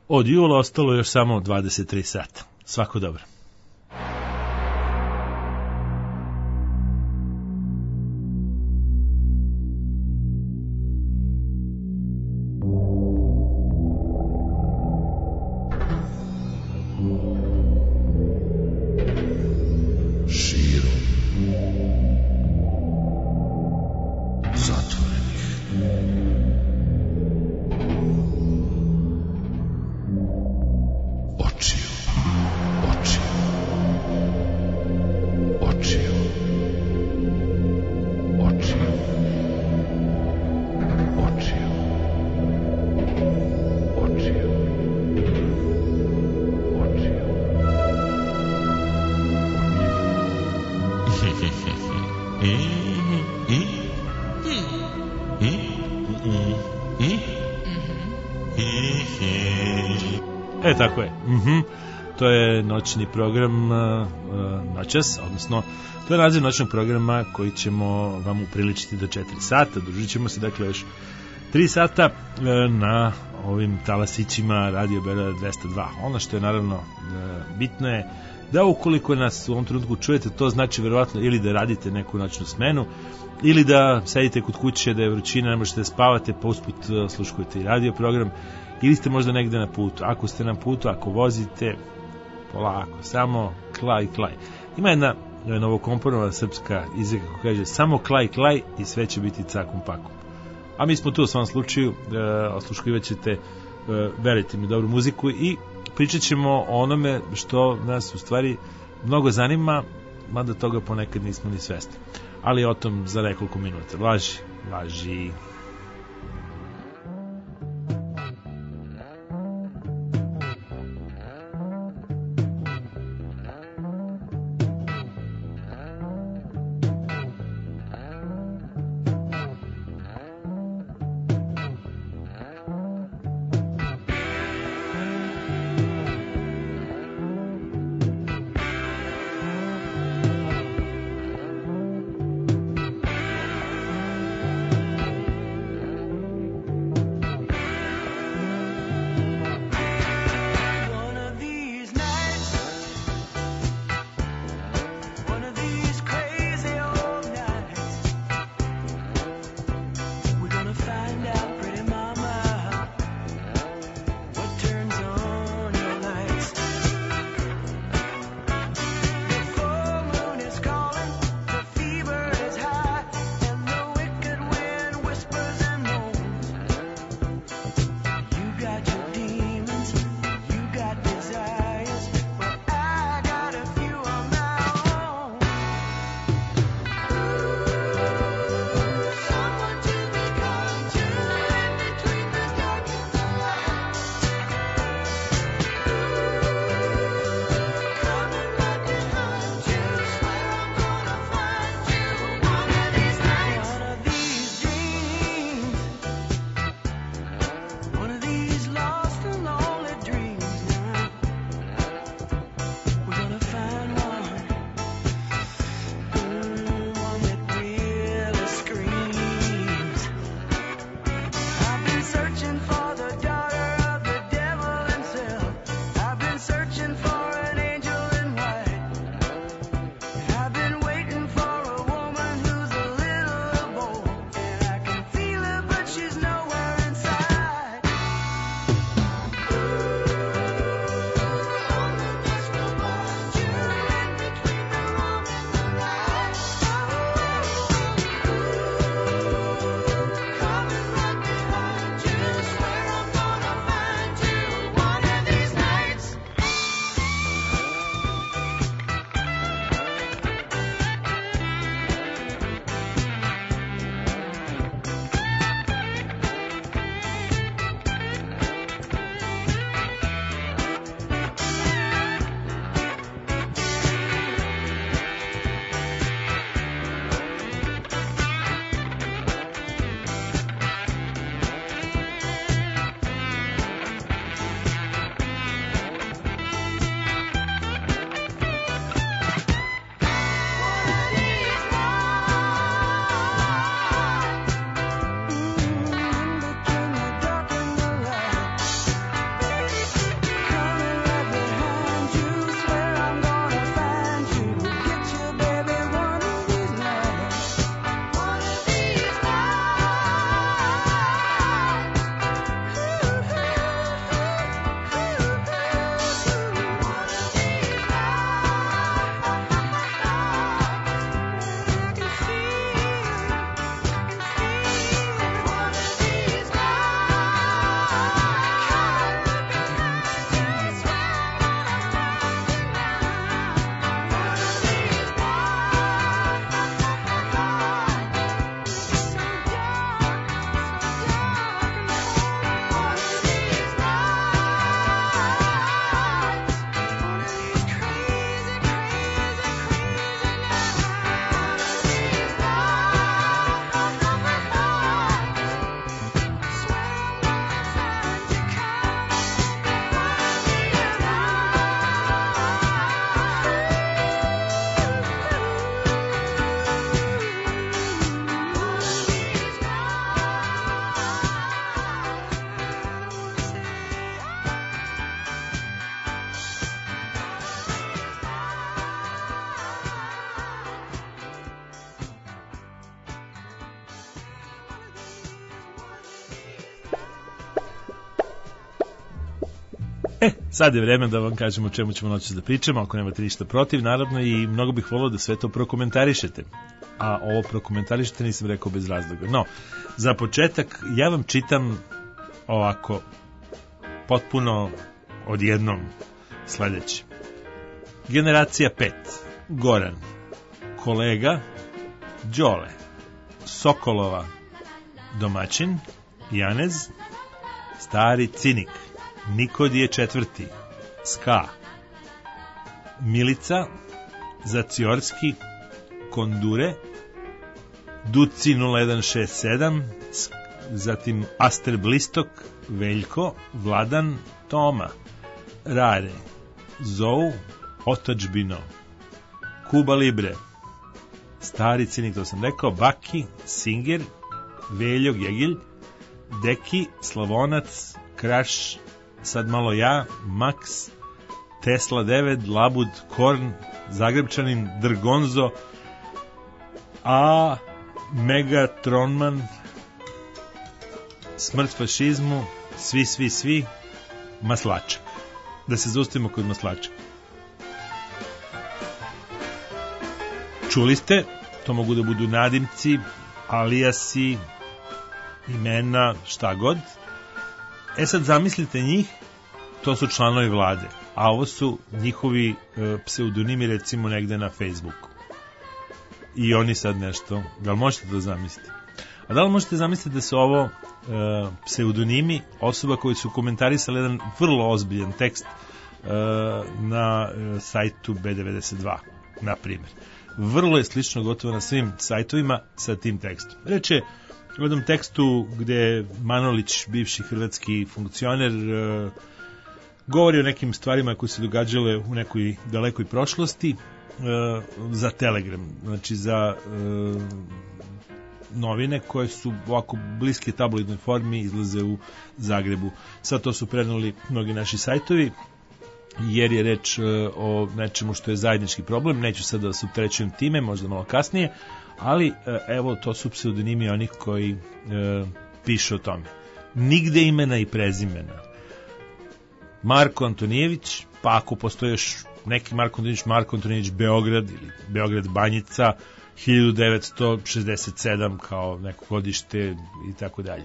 Od jula ostalo još samo 23 sata. Svako dobro. Tako je. To je noćni program noćas, odnosno to je naziv noćnog programa koji ćemo vam upriličiti do 4 sata. Družit ćemo se dakle još 3 sata na ovim talasićima Radio Beograd 202. Ono što je naravno bitno je da ukoliko nas u ovom trenutku čujete, to znači verovatno ili da radite neku noćnu smenu ili da sedite kod kuće, da je vrućina, ne možete da spavate, pa usput sluškujete i radio program, ili ste možda negde na putu. Ako ste na putu, ako vozite, polako, samo klaj, klaj. Ima jedna novokomponovana srpska izreka koja kaže samo klaj, klaj i sve će biti cakom pakom. A mi smo tu u svom slučaju, osluškivat ćete, verujte mi, dobru muziku i pričat ćemo o onome što nas u stvari mnogo zanima, mada toga ponekad nismo ni svesni. Ali o tom za nekoliko minuta. Važi. Sad je vreme da vam kažemo o čemu ćemo noćas da pričamo, ako nemate ništa protiv, naravno, i mnogo bih volio da sve to prokomentarišete. A ovo prokomentarišete nisam rekao bez razloga. No, za početak, ja vam čitam ovako, potpuno odjednom sledeće. Generacija 5. Goran, kolega, Đole, Sokolova, domaćin, Janez, stari cinik, Nikodije četvrti, Ska, Milica, Zaciorski, Kondure, Duci 0167, zatim Aster Blistok, Veljko, Vladan, Toma, Rare, Zou, Otačbino, Kuba Libre, stari cinik, to sam rekao, Baki, Singer, Veljo Gegilj, Deki, Slavonac, Kraš, sad malo ja, Max, Tesla 9, Labud, Korn, Zagrebčanin, Drgonzo, A, Megatronman, Smrt fašizmu, svi, Maslačak. Da se zaustavimo kod Maslačaka. Čuli ste, to mogu da budu nadimci, alijasi, imena, šta god. E sad zamislite njih, to su članovi vlade, a ovo su njihovi pseudonimi, recimo negde na Facebooku. I oni sad nešto, da li možete da zamislite? A da li možete zamisliti da su ovo pseudonimi osoba koji su komentarisali jedan vrlo ozbiljan tekst na sajtu B92, na primjer. Vrlo je slično gotovo na svim sajtovima sa tim tekstom. Reče u jednom tekstu gde Manolić, bivši hrvatski funkcioner, govori o nekim stvarima koje se događale u nekoj dalekoj prošlosti za Telegram, znači za novine koje su ovako bliske tabloidnoj formi, izlaze u Zagrebu. Sad to su prenuli mnogi naši sajtovi, jer je reč o nečemu što je zajednički problem. Neću sad da se opterećujem time, možda malo kasnije, ali evo, to su pseudonimi onih koji pišu o tome. Nigde imena i prezimena. Marko Antonijević, pa ako postoji još neki Marko Antonijević Beograd ili Beograd Banjica, 1967 kao neko godište i tako dalje.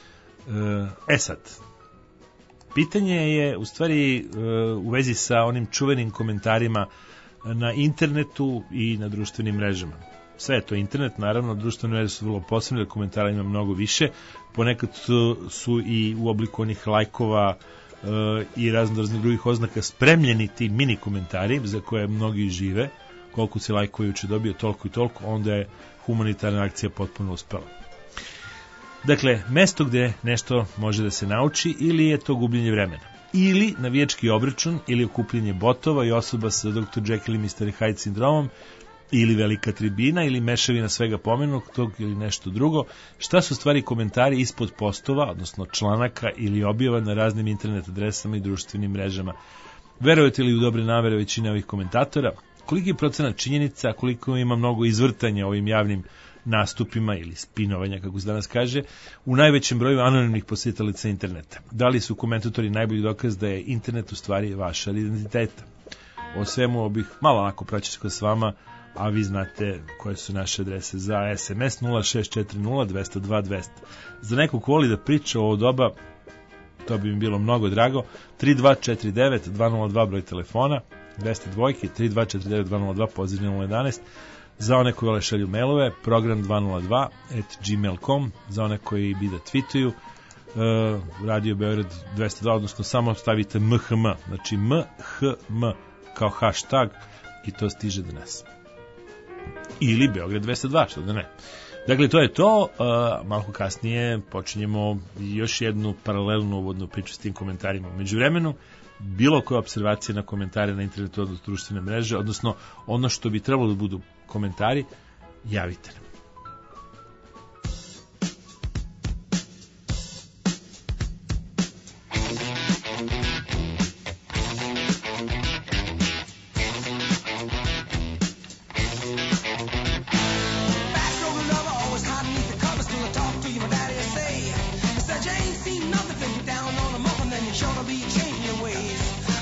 Sad, pitanje je u stvari u vezi sa onim čuvenim komentarima na internetu i na društvenim mrežama. Sve je to internet, naravno, društvene mreže su vrlo posebne, komentara ima mnogo više, ponekad su i u obliku onih lajkova i raznih drugih oznaka spremljeni ti mini komentari za koje mnogi žive. Koliko si lajkova juče dobio, toliko i toliko, onda je humanitarna akcija potpuno uspela. Dakle, mesto gde nešto može da se nauči, ili je to gubljenje vremena, ili navijački obračun, ili okupljenje botova i osoba sa Dr. Jekyll i Mr. Hyde sindromom, ili velika tribina, ili mešavina svega pomenutog, ili nešto drugo. Šta su stvari komentari ispod postova, odnosno članaka ili objava na raznim internet adresama i društvenim mrežama? Verujete li u dobre namere većine ovih komentatora? Koliki je procenat činjenica, koliko ima mnogo izvrtanja ovim javnim nastupima ili spinovanja, kako se danas kaže, u najvećem broju anonimnih posjetiteljica interneta? Da li su komentatori najbolji dokaz da je internet u stvari vaša identiteta? O svemu bih malo onako praćiško s vama, a vi znate koje su naše adrese za SMS 0640 202 200. Za nekog ko voli da priča o ovo doba, to bi mi bilo mnogo drago. 3249 202 broj telefona, 202 3249 202, poziv 011. Za one koji vole šalju mailove, program 202 @gmail.com. Za one koji bi da tweetuju, Radio Beograd 202, odnosno samo stavite MHM, znači MHM kao hashtag i to stiže do nas. Ili Beograd 202, što da ne. Dakle, to je to. Malo kasnije počinjemo još jednu paralelnu uvodnu priču s tim komentarima. Među vremenu, bilo koje observacije na komentare na internetu, odnosno društvene mreže, odnosno ono što bi trebalo da budu komentari, javite nam. Sure to be changing your ways.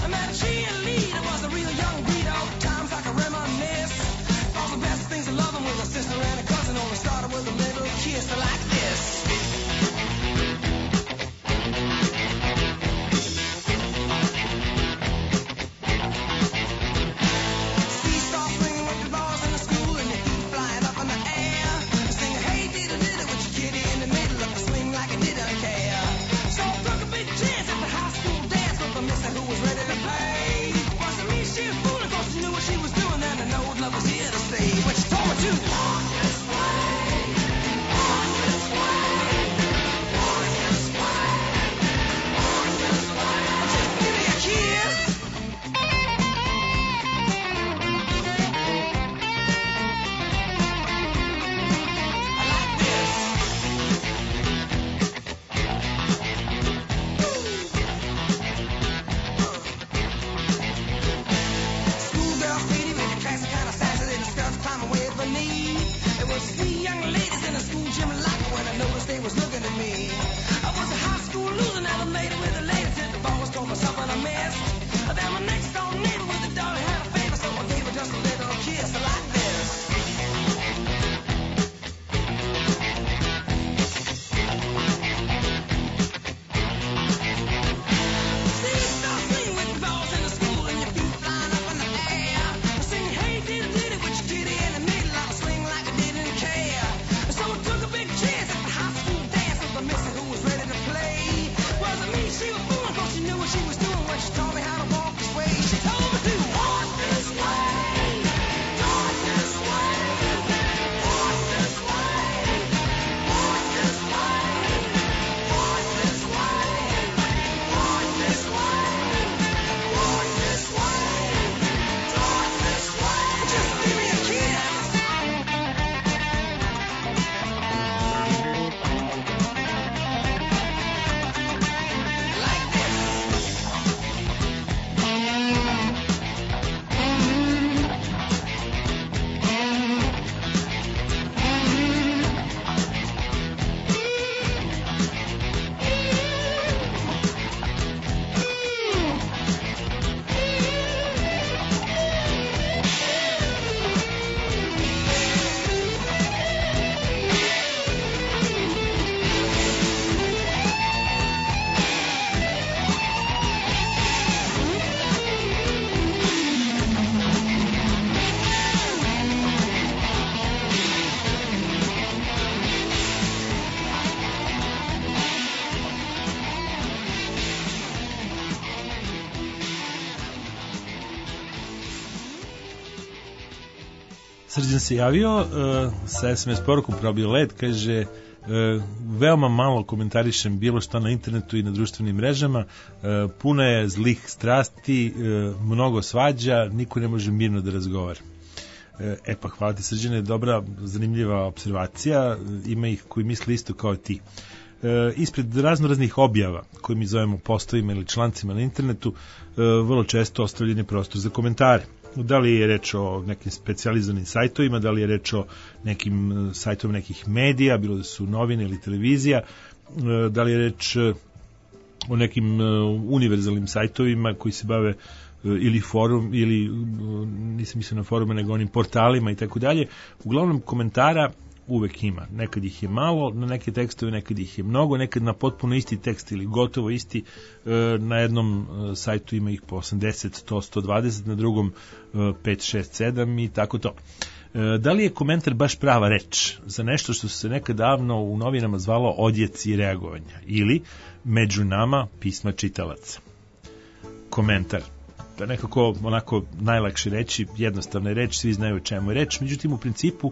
Srđan se javio sa SMS porukom, probio led, kaže veoma malo komentarišem bilo što na internetu i na društvenim mrežama, puno je zlih strasti, mnogo svađa, niko ne može mirno da razgovara. Pa hvala ti, Srđane, dobra, zanimljiva observacija, ima ih koji misle isto kao ti. Ispred raznoraznih objava koje mi zovemo postovima ili člancima na internetu, vrlo često ostavljen je prostor za komentare. Da li je reč o nekim specijalizovanim sajtovima, da li je reč o nekim sajtovima nekih medija, bilo da su novine ili televizija, da li je reč o nekim univerzalnim sajtovima koji se bave ili forum, ili nisam mislio na forume, nego onim portalima i tako dalje. Uglavnom komentara uvek ima. Nekad ih je malo, na neke tekstove nekad ih je mnogo, nekad na potpuno isti tekst ili gotovo isti, na jednom sajtu ima ih po 80, 100, 120, na drugom 5, 6, 7 i tako to. Da li je komentar baš prava reč za nešto što se nekad davno u novinama zvalo odjeci reagovanja ili među nama pisma čitalaca? Komentar. To je nekako onako najlakše reći, jednostavna reč, svi znaju o čemu je reč, međutim u principu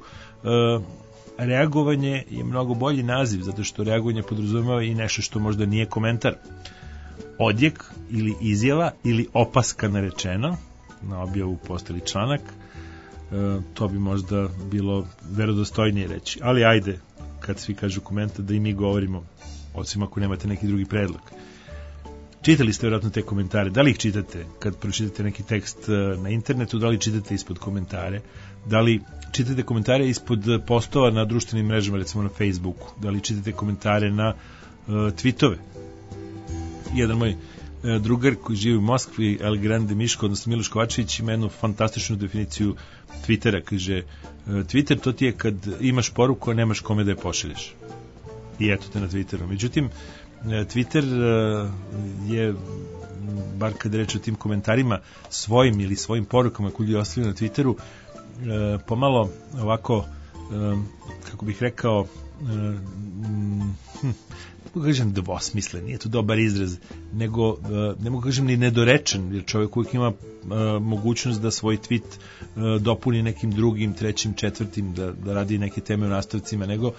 reagovanje je mnogo bolji naziv, zato što reagovanje podrazumeva i nešto što možda nije komentar. Odjek ili izjava ili opaska narečena, na objavu postali članak, to bi možda bilo verodostojnije reći. Ali ajde, kad svi kažu komentar, da i mi govorimo, osim ako nemate neki drugi predlog. Čitali ste vjerojatno te komentare, da li ih čitate kad pročitate neki tekst na internetu, da li čitate ispod komentare, da li čitate komentare ispod postova na društvenim mrežama, recimo na Facebooku, da li čitate komentare na tweetove. Jedan moj drugar koji živi u Moskvi, El Grande Miško, odnosno Miloš Kovačević, ima jednu fantastičnu definiciju Twittera, kaže Twitter to ti je kad imaš poruku, a nemaš kome da je pošalješ. I eto te na Twitteru. Međutim, Twitter je, bar kad reč o tim komentarima svojim ili svojim porukama koji ljudi ostavljaju na Twitteru, pomalo ovako, kako bih rekao, ne kažem dvosmislen, nije to dobar izraz, nego ne mogu kažem ni nedorečen, jer čovjek uvijek ima mogućnost da svoj tweet dopuni nekim drugim, trećim, četvrtim, da radi neke teme u nastavcima, nego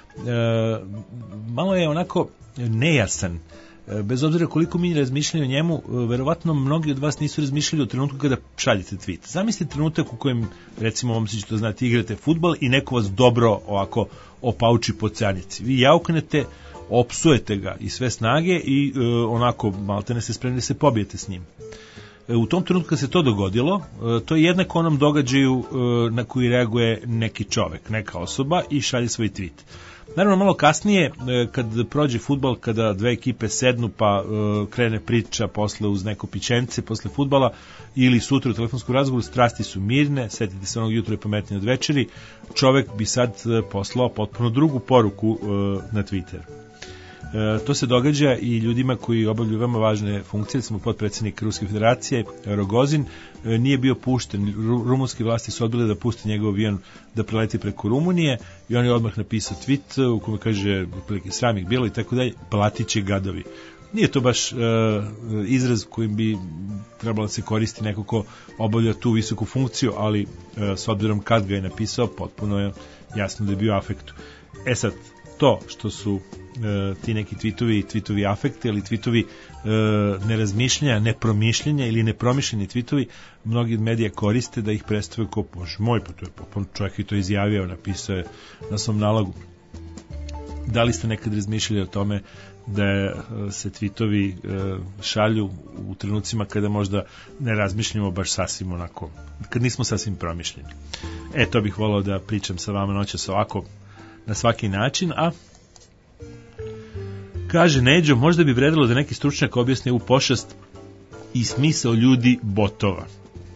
malo je onako nejasan. Bez obzira koliko mi razmišljaju o njemu, verovatno mnogi od vas nisu razmišljali o trenutku kada šaljete tweet. Zamislite trenutak u kojem, recimo, ovom si ćete znati, igrate fudbal i neko vas dobro ovako opauči po canici. Vi jauknete, opsujete ga i sve snage i onako maltene ste spremni da se pobijete s njim. U tom trenutku kad se to dogodilo, to je jednako onom događaju na koji reaguje neki čovek, neka osoba i šalje svoj tweet. Naravno, malo kasnije, kad prođe fudbal, kada dve ekipe sednu pa krene priča posle uz neko pićence posle fudbala ili sutra u telefonskom razgovoru, strasti su mirne, setite se onog jutra i pametnije od večeri, čovek bi sad poslao potpuno drugu poruku na Twitter. To se događa i ljudima koji obavljaju veoma važne funkcije, recimo potpredsjednik Ruske federacije Rogozin nije bio pušten, rumunske vlasti su odbile da puste njegov avion da preleti preko Rumunije i on je odmah napisao tweet u kome kaže sram ih bilo i tako dalje, platit će gadovi. Nije to baš izraz kojim bi trebalo da se koristi neko ko obavlja tu visoku funkciju, ali s obzirom kad ga je napisao, potpuno je jasno da je bio afektu. Sad, to što su ti neki tweetovi afekte ili tweetovi nerazmišljanja, nepromišljenja ili nepromišljeni tweetovi, mnogi od medija koriste da ih predstave kao, bože moj, pa to je popolno, čovjek je to izjavio, napisao je na svom nalogu. Da li ste nekad razmišljali o tome da se tweetovi šalju u trenucima kada možda ne razmišljamo baš sasvim onako, kad nismo sasvim promišljeni? To bih volao da pričam sa vama noćas ovako na svaki način, a kaže Neđo, možda bi vredilo da neki stručnjak objasni ovu pošast i smisao ljudi botova.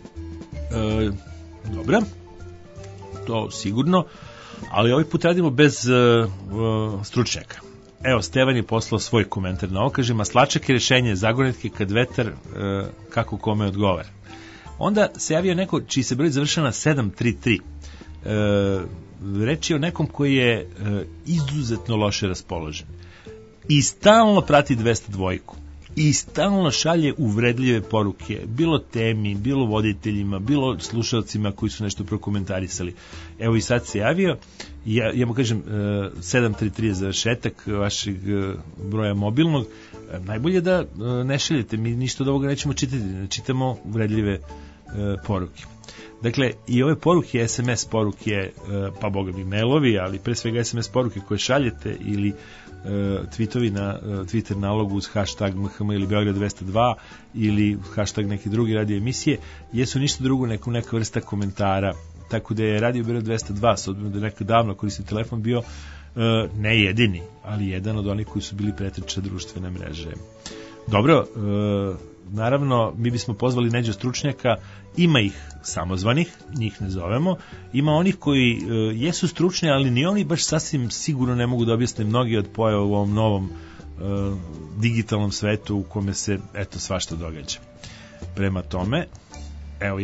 Dobra, to sigurno, ali ovaj put radimo bez stručnjaka. Evo, Stevan je poslao svoj komentar na ovo, kaže, maslačak je rešenje, zagonetke kad vetar kako kome odgovara. Onda se javio neko čiji se broj završava na 733. Reč je o nekom koji je izuzetno loše raspoložen i stalno prati 202. i stalno šalje uvredljive poruke, bilo temi, bilo voditeljima, bilo slušalcima koji su nešto prokomentarisali. Evo i sad se javio, ja mu kažem 733 završetak vašeg broja mobilnog, najbolje da ne šaljete, mi ništa od ovoga nećemo čitati, ne čitamo uvredljive poruke. Dakle, i ove poruke, SMS poruke, pa boga mi mailovi, ali pre svega SMS poruke koje šaljete ili tweetovi na Twitter nalogu uz hashtag MHM ili Beograd 202 ili hashtag neke druge radio emisije, jesu ništa drugo nego neka vrsta komentara. Tako da je Radio Beograd 202, s obzirom da nekad davno koristi telefon, bio ne jedini, ali jedan od onih koji su bili pretrča društvene mreže. Dobro, naravno, mi bismo pozvali Neđo stručnjaka, ima ih samozvanih, njih ne zovemo, ima onih koji jesu stručni, ali ni oni baš sasvim sigurno ne mogu da objasne mnogi od pojava u ovom novom digitalnom svetu u kome se, eto, svašta događa. Prema tome, evo,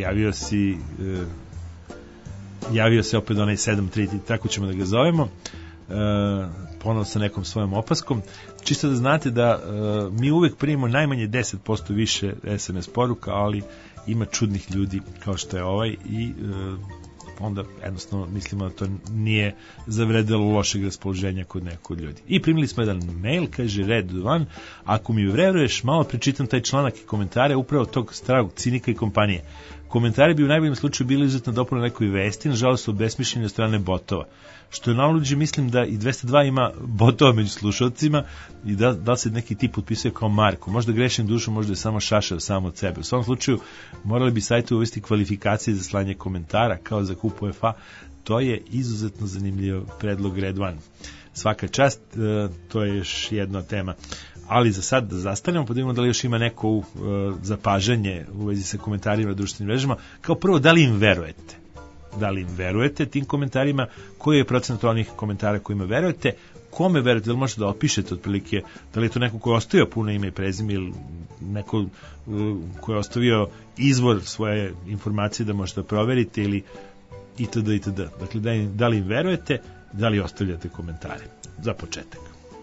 javio se opet onaj 7-3, tako ćemo da ga zovemo, ponovno sa nekom svojom opaskom. Čisto da znate da mi uvek primimo najmanje 10% više SMS poruka, ali ima čudnih ljudi kao što je ovaj i onda jednostavno mislimo da to nije zavredelo lošeg raspoloženja kod nekog ljudi. I primili smo jedan mail, kaže Red One, ako mi veruješ, malo prečitam taj članak i komentare upravo tog starog cinika i kompanije. Komentari bi u najboljem slučaju bili izuzetno dopuna nekoj vesti, nažalost su obesmišljeni od strane botova. Što je najluđe, mislim da i 202 ima botova među slušalcima i da se neki tip potpisuje kao Marko. Možda grešim dušom, možda je samo šašao sam od sebe. U svom slučaju morali bi sajtu uvesti kvalifikacije za slanje komentara kao za kup UEFA. To je izuzetno zanimljiv predlog Red One. Svaka čast, to je još jedna tema. Ali za sad da zastanemo, pa da vidimo da li još ima neko zapažanje u vezi sa komentarima na društvenim mrežama. Kao prvo, da li im verujete? Da li im verujete tim komentarima? Koji je procent onih komentara kojima verujete? Kome verujete? Da li možete da opišete otprilike? Da li je to neko ko je ostavio puno ime i prezime ili neko ko je ostavio izvor svoje informacije da možete da proverite ili itd. itd. Dakle, da li im verujete? Da li ostavljate komentare? Za početak.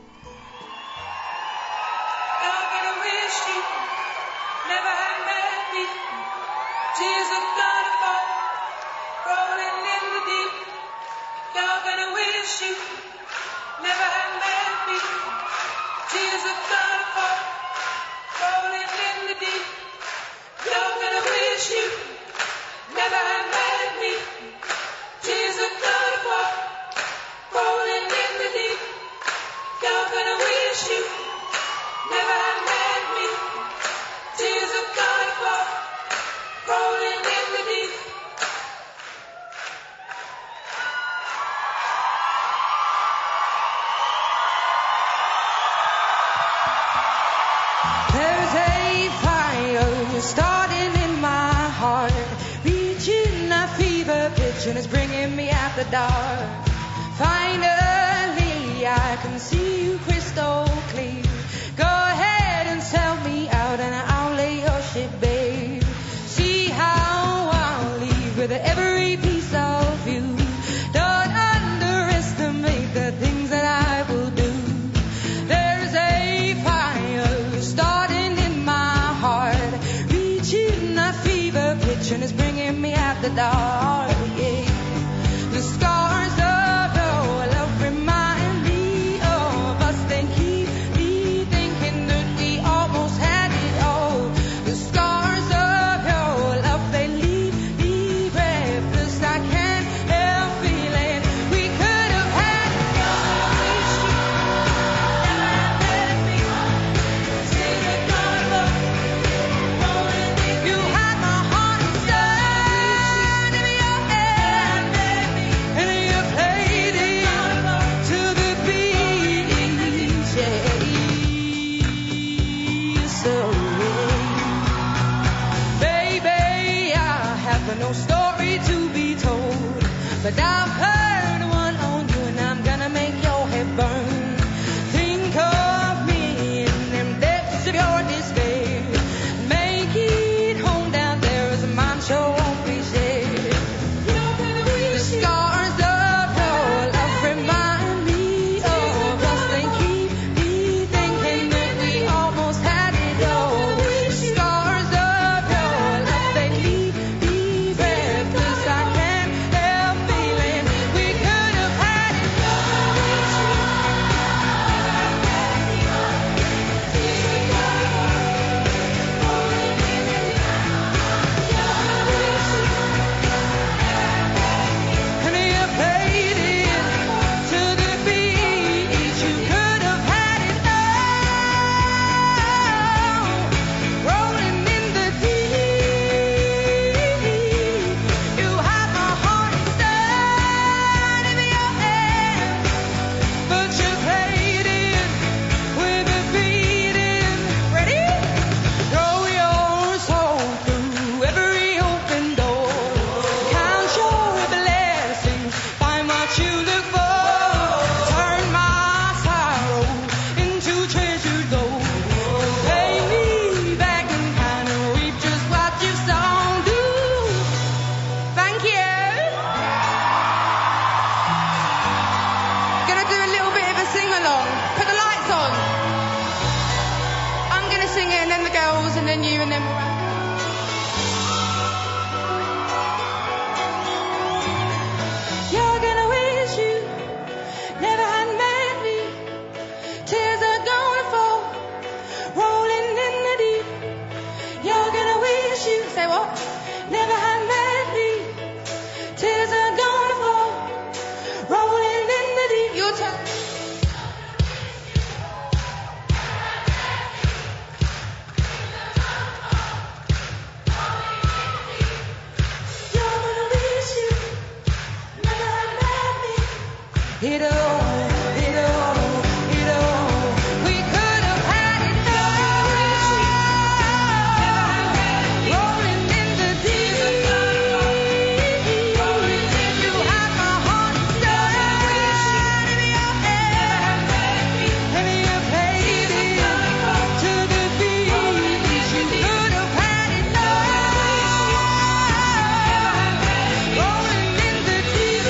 And it's bringing me out the dark. Finally, I can see you crystal clear. Go ahead and sell me out and I'll lay your shit, babe. See how I'll leave with every piece of you. Don't underestimate the things that I will do. There's a fire starting in my heart, reaching a fever pitch and it's bringing me out the dark. But I've heard one on you and I'm gonna make your head burn. Think of me in them depths of your despair. Make it home down there as a man show won't be shared. The scars of your love remind me of us. They keep me thinking that we almost had it the girls and then you and then we'll run. You're gonna wish you never had met me. Tears are gonna fall, rolling in the deep. You're gonna wish you, say what? Never had met me. Tears are gonna fall, rolling in the deep. Your turn. It all, it all, it all. We could have had it all. Rolling in the deep. You had my heart inside of your hand. And you played it to the beat. You could have had it all. Rolling in the deep.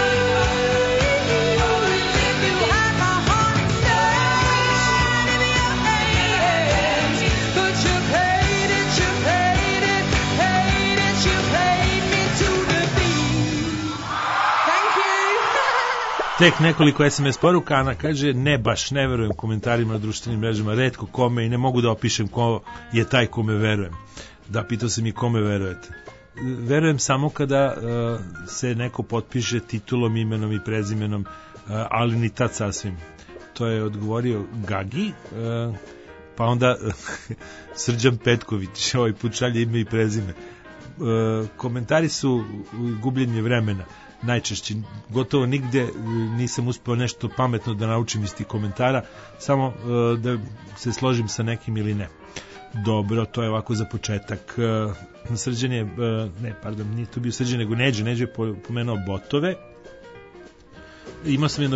Tek nekoliko SMS poruka. Ana kaže, ne baš, ne verujem komentarima na društvenim mrežama, retko kome i ne mogu da opišem ko je taj kome verujem. Da, pitao sam i kome verujete. Verujem samo kada se neko potpiše titulom, imenom i prezimenom, ali ni tad sasvim. To je odgovorio Gagi, pa onda Srđan Petković, ovaj put šalje ime i prezime. Komentari su gubljenje vremena. Najčešće, gotovo nigde nisam uspeo nešto pametno da naučim iz tih komentara, samo da se složim sa nekim ili ne. Dobro, to je ovako za početak. Srđan je, nije to bio Srđan, nego Neđo je pomenuo botove. Imao sam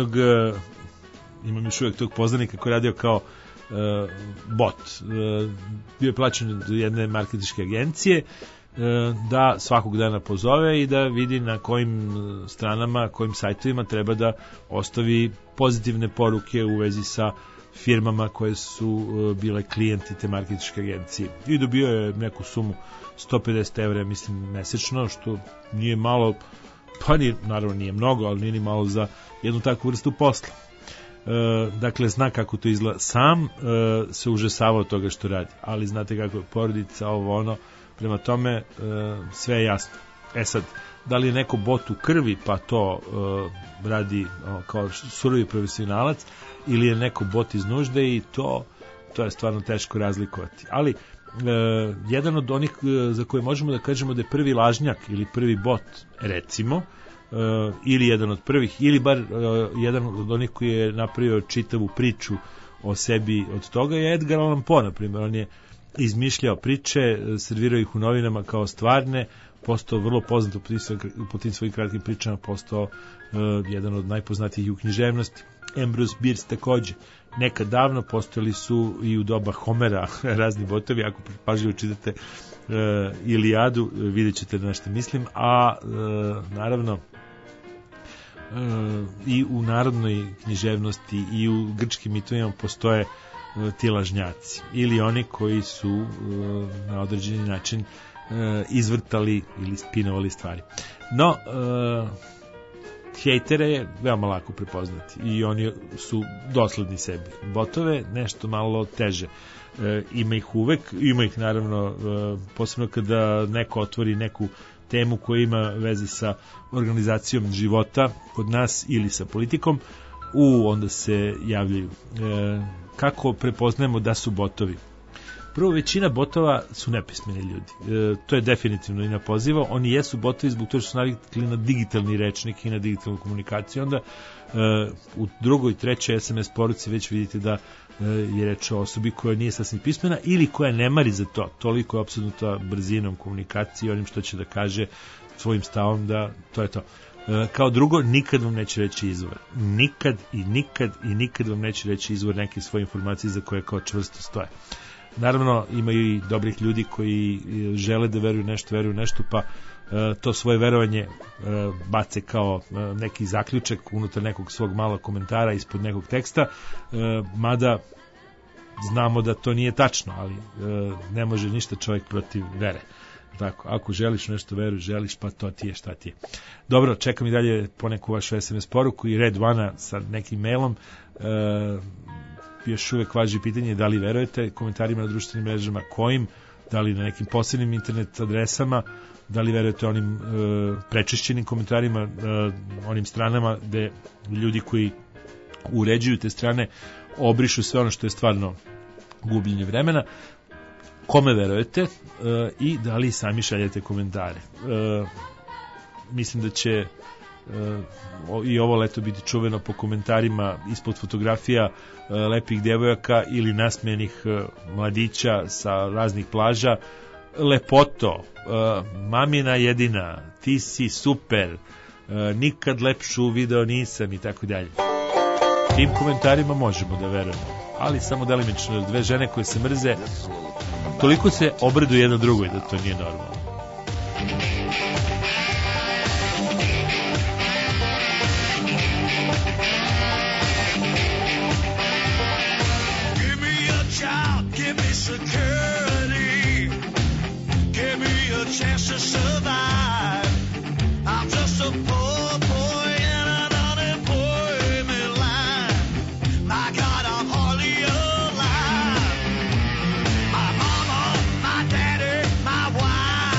imam još uvijek tog poznanika koji je radio kao bot. Bio je plaćen od jedne marketinške agencije da svakog dana pozove i da vidi na kojim stranama, kojim sajtovima treba da ostavi pozitivne poruke u vezi sa firmama koje su bile klijenti te marketinške agencije. I dobio je neku sumu 150 evra, mislim, mesečno, što nije malo, pa naravno nije mnogo, ali nije ni malo za jednu takvu vrstu posla. Dakle, zna kako to izgleda. Sam se užasavao toga što radi, ali znate kako je porodica, ovo ono. Prema tome, sve je jasno. Sad, da li je neko bot u krvi, pa to radi kao surovi profesionalac, ili je neko bot iz nužde i to je stvarno teško razlikovati. Ali, jedan od onih za koje možemo da kažemo da je prvi lažnjak ili prvi bot, recimo, ili jedan od prvih, ili bar jedan od onih koji je napravio čitavu priču o sebi od toga, je Edgar Allan Poe, na primjer. On je izmišljao priče, servirao ih u novinama kao stvarne, postao vrlo poznat po tim svojim kratkim pričama, postao jedan od najpoznatijih u književnosti. Ambrose Bierce takođe. Nekad davno postojali su i u doba Homera razni botovi, ako pažljivo čitate Ilijadu, vidjet ćete na što mislim, a naravno i u narodnoj književnosti i u grčkim mitovima postoje ti lažnjaci ili oni koji su na određeni način izvrtali ili spinovali stvari. No, hejtere je veoma lako prepoznati i oni su dosledni sebi. Botove nešto malo teže. Ima ih uvek, ima ih naravno posebno kada neko otvori neku temu koja ima veze sa organizacijom života kod nas ili sa politikom, onda se javljaju. Kako prepoznajemo da su botovi? Prvo, većina botova su nepismeni ljudi. To je definitivno i na poziva. Oni jesu botovi zbog toga što su navikli na digitalni rečnik i na digitalnu komunikaciju. Onda u drugoj, trećoj SMS poruci već vidite da je reč o osobi koja nije sasvim pismena ili koja ne mari za to. Toliko je apsolutno brzinom komunikacije i onim što će da kaže svojim stavom da to je to. Kao drugo, nikad vam neće reći izvor. Nikad vam neće reći izvor neke svoje informacije za koje kao čvrsto stoje. Naravno, imaju i dobrih ljudi koji žele da veruju nešto, pa to svoje verovanje bace kao neki zaključak unutar nekog svog malog komentara ispod nekog teksta, mada znamo da to nije tačno, ali ne može ništa čovjek protiv vere. Tako, ako želiš nešto veru, želiš, pa to ti je šta ti je. Dobro, čekam i dalje poneku vašu SMS poruku i Red One sa nekim mailom. Još uvek važi pitanje da li verujete komentarima na društvenim mrežama, kojim, da li na nekim posebnim internet adresama, da li verujete onim prečišćenim komentarima, onim stranama gde ljudi koji uređuju te strane obrišu sve ono što je stvarno gubljenje vremena. Kome verujete i da li sami šaljete komentare. Mislim da će i ovo leto biti čuveno po komentarima ispod fotografija lepih devojaka ili nasmejenih mladića sa raznih plaža. Lepoto, mamina jedina, ti si super, nikad lepšu video nisam i tako dalje. Tim komentarima možemo da verujemo, ali samo delimično. Dve žene koje se mrze toliko se obraduju jedna drugoj da to nije normalno. Give me a job, give me security, give me a chance to survive. I'm just a poor boy in an unemployment line. My God, I'm hardly alive. My mama, my daddy, my wife.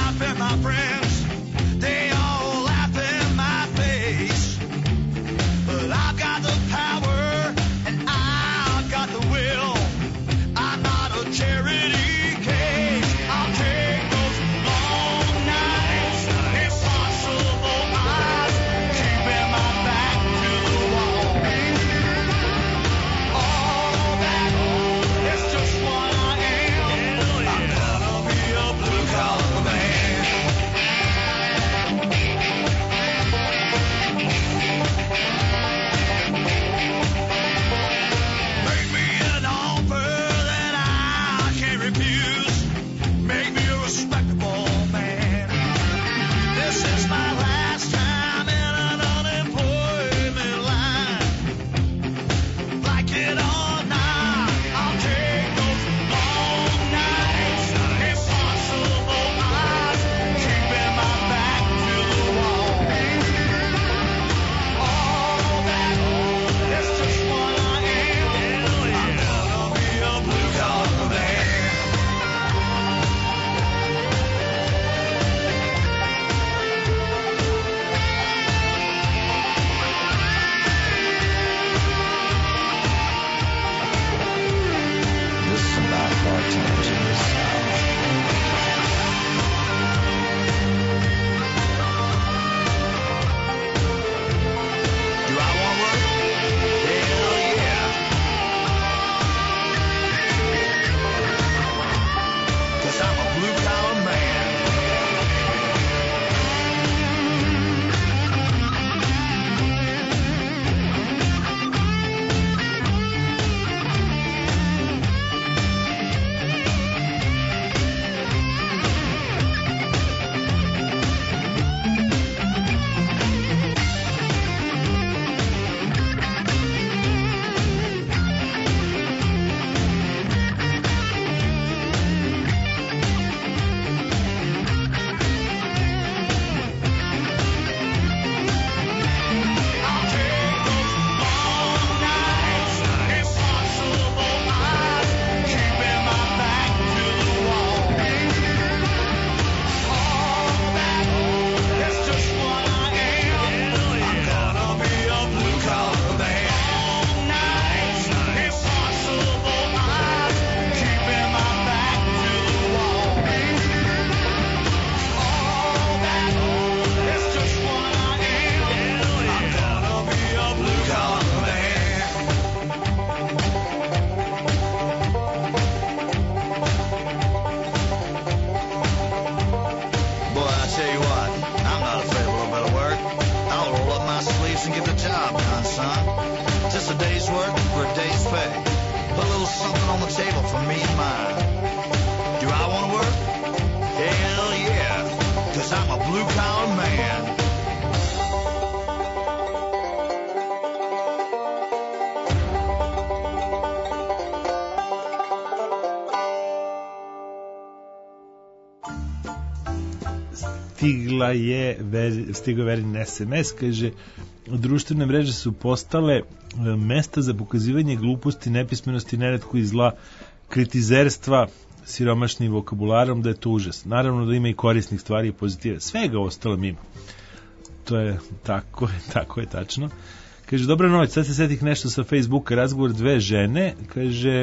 stigao Verin SMS, kaže, društvene mreže su postale mesta za pokazivanje gluposti, nepismenosti, neretko i zla, kritizerstva, siromašnim vokabularom, da je to užas. Naravno da ima i korisnih stvari i pozitive. Svega ostalo mimo. To je tako je tačno. Kaže, dobra noć, sad se setih nešto sa Facebooka, razgovor dve žene, kaže,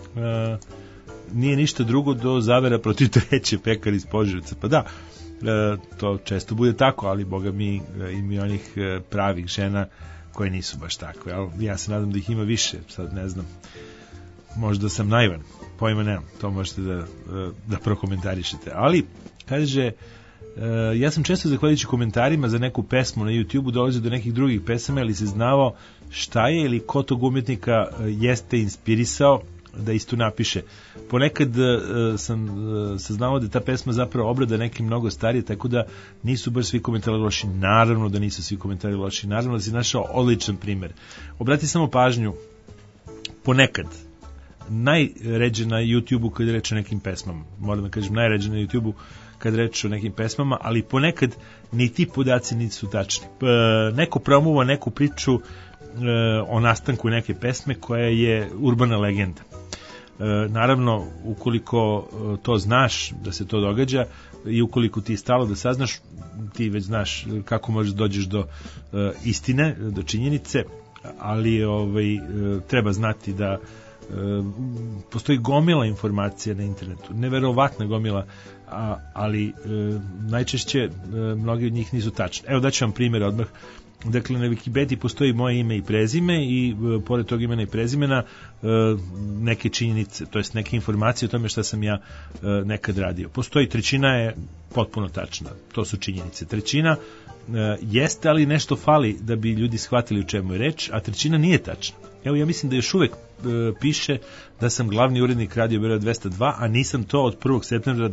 nije ništa drugo do zavera protiv treće, pekar iz Požarevca. Pa da, to često bude tako, ali boga mi ima onih pravih žena koje nisu baš takve. Ja se nadam da ih ima više, sad ne znam. Možda sam naivan, pojma nemam, to možete da prokomentarišete. Ali, kaže, ja sam često zahvaljujući komentarima za neku pesmu na YouTube-u dolazio do nekih drugih pesama, ali se znao šta je ili ko tog umjetnika jeste inspirisao da isto napiše. Ponekad sam saznao da je ta pesma zapravo obrada nekim mnogo starije, tako da nisu baš svi komentari loši. Naravno da nisu svi komentari loši, naravno da si našao odličan primer. Obrati samo pažnju, ponekad najređe na YouTube-u kada je reč o nekim pesmama, moram da kažem najređe na YouTube-u kad reč o nekim pesmama, ali ponekad ni ti podaci nisu tačni. Neko promuva neku priču o nastanku neke pesme koja je urbana legenda. Naravno, ukoliko to znaš da se to događa i ukoliko ti je stalo da saznaš, ti već znaš kako možeš dođeš do istine, do činjenice, ali treba znati da postoji gomila informacija na internetu, neverovatna gomila, ali najčešće mnogi od njih nisu tačne. Evo daću vam primjer odmah. Dakle, na Wikipediji postoji moje ime i prezime i pored tog imena i prezimena neke činjenice, to jest neke informacije o tome šta sam ja nekad radio. Postoji, trećina je potpuno tačna, to su činjenice. Trećina jeste, ali nešto fali da bi ljudi shvatili o čemu je reč, a trećina nije tačna. Evo, ja mislim da još uvek piše da sam glavni urednik Radio Beograd 202, a nisam to od 1. septembra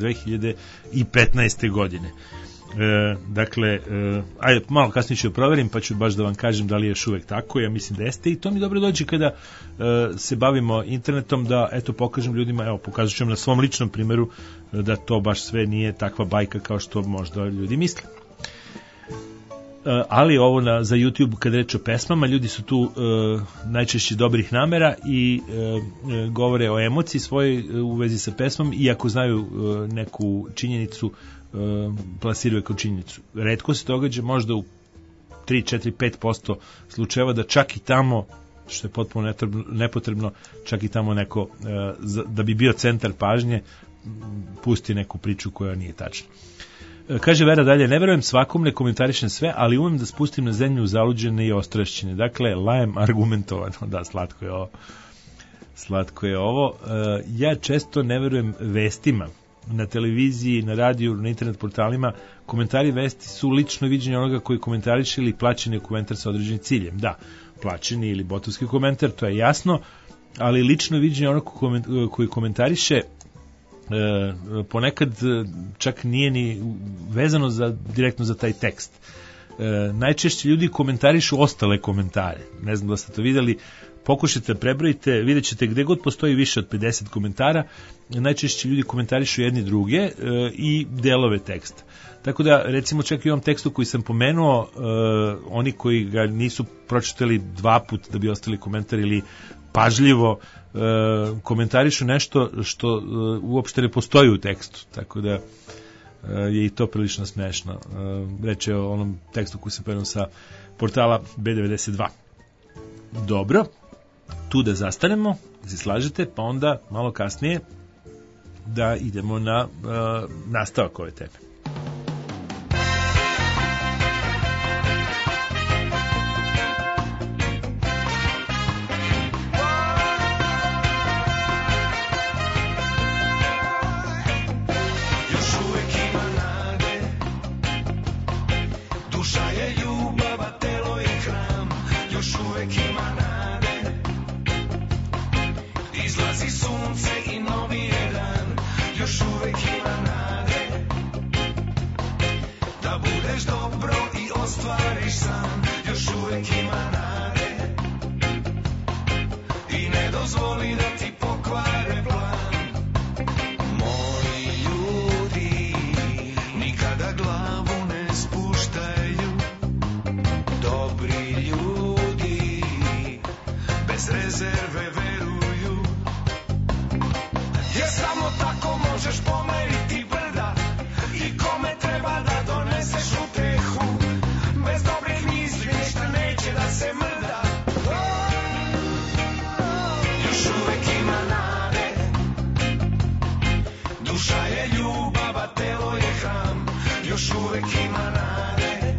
2015. godine. Dakle, ajde, malo kasnije ću proverim, pa ću baš da vam kažem da li je još uvek tako. Ja mislim da jeste i to mi dobro dođe kada se bavimo internetom, da eto pokažem ljudima, evo pokazat ću vam na svom ličnom primjeru da to baš sve nije takva bajka kao što možda ljudi misle. Ali ovo za YouTube kad reč o pesmama, ljudi su tu najčešće dobrih namera i govore o emociji svojoj u vezi sa pesmom, i ako znaju neku činjenicu plasiraju kao činjenicu. Retko se događa, možda u 3, 4, 5% slučajeva da čak i tamo, što je potpuno nepotrebno, čak i tamo neko da bi bio centar pažnje pusti neku priču koja nije tačna. Kaže Vera dalje, ne verujem svakom, ne komentarišem sve, ali umem da spustim na zemlju zaluđene i ostrašćene. Dakle, lajem argumentovano. Da, slatko je ovo. Ja često ne verujem vestima. Na televiziji, na radiju, na internet portalima, komentari vesti su lično viđenje onoga koji komentariše ili plaćeni komentar sa određenim ciljem. Da, plaćeni ili botovski komentar, to je jasno, ali lično viđenje onoga koji komentariše ponekad čak nije ni vezano direktno za taj tekst. Najčešće ljudi komentarišu ostale komentare. Ne znam da ste to videli, pokušajte, prebrojite, vidjet ćete gde god postoji više od 50 komentara, najčešće ljudi komentarišu jedni druge i delove teksta. Tako da, recimo, čak i u ovom tekstu koji sam pomenuo, oni koji ga nisu pročitali 2 puta da bi ostali komentar ili pažljivo komentarišu nešto što uopšte ne postoji u tekstu. Tako da je i to prilično smešno. Reč je o onom tekstu koji sam pomenuo sa portala B92. Dobro, tu da zastanemo, se slažete, pa onda malo kasnije da idemo na nastavak ove teme. Izlazi sunce i novi je dan, još uvek ima nade. još uvek ima nade.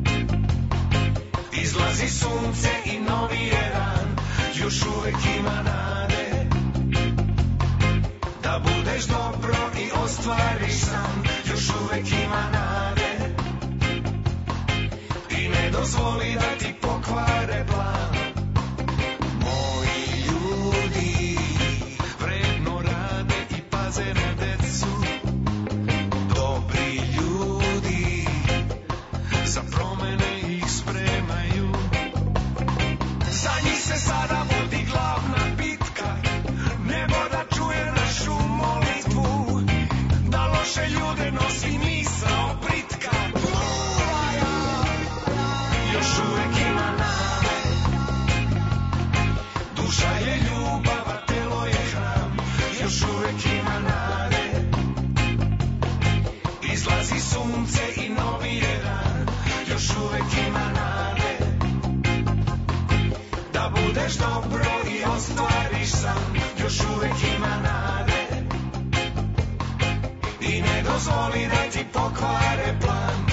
Izlazi sunce i novi je dan, još uvek ima nade. Da budeš dobro i ostvariš san, još uvek ima nade. I ne dozvoli da ti pokvare plan. Moji ljudi vredno rade i paze na decu. Dobri ljudi za promene ih spremaju. Za njih se sada vodi glavna bitka. Nebo da čuje našu molitvu, da loše ljude nosi misao britka. Još uvek ima nade. Duša je ljubav, a telo je hram. Još uvek ima nade. Izlazi sunce i novi je dan. Još uvek ima nade. Da budeš dobro i ostvariš san. Još uvek ima nade. I ne dozvoli da ti pokvare plan.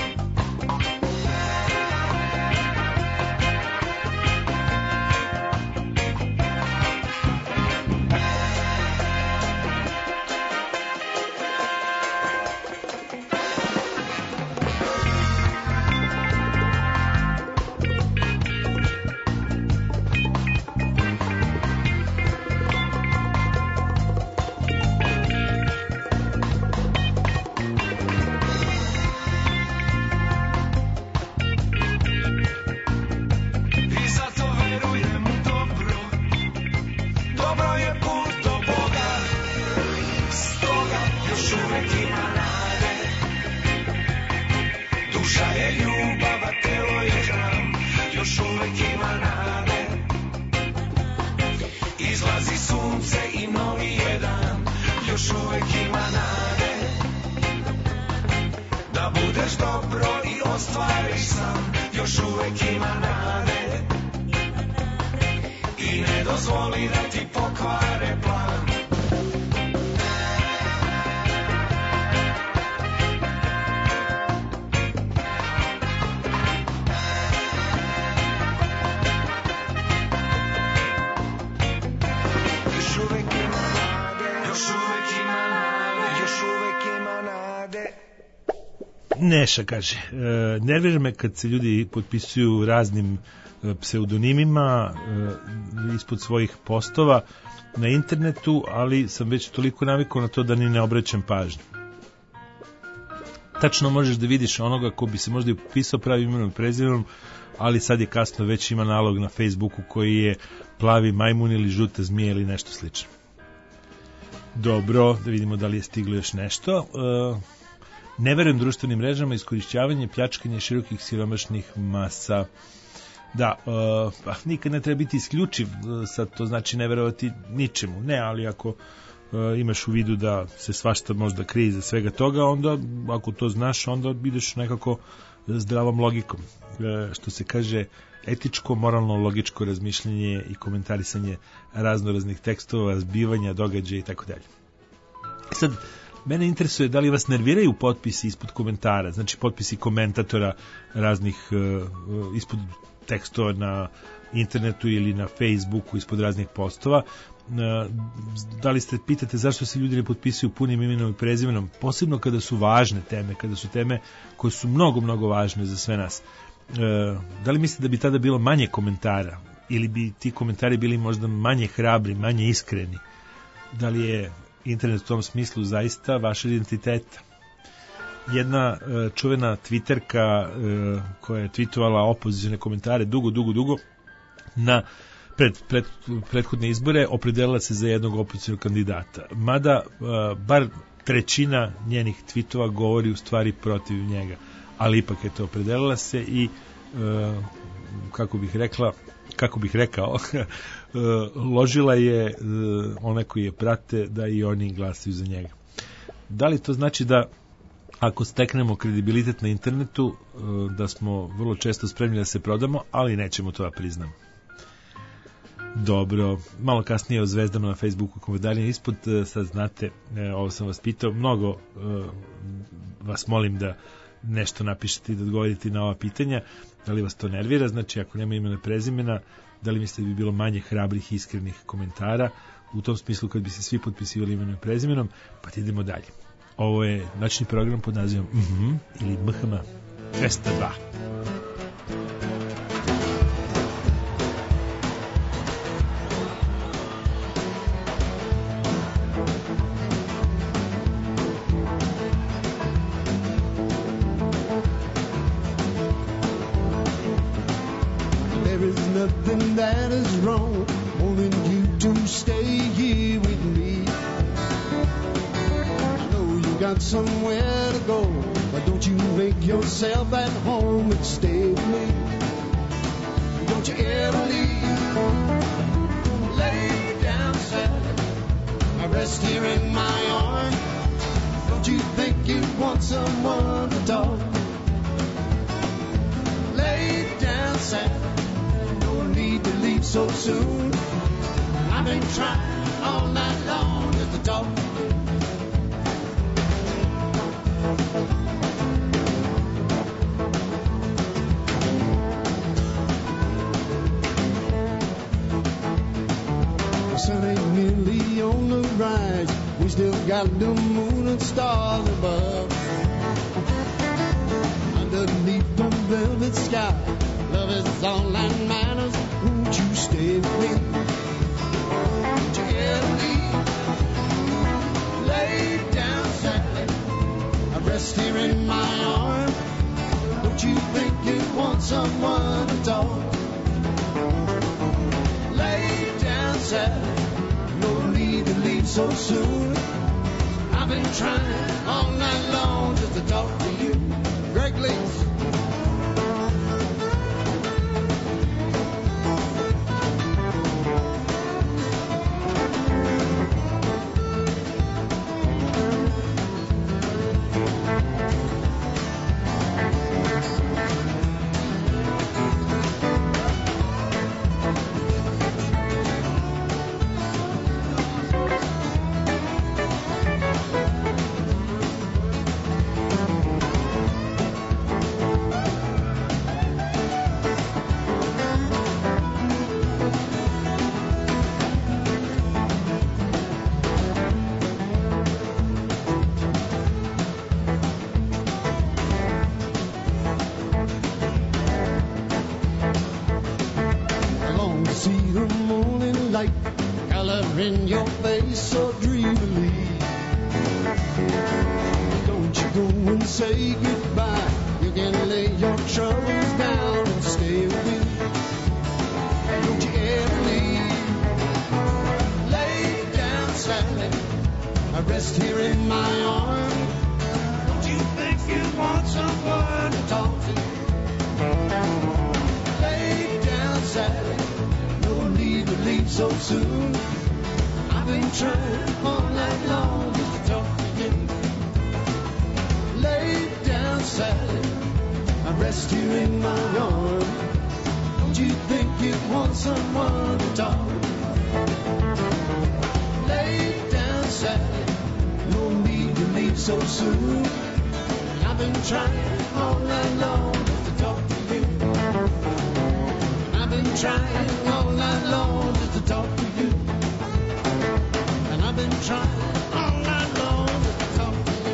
Neša kaže, nervira me kad se ljudi potpisuju raznim pseudonimima ispod svojih postova na internetu, ali sam već toliko navikao na to da ni ne obraćam pažnju. Tačno možeš da vidiš onoga ko bi se možda i potpisao pravim imenom i prezimenom, ali sad je kasno, već ima nalog na Facebooku koji je plavi majmun ili žuta zmija ili nešto slično. Dobro, da vidimo da li je stiglo još nešto. Ne verujem društvenim mrežama, iskorišćavanje, pljačkanje širokih siromašnih masa. Da, pa nikad ne treba biti isključiv, sad to znači ne verovati ničemu. Ne, ali ako imaš u vidu da se svašta možda krije iza svega toga, onda ako to znaš, onda ideš nekako zdravom logikom. Što se kaže, etičko, moralno, logičko razmišljanje i komentarisanje raznoraznih tekstova, razbivanja, događaja i tako dalje. Sad, mene interesuje da li vas nerviraju potpisi ispod komentara, znači potpisi komentatora raznih ispod tekstova na internetu ili na Facebooku ispod raznih postova. Da li ste pitate zašto se ljudi ne potpisuju punim imenom i prezimenom, posebno kada su važne teme, kada su teme koje su mnogo, mnogo važne za sve nas. Da li mislite da bi tada bilo manje komentara ili bi ti komentari bili možda manje hrabri, manje iskreni? Da li je internet u tom smislu zaista vaš identitet? Jedna čuvena twitterka koja je tweetovala opozicijne komentare dugo na prethodne izbore, opredelila se za jednog opozicijnog kandidata. Mada bar trećina njenih tweetova govori u stvari protiv njega. Ali ipak je to opredelila se i kako bih rekao ložila je one koji je prate da i oni glasaju za njega. Da li to znači da ako steknemo kredibilitet na internetu da smo vrlo često spremni da se prodamo, ali nećemo to da priznamo? Dobro, malo kasnije o zvezdama na Facebooku komentarima ispod, sad znate, ovo sam vas pitao, mnogo vas molim da nešto napišete i da odgovorite na ova pitanja, da li vas to nervira, znači ako nema imena prezimena, da li mislite da bi bilo manje hrabrih i iskrenih komentara, u tom smislu kad bi se svi potpisivali imenom i prezimenom, pa ti idemo dalje. Ovo je noćni program pod nazivom ili MHM 202. Nothing that is wrong, wanting you to stay here with me. I know you got somewhere to go, but don't you make yourself at home and stay with me. Don't you ever leave. Lay down, Sally, I rest here in my arms. Don't you think you want someone to talk? Lay down, Sally, need to leave so soon. I've been trying all night long just to talk to you. The sun ain't nearly on the rise. We still got the moon and stars above. Underneath the velvet sky, love is all that matters. Won't you stay with me? Won't you ever leave? Lay down, Sally, I rest here in my arms. Don't you think you want someone to talk? Lay down, Sally, no need to leave so soon. I've been trying all night long just to talk to you. Greg Lees. In your face so dreamily. Don't you go and say goodbye. You can lay your troubles down and stay with me. Don't you ever leave. Lay down, Sally, I rest here in my arms. Don't you think you want someone to talk to? Lay down, Sally, no need to leave so soon. I've been trying all night long just to talk to you. Lay down, Sally, I rest here in my arms. Don't you think you want someone to talk? Lay down, Sally, no need to leave so soon. I've been trying all night long just to talk to you. I've been trying all night long just to talk to you. I've been trying all night long to talk to you.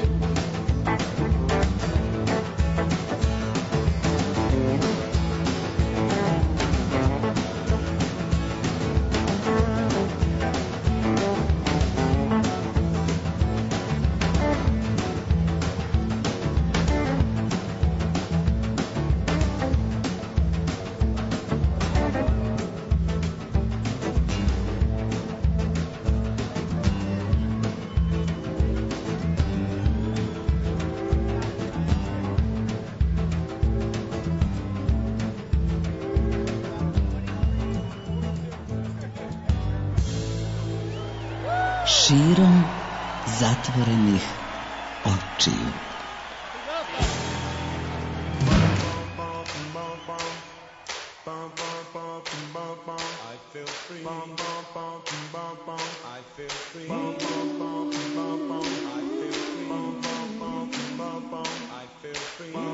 Širom zatvorenih očiju. I feel free.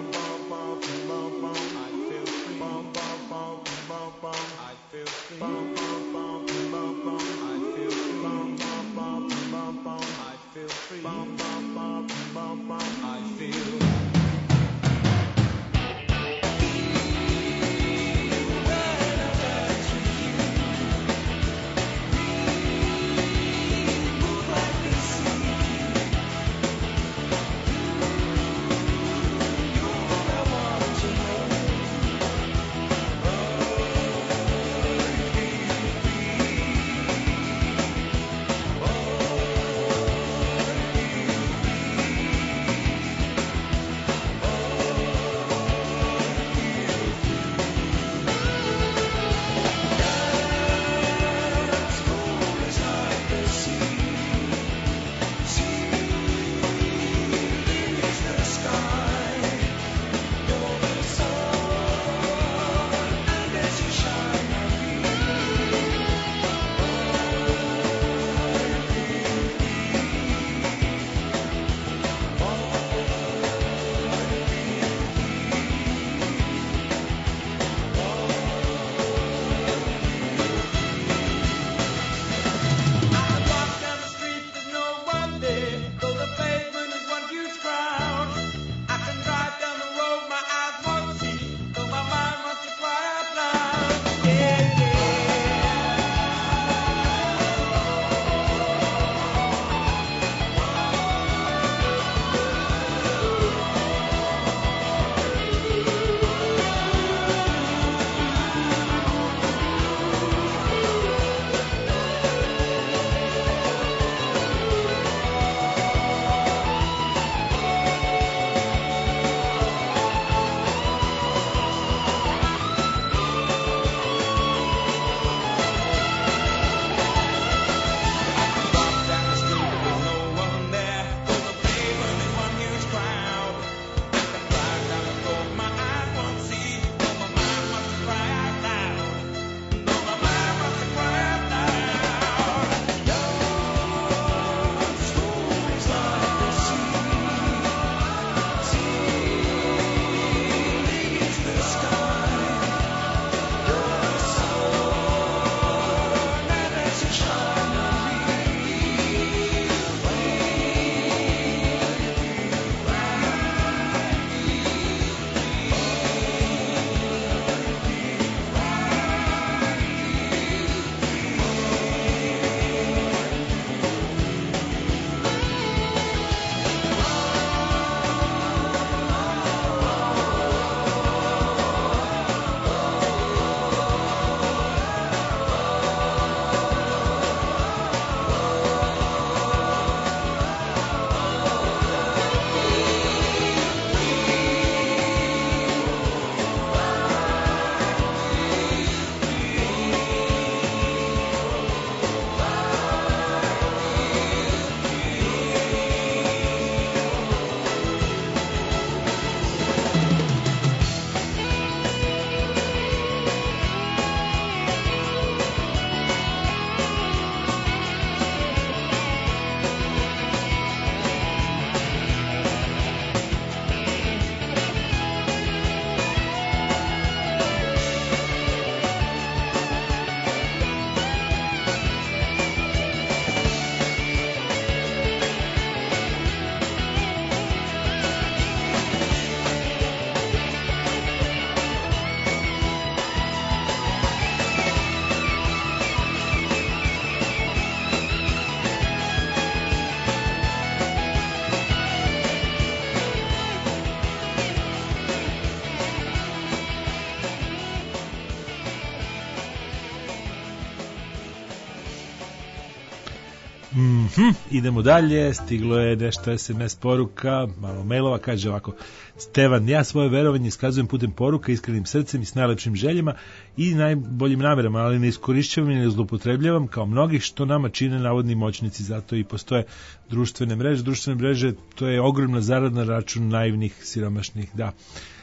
Idemo dalje, stiglo je nešto SMS poruka, malo mailova, kaže ovako: Stevan, ja svoje verovanje iskazujem putem poruka, iskrenim srcem i s najlepšim željama i najboljim namerama, ali ne iskorišćavam i ne zloupotrebljavam kao mnogih što nama čine navodni moćnici, zato i postoje društvene mreže. Društvene mreže, to je ogromna zarada na račun naivnih, siromašnih, da.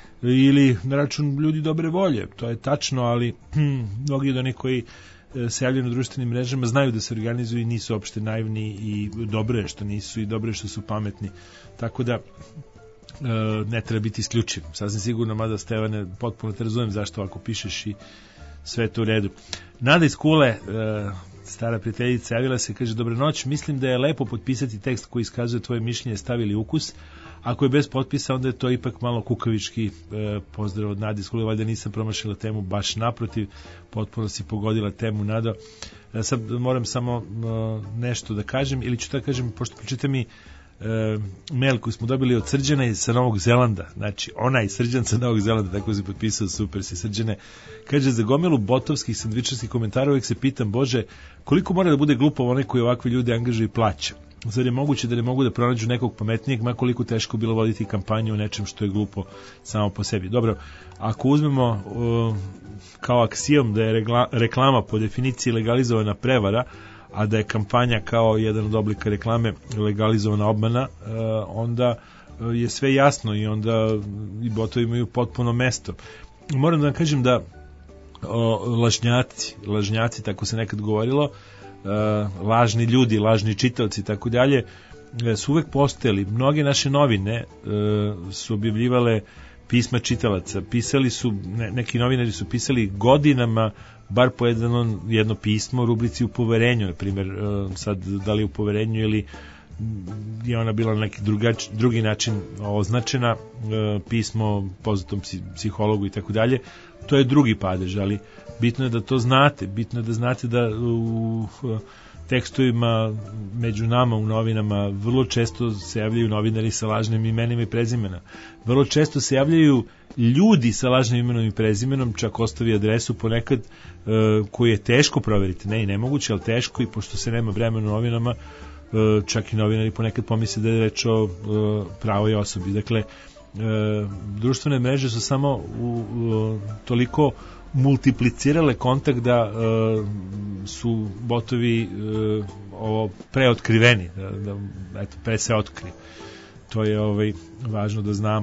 Ili na račun ljudi dobre volje, to je tačno, ali mnogi od onih koji se javljaju na društvenim mrežama znaju da se organizuju i nisu opšte naivni i dobro je što nisu i dobro je što su pametni, tako da ne treba biti isključiv. Sasvim sigurno, mada Stevane, potpuno te razumem zašto ovako pišeš i sve je to u redu. Nada iz Kule, stara prijateljica, javila se, kaže: Dobro noć, mislim da je lepo potpisati tekst koji iskazuje tvoje mišljenje, stav ili ukus, Ako je bez potpisa, onda je to ipak malo kukavički pozdrav od Nadi Skule, valjda nisam promašila temu, baš naprotiv, potpuno si pogodila temu, Nado. Sad moram samo nešto da kažem, ili ću da kažem, pošto pročita mi mail koji smo dobili od Srđana sa Novog Zelanda, znači onaj Srđan sa Novog Zelanda, tako se potpisao, super si Srđane. Kaže, za gomilu botovskih sandvičarskih komentara uvijek se pitam, Bože, koliko mora da bude glupo onaj koji ovakve ljude angažuje i plaća? Zar je moguće da ne mogu da pronađu nekog pametnijeg, ma koliko teško bilo voditi kampanju o nečem što je glupo samo po sebi. Dobro, ako uzmemo kao aksijom da je reklama po definiciji legalizovana prevara, a da je kampanja kao jedan od oblika reklame legalizovana obmana, onda je sve jasno i onda i botovi imaju potpuno mesto. Moram da vam kažem da lažnjaci, tako se nekad govorilo, lažni ljudi, lažni čitaoci i tako dalje, su uvek postojali. Mnoge naše novine su objavljivale pisma čitalaca. Pisali su, neki novinari su pisali godinama bar po jedno pismo u rubrici u poverenju, na primjer, sad da li u poverenju ili je ona bila na neki drugi način označena, pismo poznatom psihologu i tako dalje. To je drugi padež, ali bitno je da to znate, bitno je da znate da u tekstovima među nama u novinama vrlo često se javljaju novinari sa lažnim imenima i prezimena. Vrlo često se javljaju ljudi sa lažnim imenom i prezimenom, čak ostavi adresu ponekad koju je teško proveriti, ne i nemoguće, ali teško, i pošto se nema vremena u novinama, čak i novinari ponekad pomisle da je reč o pravoj osobi. Dakle, društvene mreže su samo toliko multiplicirale kontakt da su botovi preotkriveni, da pre se otkriju. To je važno da znam.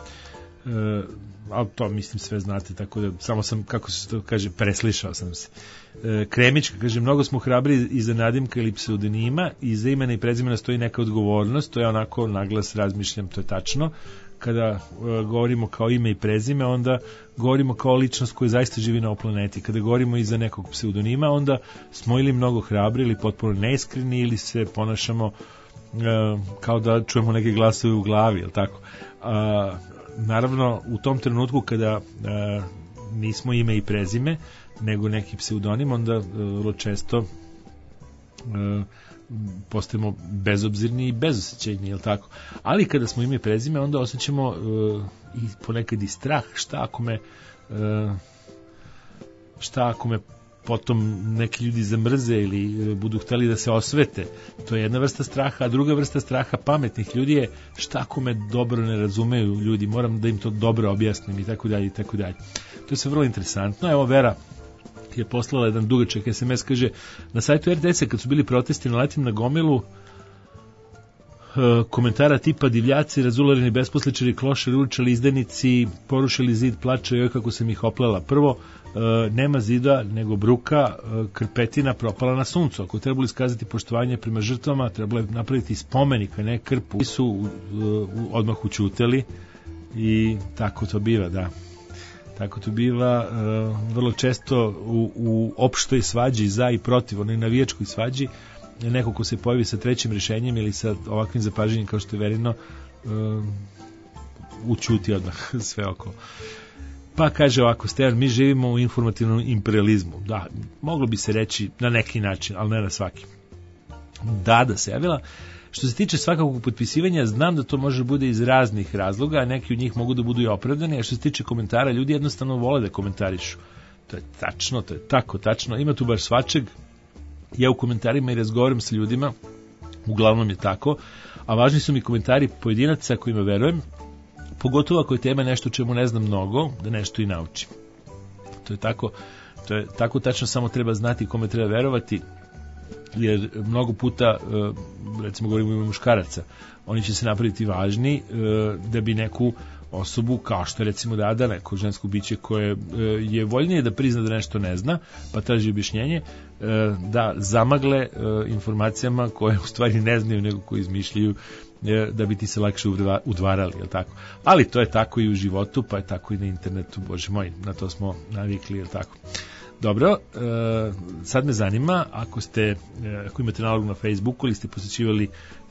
Ali to mislim sve znate, tako da samo sam, kako se to kaže, preslišao sam se. Kremička kaže, mnogo smo hrabri iza nadimka ili pseudonima, iza imena i prezimena stoji neka odgovornost, to je onako naglas razmišljam, to je tačno. Kada govorimo kao ime i prezime, onda govorimo kao ličnost koja zaista živi na ovoj planeti. Kada govorimo iza nekog pseudonima, onda smo ili mnogo hrabri ili potpuno neiskreni ili se ponašamo kao da čujemo neke glasove u glavi, je li tako? Naravno, u tom trenutku kada nismo ime i prezime, nego neki pseudonim, onda vrlo često postajemo bezobzirni i bezosećajni, je li tako? Ali kada smo ime i prezime, onda osjećamo i ponekad i strah, šta ako me potom neki ljudi zamrze ili budu hteli da se osvete. To je jedna vrsta straha, a druga vrsta straha pametnih ljudi je šta ako me dobro ne razumeju ljudi, moram da im to dobro objasnim i tako dalje i tako dalje. To je sve vrlo interesantno. Evo, Vera je poslala jedan dugačak SMS, kaže, na sajtu RTS-a kad su bili protesti naletim na gomilu komentara tipa divljaci, razulareni besposličari, klošari, uličali, izdajnici, porušili zid, plače, joj kako sam ih oplela. Prvo, nema zida nego bruka, krpetina propala na suncu. Ako trebali iskazati poštovanje prema žrtvama, trebalo je napraviti spomenika, ne krpu. Su odmah učuteli i tako to biva, da. Tako to biva vrlo često u opštoj svađi za i protiv, onoj navijačkoj svađi, neko ko se pojavi sa trećim rješenjem ili sa ovakvim zapažanjem kao što je Verino, učuti odmah sve okolo. Pa kaže ovako, Stejan, mi živimo u informativnom imperializmu. Da, moglo bi se reći na neki način, ali ne na svaki. Da se javila. Što se tiče svakakvog potpisivanja, znam da to može bude iz raznih razloga, a neki od njih mogu da budu i opravdani, a što se tiče komentara, ljudi jednostavno vole da komentarišu. To je tačno, to je tako tačno. Ima tu baš svačeg. Ja u komentarima i razgovaram sa ljudima, uglavnom je tako, a važni su mi komentari pojedinaca kojima verujem, pogotovo ako je tema nešto čemu ne znam mnogo, da nešto i naučim. To je tako tačno, samo treba znati kome treba verovati, jer mnogo puta, recimo govorimo o muškaraca, oni će se napraviti važni da bi neku osobu, kao što recimo Dada, neko žensko biće koje je voljnije da prizna da nešto ne zna, pa traži objašnjenje, da zamagle informacijama koje u stvari ne znaju, nego koje izmišljaju, da bi ti se lakše udvarali, je li tako? Ali to je tako i u životu, pa je tako i na internetu, bože moj, na to smo navikli, je li tako? Dobro, sad me zanima, ako imate nalog na Facebooku ili ste posjećivali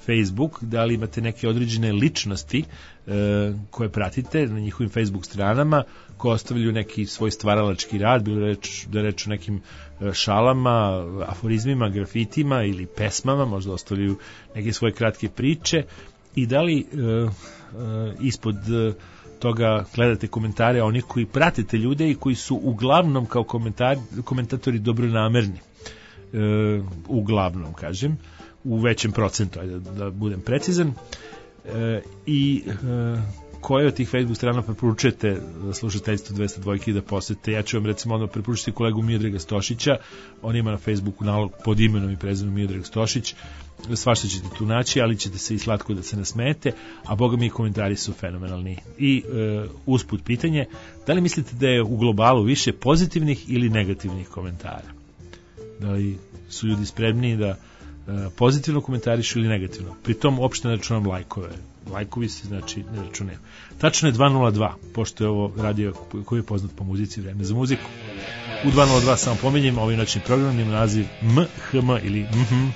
Facebook, da li imate neke određene ličnosti koje pratite na njihovim Facebook stranama, koje ostavljaju neki svoj stvaralački rad, bilo da je reč o nekim šalama, aforizmima, grafitima ili pesmama, možda ostavljaju neke svoje kratke priče, i da li ispod toga gledate komentare onih koji pratite ljude i koji su uglavnom kao komentatori dobronamerni. Uglavnom, kažem, u većem procentu, ajde da budem precizan, i koje od tih Facebook strana preporučujete slušateljstvu 202 da posete. Ja ću vam recimo odmah preporučiti kolegu Miodraga Stošića, on ima na Facebooku nalog pod imenom i prezimenom Miodrag Stošić, svašta ćete tu naći, ali ćete se i slatko da se nasmejete, a boga mi komentari su fenomenalni. I usput pitanje, da li mislite da je u globalu više pozitivnih ili negativnih komentara? Da li su ljudi spremni da pozitivno komentarišu ili negativno? Pritom uopšte ne računam lajkove. Lajkovi se, znači, ne računaju. Tačno je 202, pošto je ovo radio koji je poznat po muzici, Vreme za muziku. U 202 samo pominjem, ovaj noćni program ima naziv MHM ili MHM.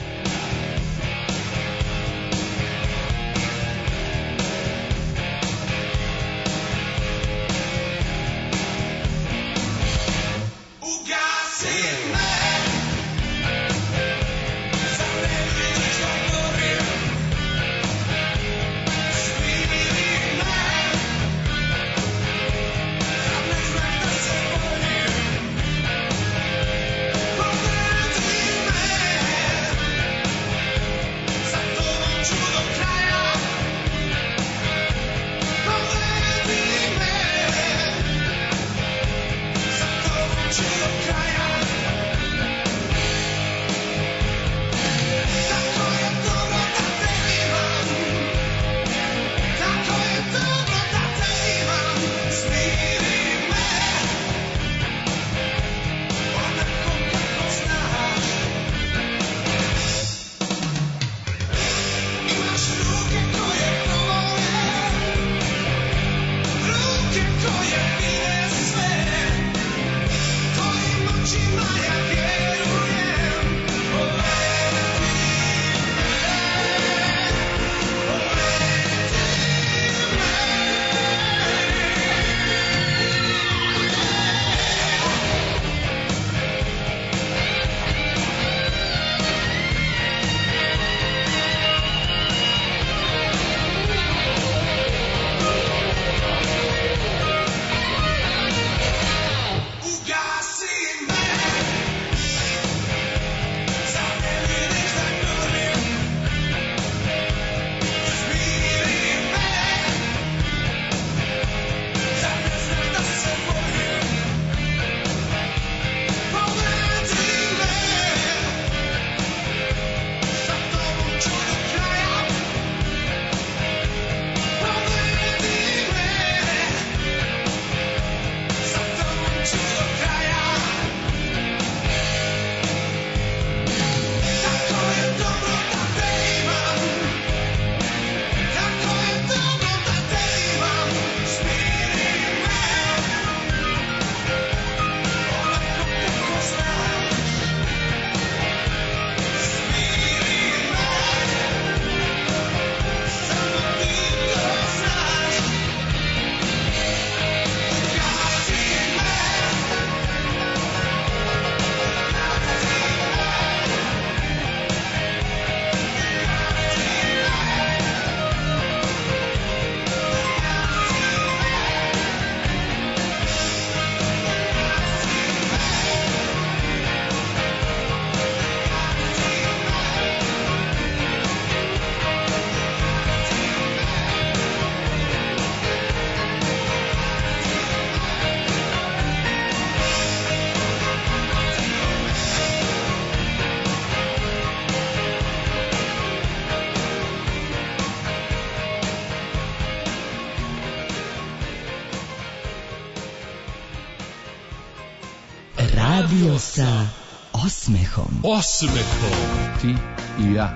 Radio sa osmehom. Osmehom. Ti i ja.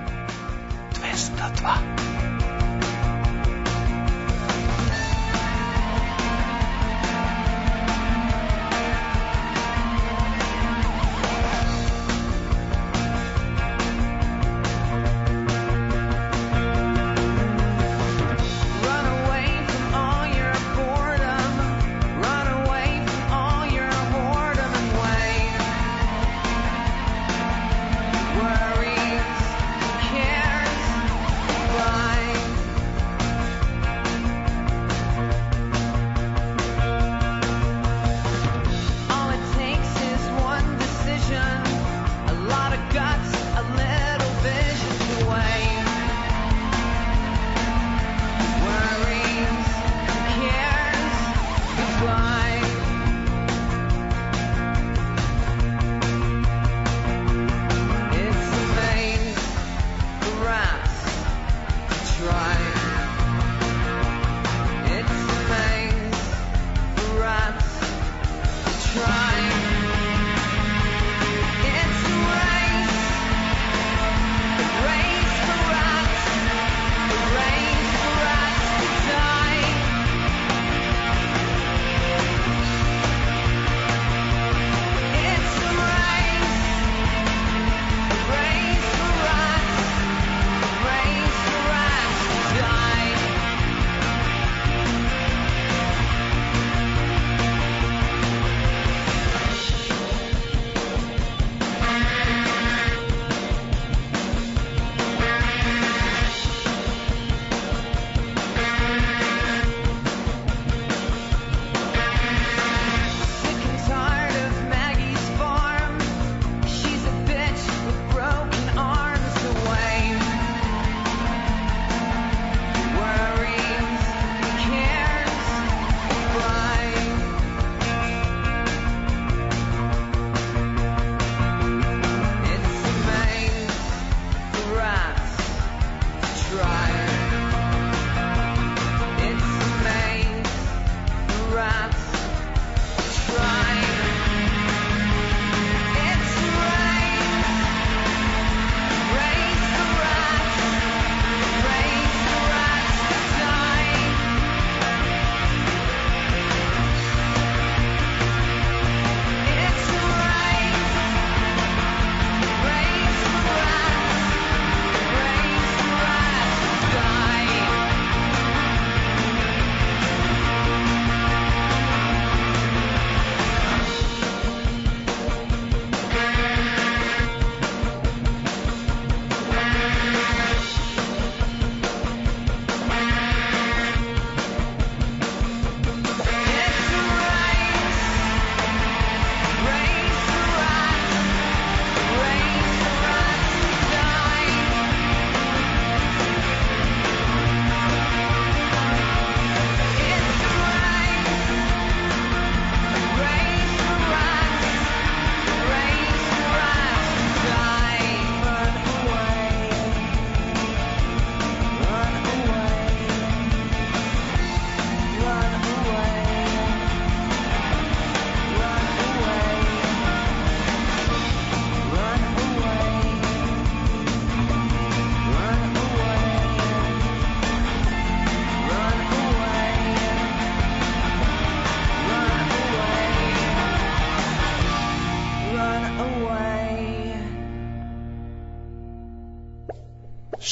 202.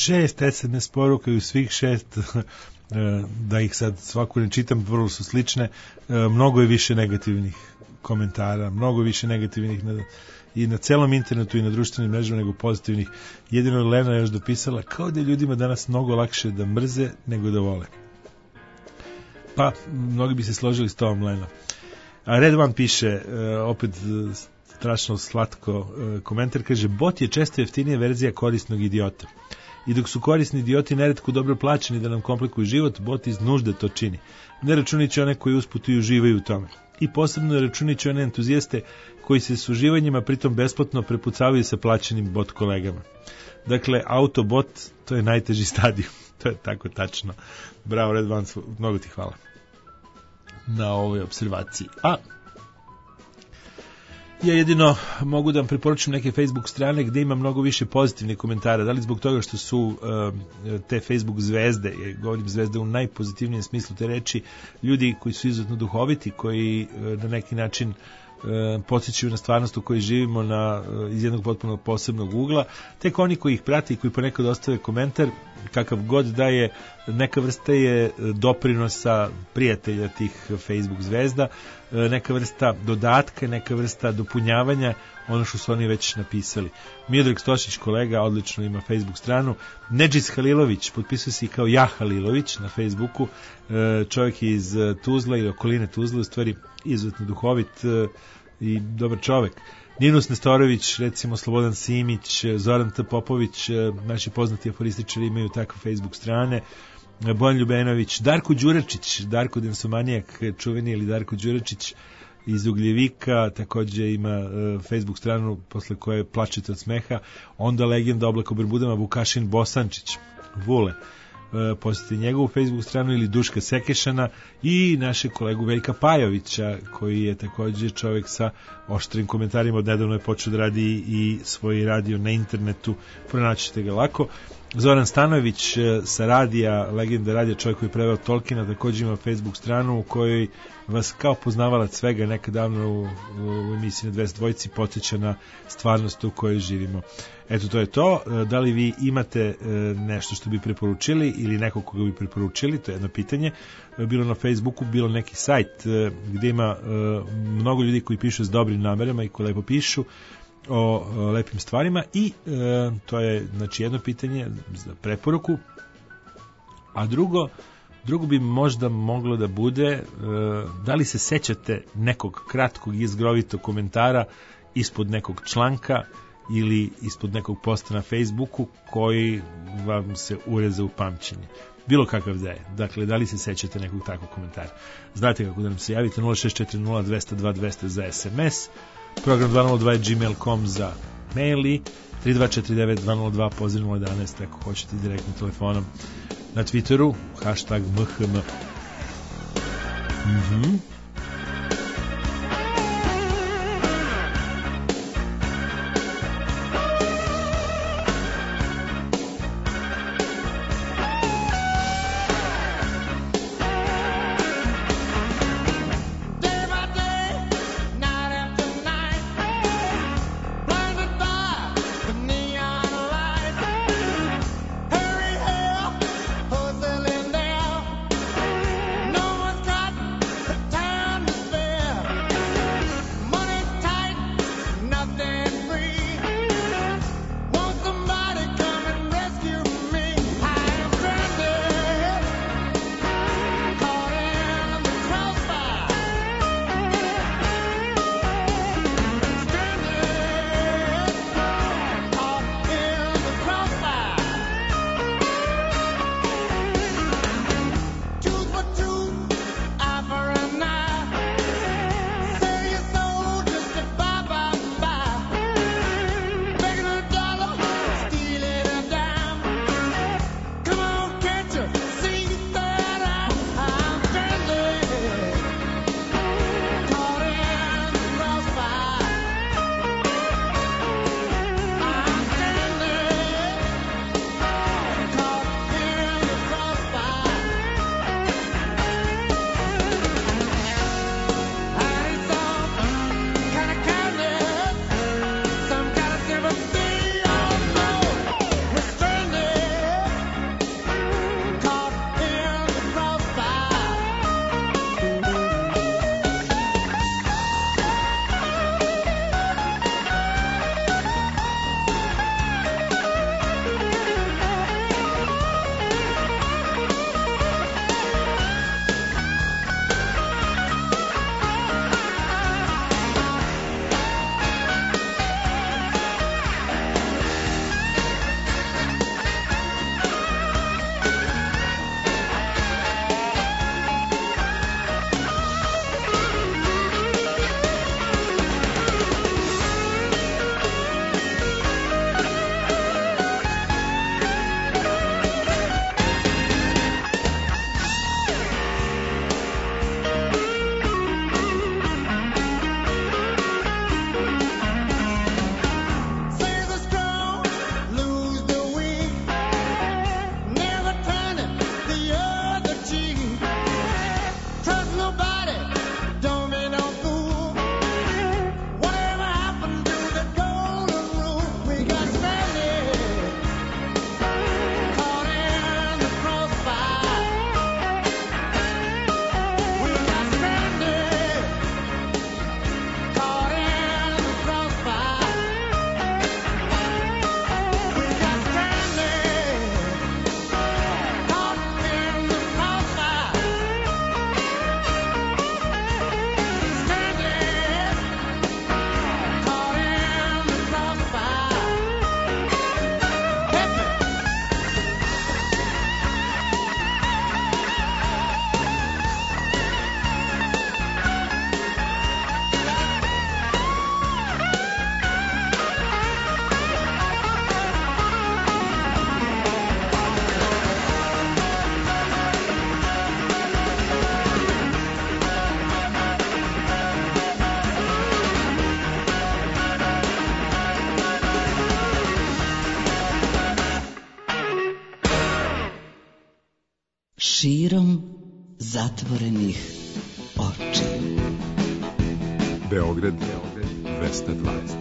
6 SMS poruka i u svih 6 da ih sad svaku ne čitam, vrlo su slične, mnogo je više negativnih komentara, mnogo više negativnih i na celom internetu i na društvenim mrežama nego pozitivnih. Jedino je Lena još dopisala kao da je ljudima danas mnogo lakše da mrze nego da vole. Pa, mnogi bi se složili s tom, Lena. A Red One piše, opet strašno slatko komentar, kaže, bot je često jeftinija verzija korisnog idiota. I dok su korisni idioti neretko dobro plaćeni da nam komplikuju život, bot iz nužde to čini. Ne računići one koji usput i uživaju u tome. I posebno ne računići one entuzijaste koji se s uživanjima pritom besplatno prepucavaju sa plaćenim bot kolegama. Dakle, autobot, to je najteži stadijum. To je tako tačno. Bravo, Red One, mnogo ti hvala na ovoj observaciji. A ja jedino mogu da vam preporučim neke Facebook strane gde ima mnogo više pozitivnih komentara. Da li zbog toga što su te Facebook zvezde, govorim zvezde u najpozitivnijem smislu te reči, ljudi koji su izuzetno duhoviti, koji na neki način podsjećaju na stvarnost u kojoj živimo iz jednog potpuno posebnog ugla, tek oni koji ih prate i koji ponekad ostave komentar, kakav god da je, neka vrsta je doprinosa prijatelja tih Facebook zvezda, neka vrsta dodatka, neka vrsta dopunjavanja ono što su oni već napisali. Miodrag Stošić, kolega, odlično ima Facebook stranu. Nedžis Halilović, potpisuje se i kao Ja Halilović na Facebooku, čovjek iz Tuzla ili okoline Tuzla, u stvari izuzetno duhovit i dobar čovjek. Ninus Nestorović, recimo Slobodan Simić, Zoran T. Popović, naši poznati aforističari imaju takve Facebook strane, Bojan Ljubenović, Darko Đuračić, Darko Densomanijak, čuveni ili Darko Đuračić iz Ugljevika, također ima Facebook stranu posle koje plačete od smeha, onda legenda Oblaka u Berbudama, Vukašin Bosančić, Vule, posjetite njegovu Facebook stranu, ili Duška Sekešana i našeg kolegu Veljka Pajovića, koji je također čovjek sa oštrim komentarima, od nedavno je počeo da radi i svoj radio na internetu, pronaćete ga lako. Zoran Stanojević sa radija, legenda radija, čovjek koji je preveo Tolkiena, također ima Facebook stranu u kojoj vas kao poznavalac svega nekad davno u emisiji na 22 podsjeća na stvarnost u kojoj živimo. Eto, to je to. Da li vi imate nešto što bi preporučili ili nekog koga bi preporučili, to je jedno pitanje. Bilo na Facebooku, bilo neki sajt gdje ima mnogo ljudi koji pišu s dobrim namerama i koji lepo pišu o lepim stvarima i to je znači jedno pitanje za preporuku, a drugo bi možda moglo da bude da li se sećate nekog kratkog i izgrovitog komentara ispod nekog članka ili ispod nekog posta na Facebooku koji vam se ureza u pamćenje. Bilo kakav da je. Dakle, da li se sećate nekog takvog komentara? Znate kako da nam se javite, 0640 202 200 za SMS, program 202 gmail.com za mail i 3249 202 poziv 011 ako hoćete direktno telefonom. Na Twitteru hashtag MHM. Time širom zatvorenih očiju. Beograd 220.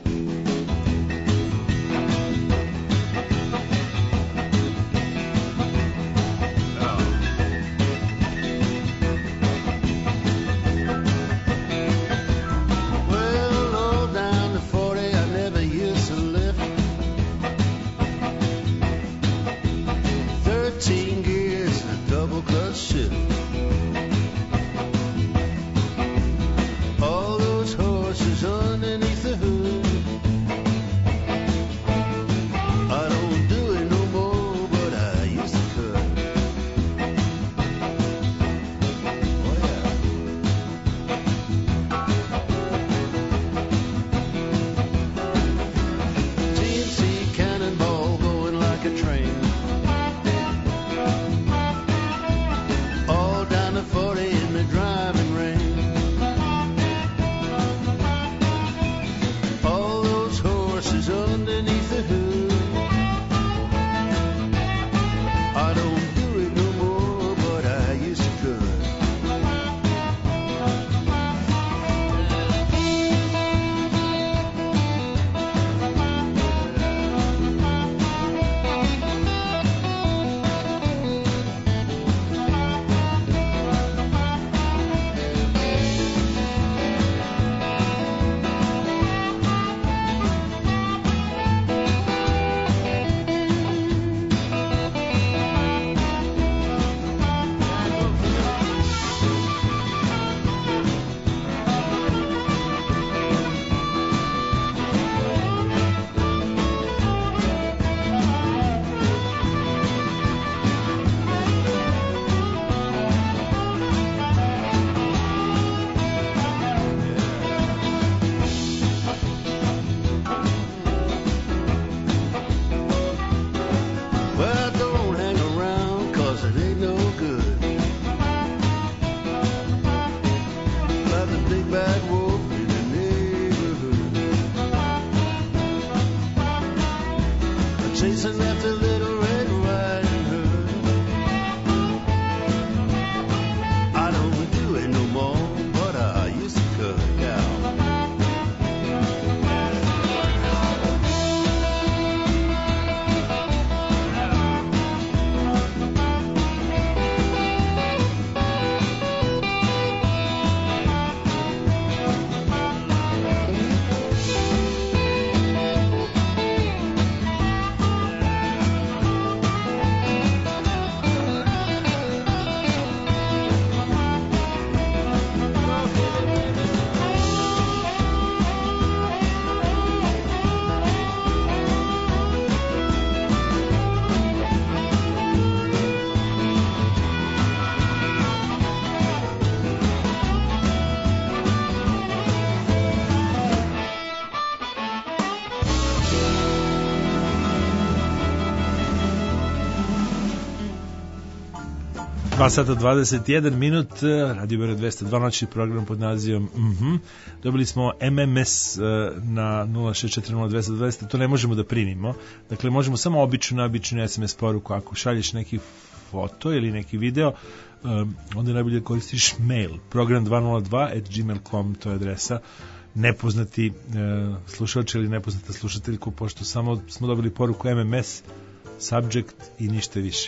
Dva sata 21 minut, Radio Beograd 202, noćni program pod nazivom Dobili smo MMS na 0640220, to ne možemo da primimo. Dakle, možemo samo običnu SMS poruku. Ako šalješ neki foto ili neki video, onda je najbolje da koristiš mail. program202@gmail.com, to je adresa. Nepoznati slušalač ili nepoznata slušateljku, pošto samo smo dobili poruku MMS, subject i ništa više.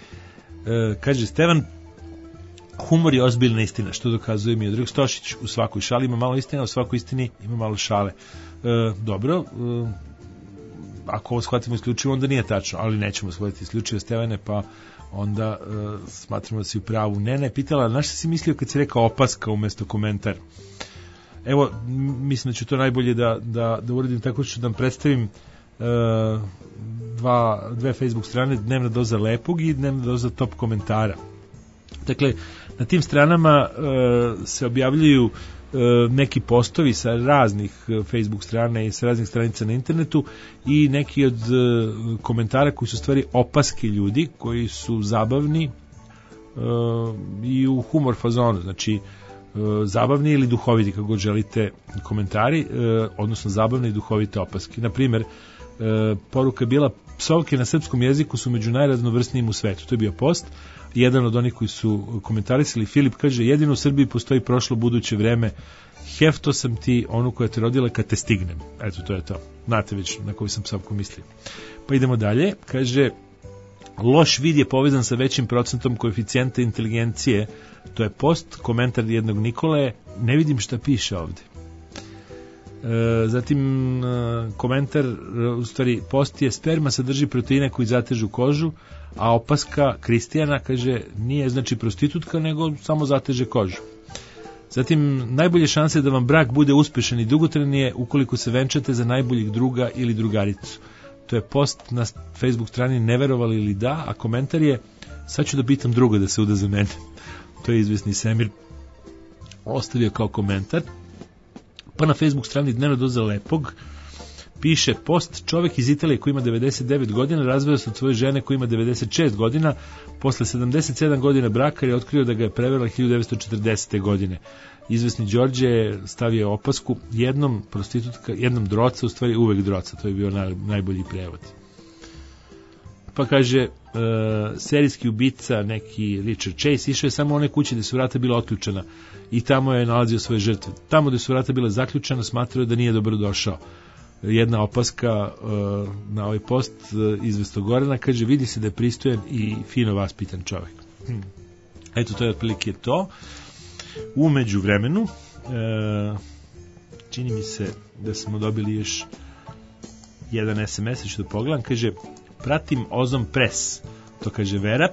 Kaže Stevan, humor je ozbiljna istina, što dokazuje Miodrag Stošić. U svakoj šali ima malo istine, u svakoj istini ima malo šale. Dobro, ako ovo shvatimo isključivo, onda nije tačno, ali nećemo shvatiti isključivo, Stevane, pa onda smatramo da si u pravu. Nena je pitala, na što si mislio kad si rekao opaska umjesto komentar? Evo, mislim da ću to najbolje da uradim tako što da vam predstavim dve Facebook strane, Dnevna doza lepog i Dnevna doza top komentara. Dakle, na tim stranama se objavljuju neki postovi sa raznih Facebook strana i sa raznih stranica na internetu i neki od komentara koji su stvari opaske ljudi koji su zabavni i u humor fazonu, znači zabavni ili duhoviti, kako god želite komentari, odnosno zabavne i duhovite opaske. Na primjer, poruka je bila: psovke na srpskom jeziku su među najraznovrsnijim u svetu. To je bio post. Jedan od onih koji su komentarisali, Filip, kaže: jedino u Srbiji postoji prošlo buduće vreme, hefto sam ti onu koja te rodila kad te stignem. Eto, to je to. Znate već na koju sam psovku mislio. Pa idemo dalje. Kaže: loš vid je povezan sa većim procentom koeficijenta inteligencije. To je post, komentar jednog Nikole. Ne vidim šta piše ovde. Zatim komentar, u stvari post je: sperma sadrži proteine koji zatežu kožu, a opaska Kristijana, kaže, nije znači prostitutka, nego samo zateže kožu. Zatim, najbolje šanse da vam brak bude uspešan i dugotran je ukoliko se venčate za najboljeg druga ili drugaricu. To je post na Facebook strani Ne verovali ili da, a komentar je: sad ću da pitam druga da se uda za mene. To je izvesni Semir ostavio kao komentar. Pa na Facebook strani Dnevna doza lepog piše post: čovek iz Italije koji ima 99 godina razveo se od svoje žene koja ima 96 godina posle 77 godina braka jer je otkrio da ga je prevarila 1940. godine. Izvesni Đorđe je stavio opasku: jednom prostitutka, jednom droca, u stvari uvek droca. To je bio najbolji prevod. Pa kaže, serijski ubica, neki Richard Chase, išao je samo u one kuće gde su vrata bila otključena i tamo je nalazio svoje žrtve. Tamo gde su vrata bila zaključena smatrao da nije dobro došao. Jedna opaska na ovaj post izvesto Gorana, kaže: vidi se da je pristojan i fino vaspitan čovjek. Eto, to je otprilike to. U međuvremenu čini mi se da smo dobili još jedan SMS, što da pogledam. Kaže: pratim Ozon Press, to kaže Vera.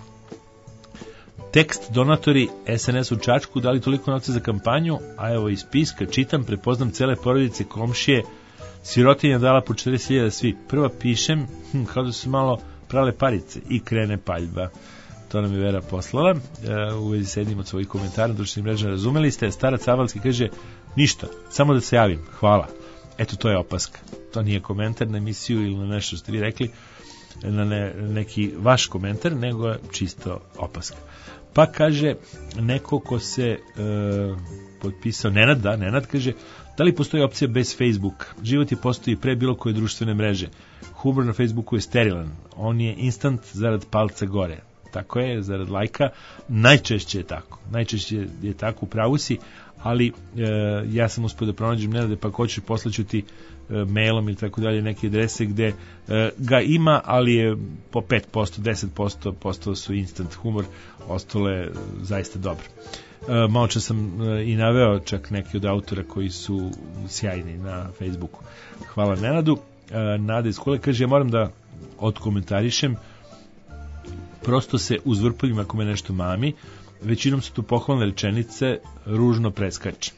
Tekst: donatori SNS u Čačku dali toliko novca za kampanju, a evo iz spiska čitam, prepoznam cele porodice, komšije, sirotinja dala po 40.000 svi. Prva pišem, kao da su malo prale parice, i krene paljba. To nam je Vera poslala. U vezi s jednim od svojih komentara na društvenim mrežama. Razumeli ste? Stara Cavalski kaže: ništa, samo da se javim, hvala. Eto, to je opaska. To nije komentar na emisiju ili na nešto što ste vi rekli, na neki vaš komentar, nego je čisto opaska. Pa kaže neko ko se potpisao, Nenad kaže: da li postoji opcija bez Facebooka? Život je postoji pre bilo koje društvene mreže. Humor na Facebooku je sterilan. On je instant zarad palca gore. Tako je, zarad lajka. Najčešće je tako. Najčešće je tako, u pravu si, ali ja sam uspio da pronađem Nenade, pa ko će poslaću ti mailom ili tako dalje neke adrese gde ga ima, ali je po 5%, 10% su instant humor, ostalo je zaista dobro. Malo čas sam i naveo čak neki od autora koji su sjajni na Facebooku. Hvala Nenadu. Nada iz Kule kaže: ja moram da odkomentarišem, prosto se uz vrpoljima ako me nešto mami, većinom su tu pohvalne rečenice, ružno preskače.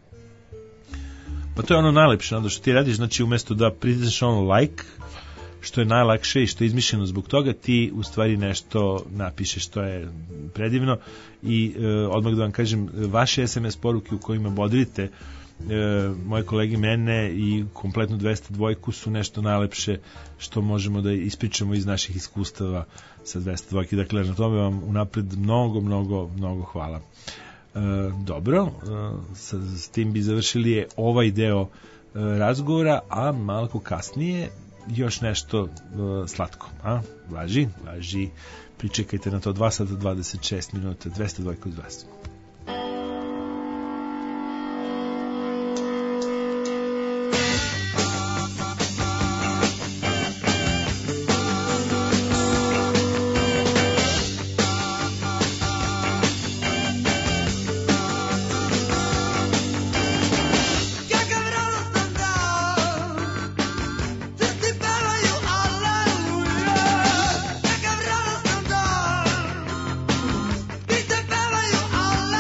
Pa to je ono najlepše, nada, što ti radiš, znači umesto da pritisneš ono like, što je najlakše i što je izmišljeno zbog toga, ti u stvari nešto napišeš, što je predivno. I odmah da vam kažem, vaše SMS poruke u kojima bodrite moje kolege, mene i kompletno 202 su nešto najlepše što možemo da ispričamo iz naših iskustava sa 202. Dakle, na tome vam unapred mnogo hvala. Dobro, s tim bi završili ovaj deo razgovora, a malo kasnije još nešto slatko. Važi, pričekajte na to. 2 sata 26 minuta, 202 kod vas. Alla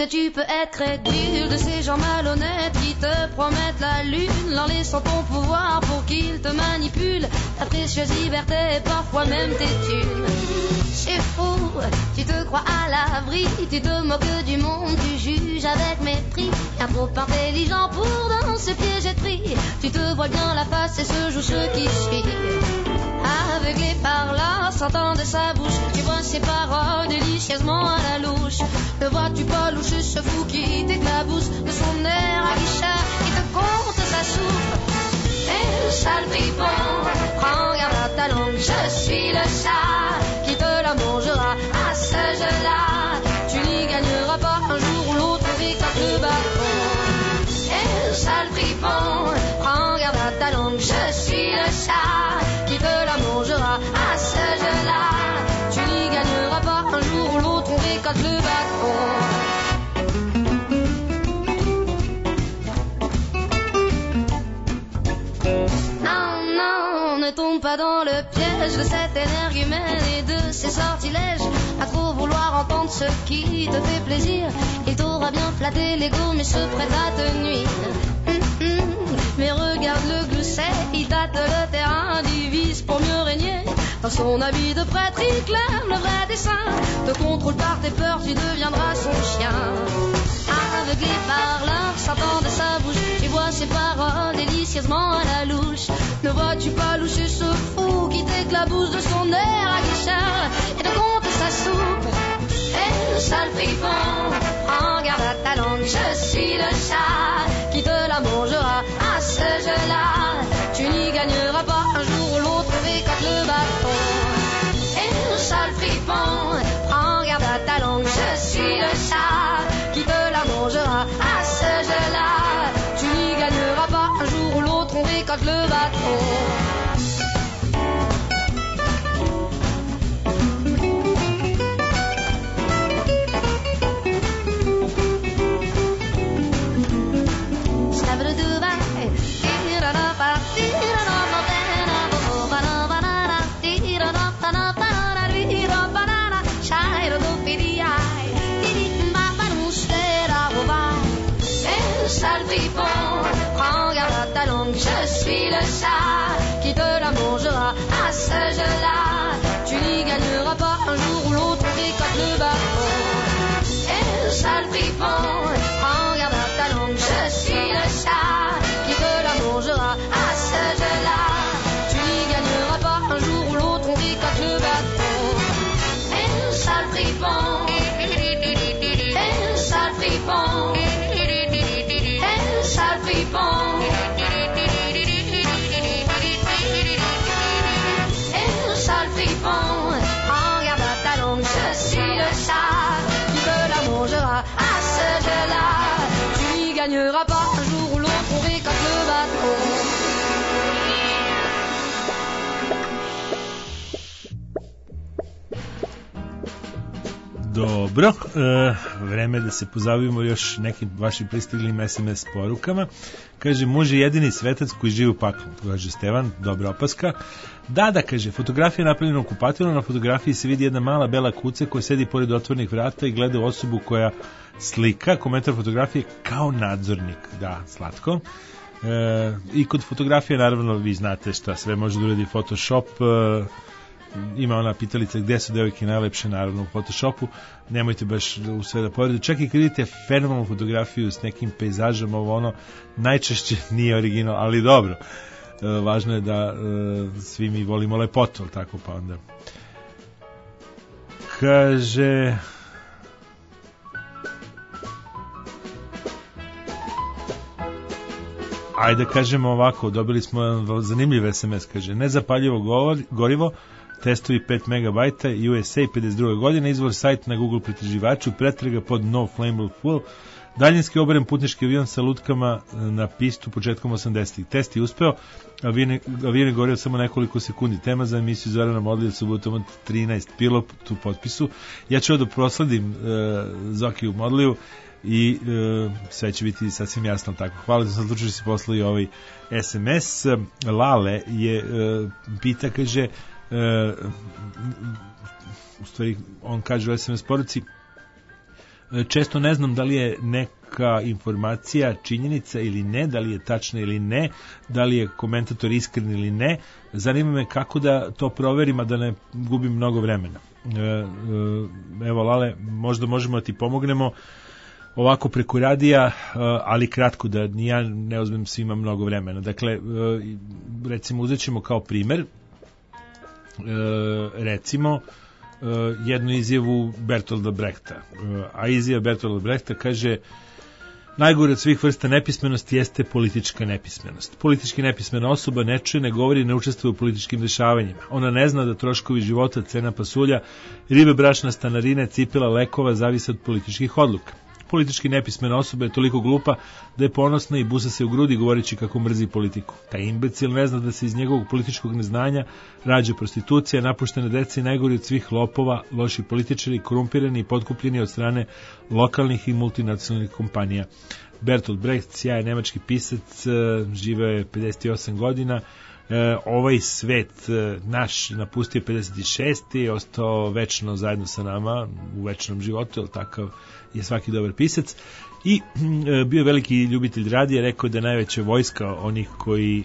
que tu peux être crédule de ces gens malhonnêtes qui te promettent la lune, leur laissant ton pouvoir pour qu'ils te manipulent ta précieuse liberté et parfois même tes thunes. C'est fou, tu te crois à l'abri, tu te moques du monde, tu juges avec mépris, bien trop intelligent pour dans ce piège être pris. Tu te vois bien la face et se joue ce qui suit. Aveuglé par là, s'entend de sa bouche, tu vois ses paroles délicieusement à la louche. Ne vois-tu pas loucher ce fou qui t'éclabousse de son air à guichard qui te compte sa soupe. Et sale fripon, prends garde à ta langue, je suis le chat qui te la mangera à ce jeu-là. Tu n'y gagneras pas un jour ou l'autre, récolte le bâton. Et sale fripon, prends garde à ta langue, je suis le chat qui te la mangera à ce jeu-là. Tu n'y gagneras pas un jour ou l'autre, on récolte le bâton. Non, non, ne tombe pas dans le piège de cette énergumène et de ses sortilèges. À trop vouloir entendre ce qui te fait plaisir, il t'aura bien flatté l'ego mais se prête à te nuire. Mais regarde le glousset, il tâte le terrain, divise pour mieux régner. Dans son habit de prêtre, il clame le vrai dessein. Te contrôle par tes peurs, tu deviendras son chien. Aveuglé par l'enchantant de sa bouche, tu vois ses paroles délicieusement à la louche. Ne vois-tu pas loucher ce fou qui t'éclabousse de son air à guichard et te compte sa soupe. Et sale fripon, prends garde à ta langue, je suis le chat qui te la mangera à ce jeu-là. Tu n'y gagneras pas un jour ou l'autre, récolte le bâton. Et sale fripon, prends garde à ta langue, je suis le chat qui te la mangera à ce jeu-là. Tu n'y gagneras pas un jour ou l'autre, on récolte le bâton. Prends garde à ta langue, je suis le chat qui te la mangera à ce jeu-là. Tu n'y gagneras pas un jour ou l'autre, on récolte le bâton. Et sale fripon, prends garde à ta langue, je suis le chat qui te la mangera à ce jeu-là. Tu n'y gagneras pas un jour ou l'autre, on récolte le bâton. Et sale fripon, et sale fripon. Sale fripon, et sale fripon, prends garde à ta langue, je suis le chat qui te la mangera à ce jeu-là. Tu n'y gagneras pas un jour ou l'autre, on récolte le bâton. Dobro, vreme da se pozabavimo još nekim vašim pristiglim SMS porukama. Kaže, muž je jedini svetac koji živi u paklu, kaže Stevan, dobra opaska. Da, kaže, fotografija je napravljena u kupatilu, na fotografiji se vidi jedna mala bela kuca koja sedi pored otvornih vrata i gleda osobu koja slika, komentar fotografije kao nadzornik, da, slatko. I kod fotografije, naravno, vi znate šta sve može da uradi Photoshop, ima ona pitalica gde su devojke najlepše, naravno u Photoshopu, nemojte baš u sve da poredite, čak i kad vidite fenomenalnu fotografiju s nekim pejzažom, ovo ono, najčešće nije original, ali dobro, važno je da svi mi volimo lepotu, ali tako, pa onda kaže ajde kažemo ovako, dobili smo zanimljiv SMS, kaže, nezapaljivo gorivo, testovi 5 MB, USA 52. godine, izvor sajt na Google pretraživaču, pretraga pod No Flammable Fuel, daljinski oboren putnički avion sa lutkama na pistu početkom 80-ih. Test je uspeo, avion je gorio samo nekoliko sekundi. Tema za emisiju Zorana Modlija subotom od 13, pilot u potpisu. Ja ću da prosledim Zokiju Modliju i sve će biti sasvim jasno tako. Hvala da sam slučaju si poslali ovaj SMS. Lale je pita, kaže, u stvari on kaže u SMS poruci, često ne znam da li je neka informacija činjenica ili ne, da li je tačna ili ne, da li je komentator iskren ili ne. Zanima me kako da to proverim, a da ne gubim mnogo vremena. Evo, Lale, možda možemo da ti pomognemo ovako preko radija, ali kratko, da ni ja ne uzmem svima mnogo vremena. Dakle, recimo, uzet ćemo kao primer, recimo, jednu izjavu Bertolda Brechta. A izjava Bertolda Brechta kaže: najgore od svih vrsta nepismenosti jeste politička nepismenost. Politički nepismena osoba ne čuje, ne govori, ne učestvuje u političkim dešavanjima. Ona ne zna da troškovi života, cena pasulja, ribe, brašna, stanarine, cipela, lekova zavise od političkih odluka. Politički nepismena osoba je toliko glupa da je ponosna i busa se u grudi govoreći kako mrzi politiku. Taj imbecil ne zna da se iz njegovog političkog neznanja rađa prostitucija, napuštene deca i najgori od svih lopova, loši političari, korumpirani i potkupljeni od strane lokalnih i multinacionalnih kompanija. Bertolt Brecht, sjajan nemački pisac, živeo je 58 godina. Ovaj svet naš napustio 56. i ostao večno zajedno sa nama u večnom životu, jer takav je svaki dobar pisac. I bio veliki ljubitelj radija, rekao da je najveća vojska onih koji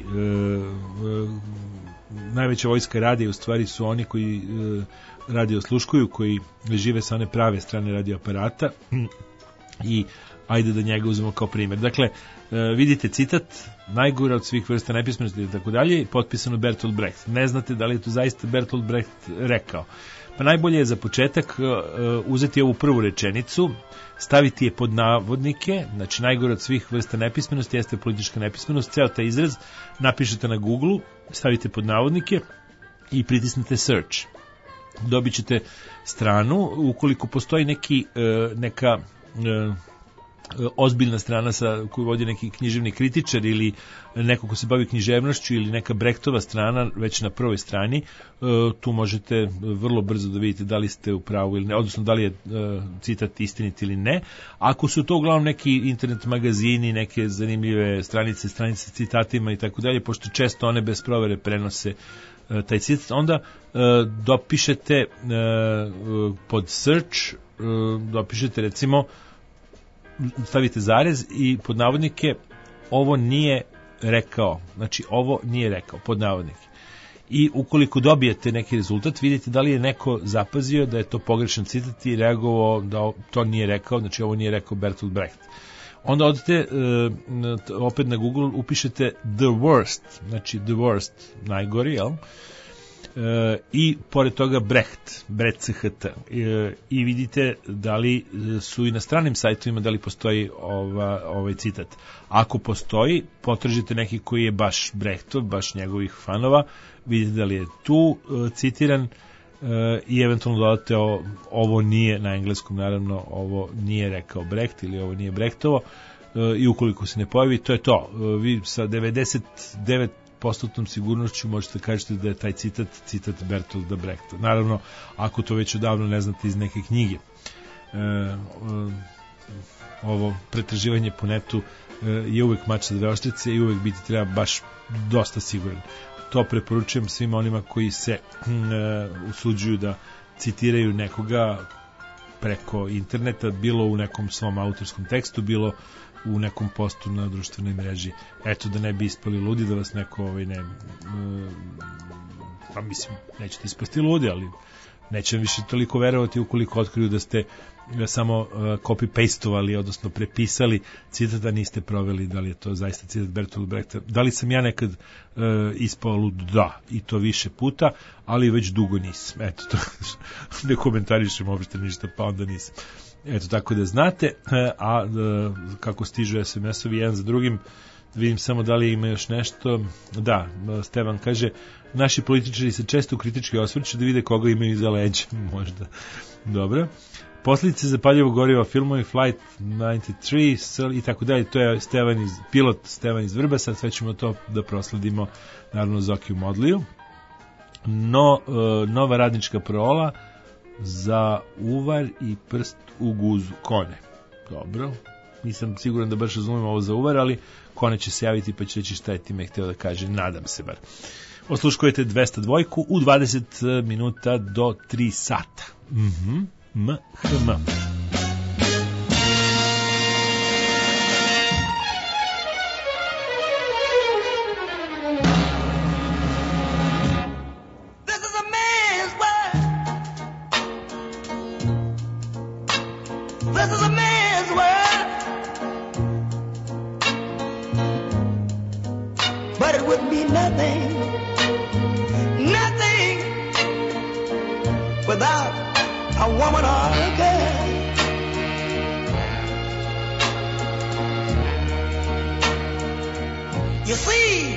najveća vojska radija u stvari su oni koji radio osluškuju, koji žive sa one prave strane radioaparata, i ajde da njega uzmemo kao primjer. Dakle, vidite citat, najgora od svih vrsta nepismenosti i tako dalje, potpisano Bertolt Brecht. Ne znate da li je to zaista Bertolt Brecht rekao. Pa najbolje je za početak uzeti ovu prvu rečenicu, staviti je pod navodnike, znači najgore od svih vrsta nepismenosti jeste politička nepismenost, ceo taj izraz napišete na Google, stavite pod navodnike i pritisnete search. Dobit ćete stranu, ukoliko postoji neka ozbiljna strana koju vodi neki književni kritičar ili neko ko se bavi književnošću ili neka Brechtova strana već na prvoj strani, tu možete vrlo brzo da vidite da li ste u pravu ili ne, odnosno da li je citat istinit ili ne. Ako su to uglavnom neki internet magazini, neke zanimljive stranice s citatima i tako dalje, pošto često one bez provere prenose taj citat, onda dopišete pod search, dopišete recimo, stavite zarez i pod navodnike ovo nije rekao, znači ovo nije rekao, pod navodnike. I ukoliko dobijete neki rezultat, vidite da li je neko zapazio da je to pogrešan citat i reagovao da to nije rekao, znači ovo nije rekao Bertolt Brecht. Onda odete opet na Google, upišete the worst, znači the worst, najgori, jel? I pored toga Brecht, CHT, i vidite da li su i na stranim sajtovima, da li postoji ovaj citat. Ako postoji, potražite neki koji je baš Brechtov, baš njegovih fanova, vidite da li je tu citiran i eventualno dodate ovo nije, na engleskom naravno, ovo nije rekao Brecht ili ovo nije Brechtovo, i ukoliko se ne pojavi, to je to. Vi sa 99% sigurnošću možete kažete da je taj citat Bertolda Brechta. Naravno, ako to već odavno ne znate iz neke knjige. Ovo pretraživanje po netu je uvek mač sa dve oštrice i uvek biti treba baš dosta siguran. To preporučujem svima onima koji se usuđuju da citiraju nekoga preko interneta, bilo u nekom svom autorskom tekstu, bilo u nekom postu na društvenoj mreži. Eto, da ne bi ispali ludi, da vas neko pa mislim, nećete ispasti ludi, ali neće vam više toliko verovati ukoliko otkriju da ste samo copy-pastovali, odnosno prepisali citat, da niste proveli da li je to zaista citat Bertolt Brechta. Da li sam ja nekad ispao lud? Da, i to više puta, ali već dugo nisam. Eto, to ne komentarišem uopšte ništa, pa onda nisam. Eto, tako da znate, a kako stižu SMS-ovi jedan za drugim, vidim samo da li ima još nešto. Da, Stevan kaže, naši političari se često kritički osvrću da vide koga imaju iza leđa. Možda. Dobro. Posljedice zapaljivog goriva, filmovi Flight 93 i tako dalje, to je pilot Stevan iz Vrbasa, sve ćemo to da prosledimo naravno Zokiju Modliju. No, nova radnička parola za uvar i prst u guzu kone. Dobro, nisam siguran da baš razumijem ovo za uvar, ali kone će se javiti pa će reći šta je time hteo da kaže, nadam se bar. Osluškujete 202 u 20 minuta do 3 sata. MHM. nothing, nothing without a woman or a girl. You see,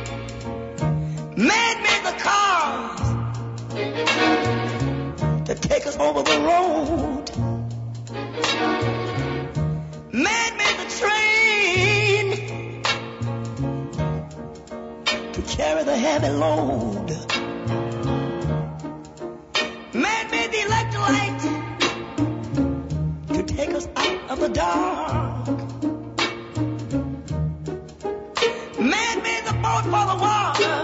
man made the cars to take us over the road. Man made the train to carry the heavy load. Man made the electric light to take us out of the dark. Man made the boat for the water,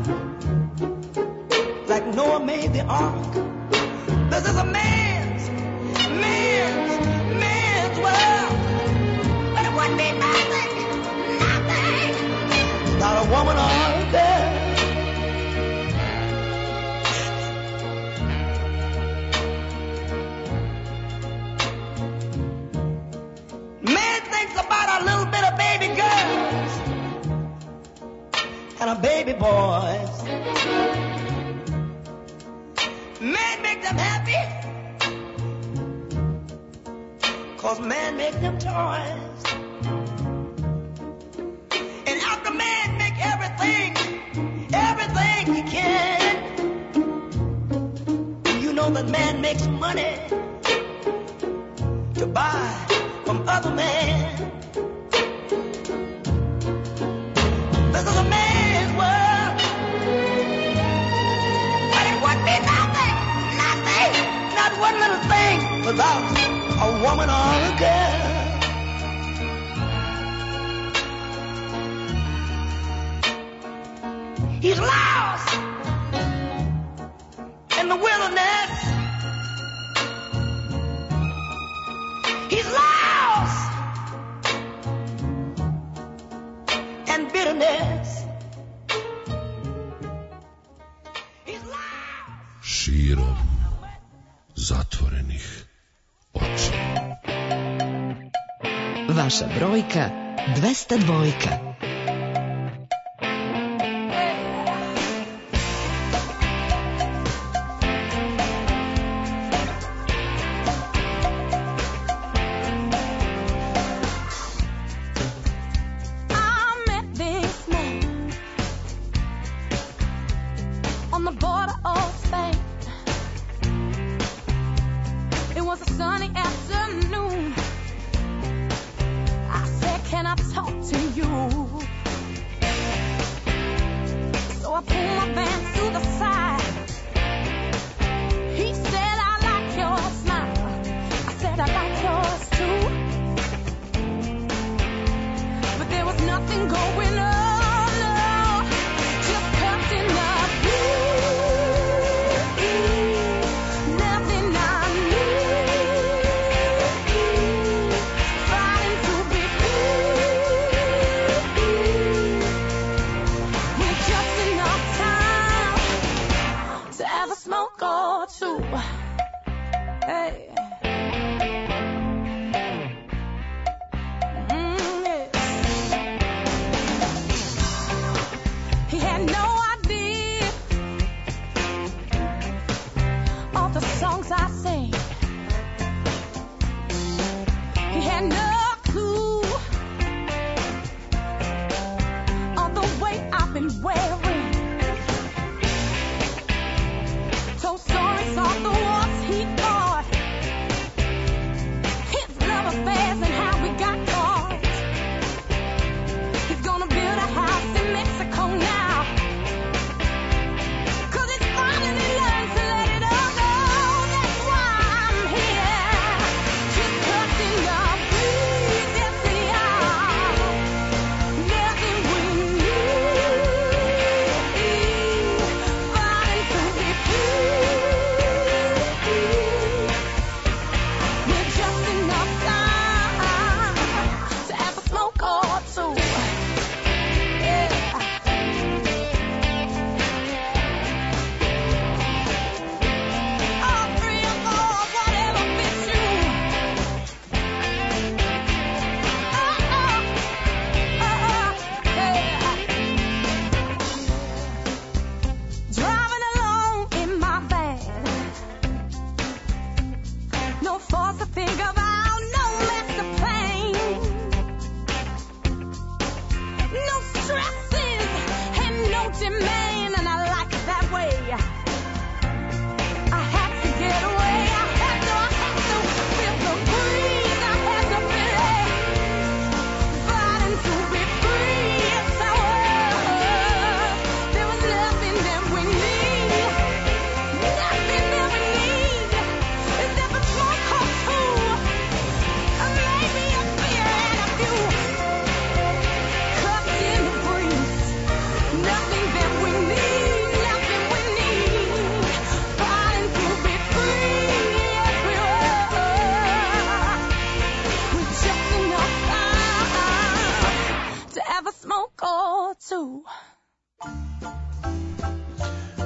like Noah made the ark. This is a man's world. But it wouldn't be nothing, without a woman or a girl. Man thinks about a little bit of baby girls and a baby boys. Man make them happy, 'cause man make them toys. And after man make everything he can, you know that man makes money to buy from other men. This is a man's world, but it would be nothing, not one little thing without a woman or a girl. He's lost in the wilderness. He's lost in bitterness. He's lost. Širom zatvorenih očiju. Vaša brojka 202.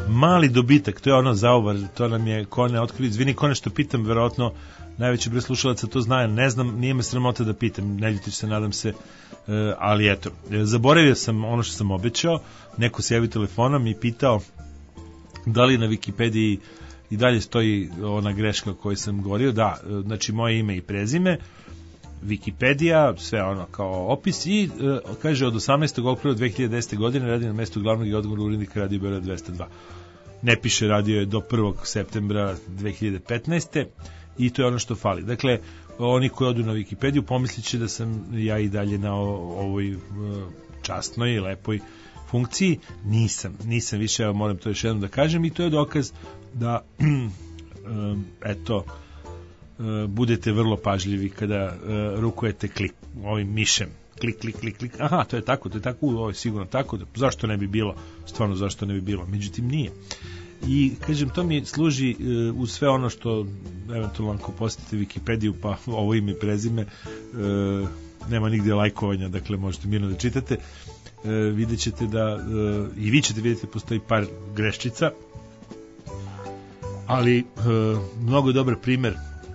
mali dobitak, to je ono zaobar, to nam je Kone otkrio, izvini Kone što pitam, verovatno najveći broj slušalaca to zna, ne znam, nije me sramota da pitam, ne ljutiš se, nadam se, ali eto, zaboravio sam ono što sam obećao, neko se javio telefonom i pitao da li na Wikipediji i dalje stoji ona greška koju sam govorio, da, znači moje ime i prezime, Wikipedija, sve ono kao opis i kaže od 18. oktobra 2010. godine radi na mestu glavnog i odgovornog urednika Radio Beograd 202. Ne piše, radio je do 1. septembra 2015. I to je ono što fali. Dakle, oni koji odu na Wikipediju pomislit će da sam ja i dalje na ovoj časnoj i lepoj funkciji. Nisam više, evo moram to još jednom da kažem i to je dokaz da eto, budete vrlo pažljivi kada rukujete ovim mišem. Klik. Aha, to je tako, ovo je sigurno tako. Zašto ne bi bilo? Stvarno, zašto ne bi bilo? Međutim, nije. I, kažem, to mi služi uz sve ono što, eventualno, ako posjetite Wikipediju, pa ovo ime i prezime, nema nigdje lajkovanja, dakle, možete mirno da čitate, vidjet ćete da, i vi ćete vidjeti, postoji par greščica, ali mnogo dobar primer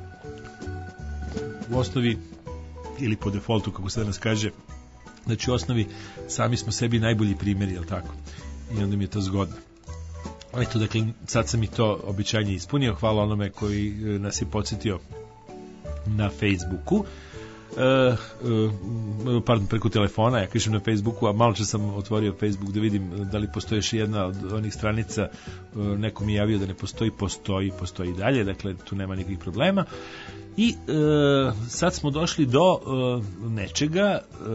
u osnovi, ili po defaultu, kako se danas kaže, znači u osnovi sami smo sebi najbolji primjeri, jel tako? I onda mi je to zgodno. Eto, dakle, sad sam i to običajnje ispunio. Hvala onome koji nas je podsjetio na Facebooku. Pardon, preko telefona, ja kažem na Facebooku, a malo čas sam otvorio Facebook da vidim da li postoji još jedna od onih stranica, neko mi je javio da ne postoji, postoji i dalje, dakle tu nema nikakvih problema. I sad smo došli do nečega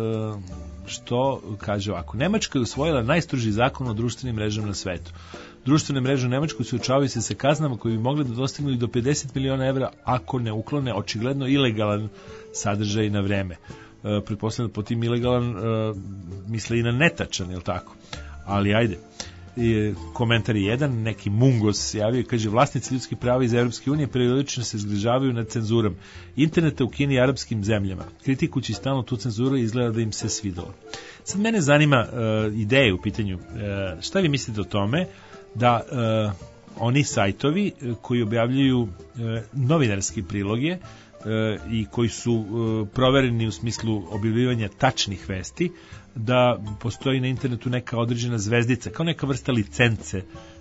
što kaže ovako: Nemačka je usvojila najstroži zakon o društvenim mrežama na svetu. Društvene mreže u Nemačkoj suočavaju se sa kaznama koje bi mogle da dostignu i do 50 miliona evra ako ne uklone očigledno ilegalan sadržaj na vreme. Pretpostavljam da po tim ilegalan misle i na netačan, je li tako? Ali ajde. Komentar je jedan, neki Mungos se javio i kaže: vlasnici ljudskih prava iz Evropske unije periodično se zgražavaju nad cenzurom interneta u Kini i arapskim zemljama. Kritikujući stalno tu cenzuru, izgleda da im se svidelo. Sad mene zanima ideje u pitanju. Šta vi mislite o tome da oni sajtovi koji objavljuju novinarske priloge i koji su provereni u smislu objavljivanja tačnih vesti, da postoji na internetu neka određena zvezdica, kao neka vrsta licence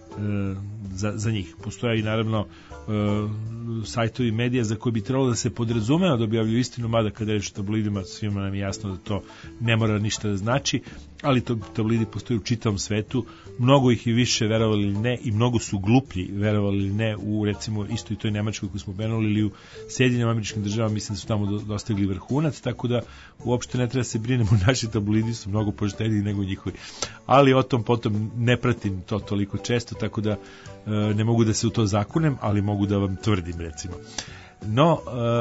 za njih. Postoje i naravno sajtovi medija za koji bi trebalo da se podrazumeva da objavljuju istinu, mada kada reč o tabloidima svima nam je jasno da to ne mora ništa da znači, ali tabloidi postoji u čitavom svetu, mnogo ih je više, verovali ili ne, i mnogo su gluplji, verovali ili ne, u recimo isto i toj Nemačkoj koju smo penuli, ili u Sjedinjenim Američkim Državama, mislim da su tamo dostigli vrhunac, tako da uopšte ne treba se brinemo, naši tabloidi su mnogo pošteniji nego njihovi. Ali o tom potom ne pratim to toliko često, tako da ne mogu da se u to zakunem, ali mogu da vam tvrdim, recimo. No,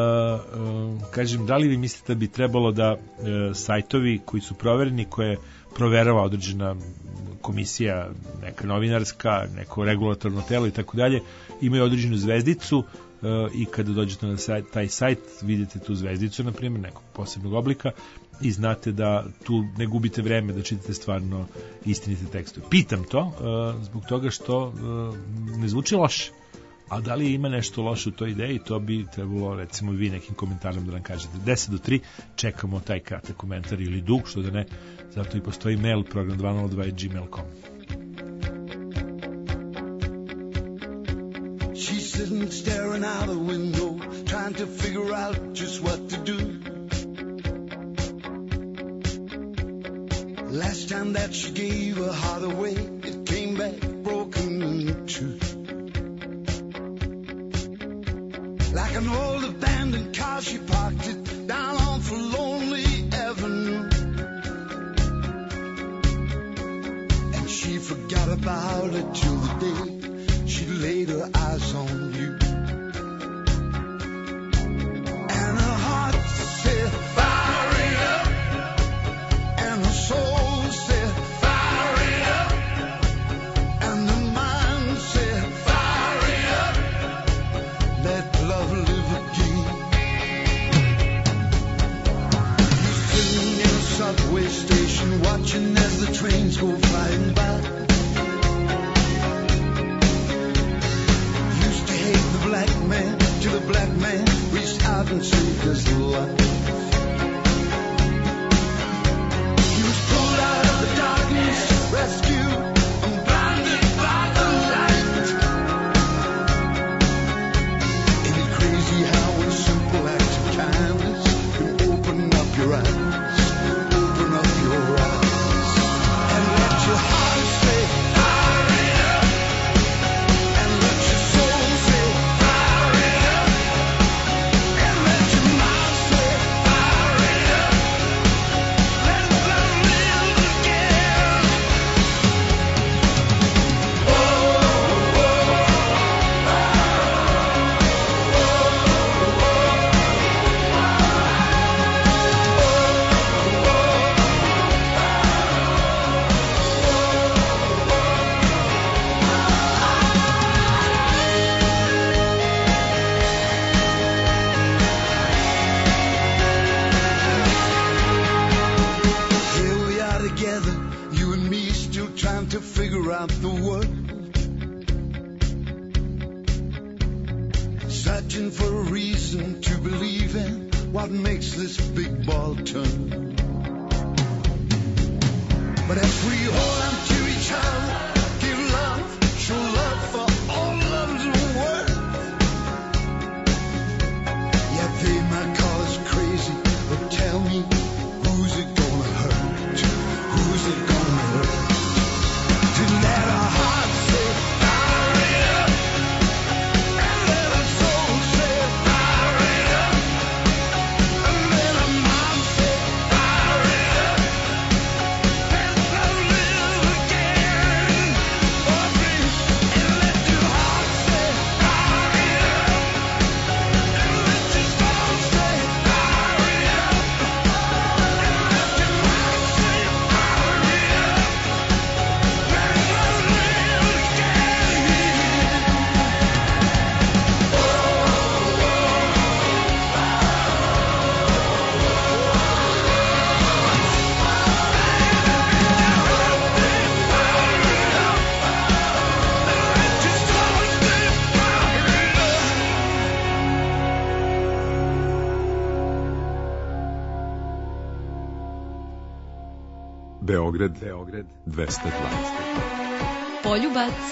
kažem, da li vi mislite da bi trebalo da sajtovi koji su provereni, koje proverava određena komisija, neka novinarska, neko regulatorno telo i tako dalje, imaju određenu zvezdicu i kada dođete na taj sajt vidite tu zvezdicu, na primjer, nekog posebnog oblika i znate da tu ne gubite vreme da čitate stvarno istinite tekstove. Pitam to zbog toga što ne zvuči loše. A da li ima nešto loše u toj ideji, to bi trebalo, recimo, vi nekim komentarom da nam kažete. 10 do 3, čekamo taj kratak komentar ili dug, što da ne, zato i postoji mail, program202@gmail.com. She's sitting staring out the window, trying to figure out just what to do. Last time that she gave her heart away, it came back broken in two. Like an old abandoned car, she parked it down on Lonely Avenue. And she forgot about it till the day she laid her eyes on you. And her heart said, fire it up. And her soul said, fire it up. And her mind said, fire it up. Let love live again. You're sitting in a subway station, watching as the trains go flying by. and saved his life. He was pulled out of the darkness, rescued and blinded by the light. Ain't it crazy how a simple act of kindness can open up your eyes, open up your eyes, and let your heart say fire it up, and let your soul say fire it up, and let your mind say fire it up, let love live again. Here we are together, you and me, still trying to figure out the world. Searching for a reason to believe in what makes this big ball turn. But if we hold on to each other, give love, show love for all love's worth. Yeah, they might call us crazy, but tell me, who's it gonna hurt? Who's it gonna hurt? To let our hearts say fire it up, and let our soul say fire it up, and let our mind say fire it up, let love live again. Oh, please, and let your heart say fire it up, and let your soul say fire it up, and let your mind say fire it up, let love live again. Beograd 220. Poljubac.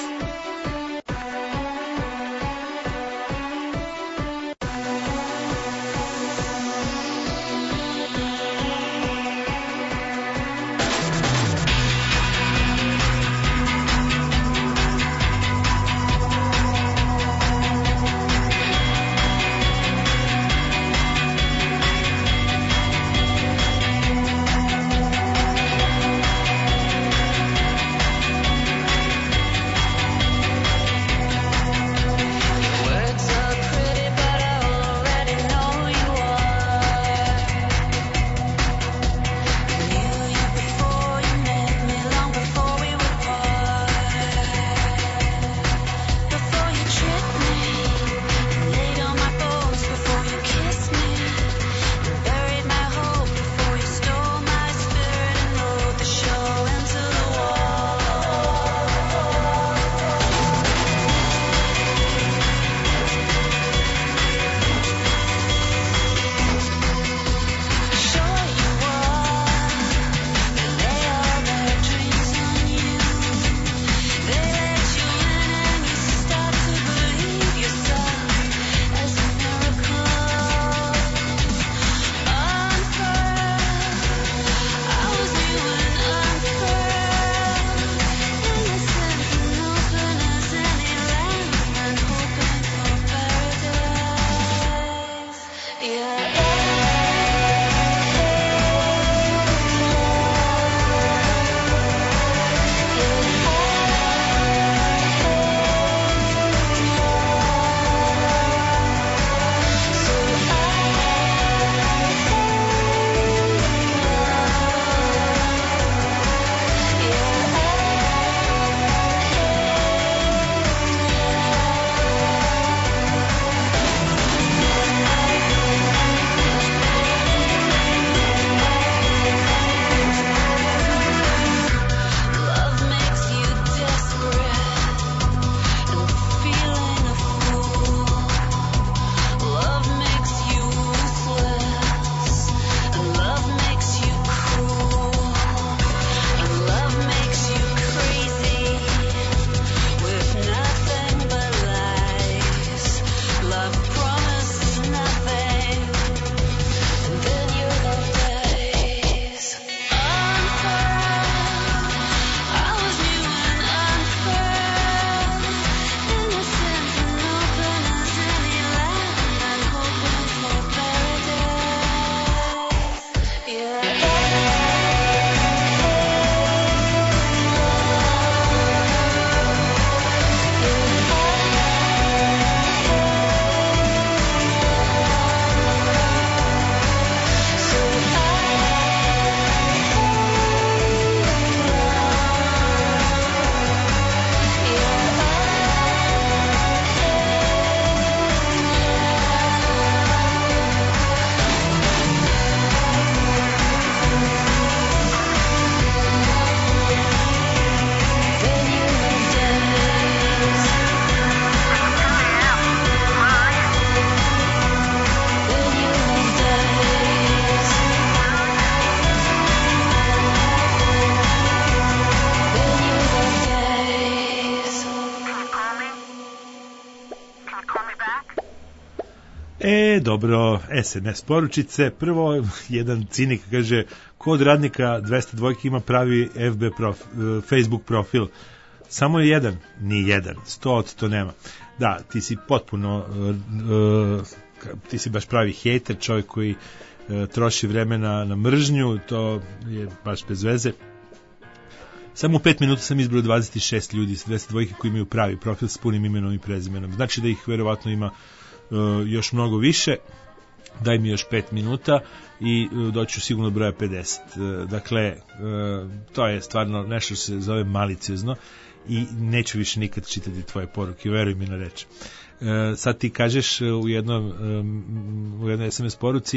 Dobro, SMS poručice. Prvo, jedan cinik kaže, ko od radnika 202 ima pravi FB Facebook profil? Samo je jedan? Ni jedan. 100% nema. Da, ti si potpuno, ti si baš pravi hejter, čovjek koji troši vremena na mržnju, to je baš bez veze. Samo u 5 minuta sam izbrao 26 ljudi sa 202 koji imaju pravi profil s punim imenom i prezimenom. Znači da ih verovatno ima još mnogo više. Daj mi još 5 minuta i doću sigurno do broja 50. Dakle, to je stvarno nešto što se zove maliciozno i neću više nikad čitati tvoje poruke, veruj mi na reč. Sad ti kažeš u jednoj SMS poruci,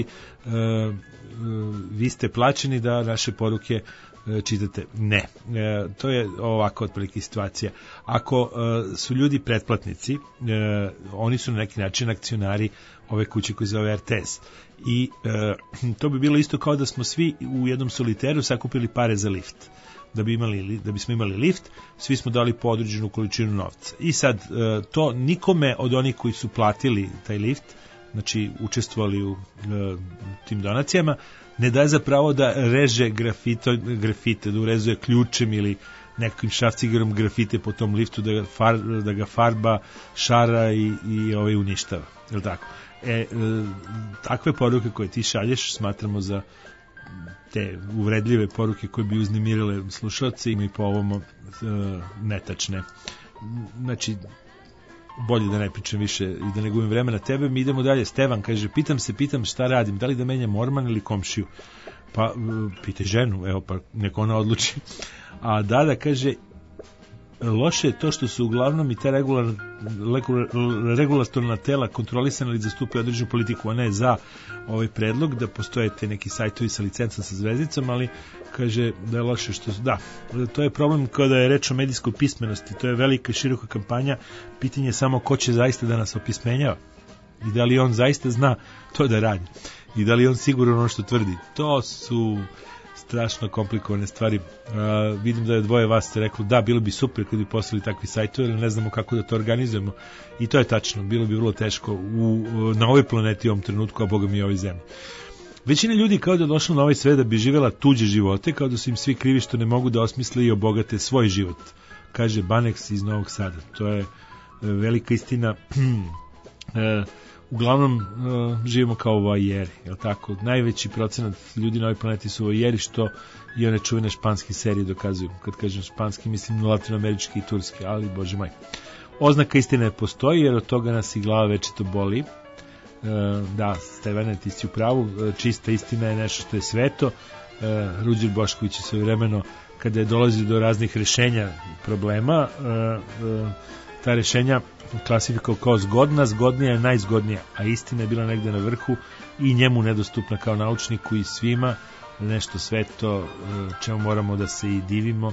vi ste plaćeni da naše poruke čitate. Ne, to je ovako otprilike situacija. Ako su ljudi pretplatnici, oni su na neki način akcionari ove kuće koje zove RTS. I to bi bilo isto kao da smo svi u jednom soliteru sakupili pare za lift. Da bismo imali lift, svi smo dali po određenu količinu novca. I sad, to nikome od onih koji su platili taj lift, znači učestvovali u tim donacijama, ne daje za pravo da reže grafite, da urezuje ključem ili nekim šrafcigerom grafite po tom liftu, da ga farba, šara i uništava. Je li tako? Takve poruke koje ti šalješ smatramo za te uvredljive poruke koje bi uznemirile slušalce i mi po ovom netačne. Znači, bolje da ne pričam više i da ne gubim vremena tebe. Mi idemo dalje. Stevan kaže, pitam šta radim, da li da menjam orman ili komšiju? Pa pitaj ženu, evo pa neko ona odluči. A Dada kaže, loše je to što su uglavnom i te regulatorna tela kontrolisana ili zastupaju određenu politiku, a ne za ovaj predlog, da postoje te neki sajtovi sa licencom sa zvezdicom, ali kaže da je loše što su, da, to je problem kada je reč o medijskoj pismenosti, to je velika i široka kampanja, pitanje je samo ko će zaista da nas opismenjava i da li on zaista zna to da radi i da li on sigurno ono što tvrdi. To su strašno komplikovane stvari. Vidim da je dvoje vas ste rekli da, bilo bi super kad bi poslali takvi sajtovi, ali ne znamo kako da to organizujemo. I to je tačno, bilo bi vrlo teško na ovoj planeti u ovom trenutku, a boga mi i ovoj zemlji. Većina ljudi kao da je došla na ovaj svet da bi živjela tuđe živote, kao da su im svi krivi što ne mogu da osmisle i obogate svoj život, kaže Baneks iz Novog Sada. To je velika istina. Uglavnom živimo kao vojeri, je tako? Najveći procenat ljudi na ovoj planeti su vojeri, što i one čuvene španske serije dokazuju. Kad kažem španski, mislim latinoamerički i turski, ali bože moj. Oznaka istine postoji, jer od toga nas i glava večito boli. Da, Stevane, ti si u pravu, čista istina je nešto što je sveto. Ruđer Bošković je svojevremeno, kada je dolazio do raznih rešenja problema, ta rešenja klasifikao kao zgodnija je najzgodnija, a istina je bila negde na vrhu i njemu nedostupna kao naučniku i svima, nešto sveto čemu moramo da se i divimo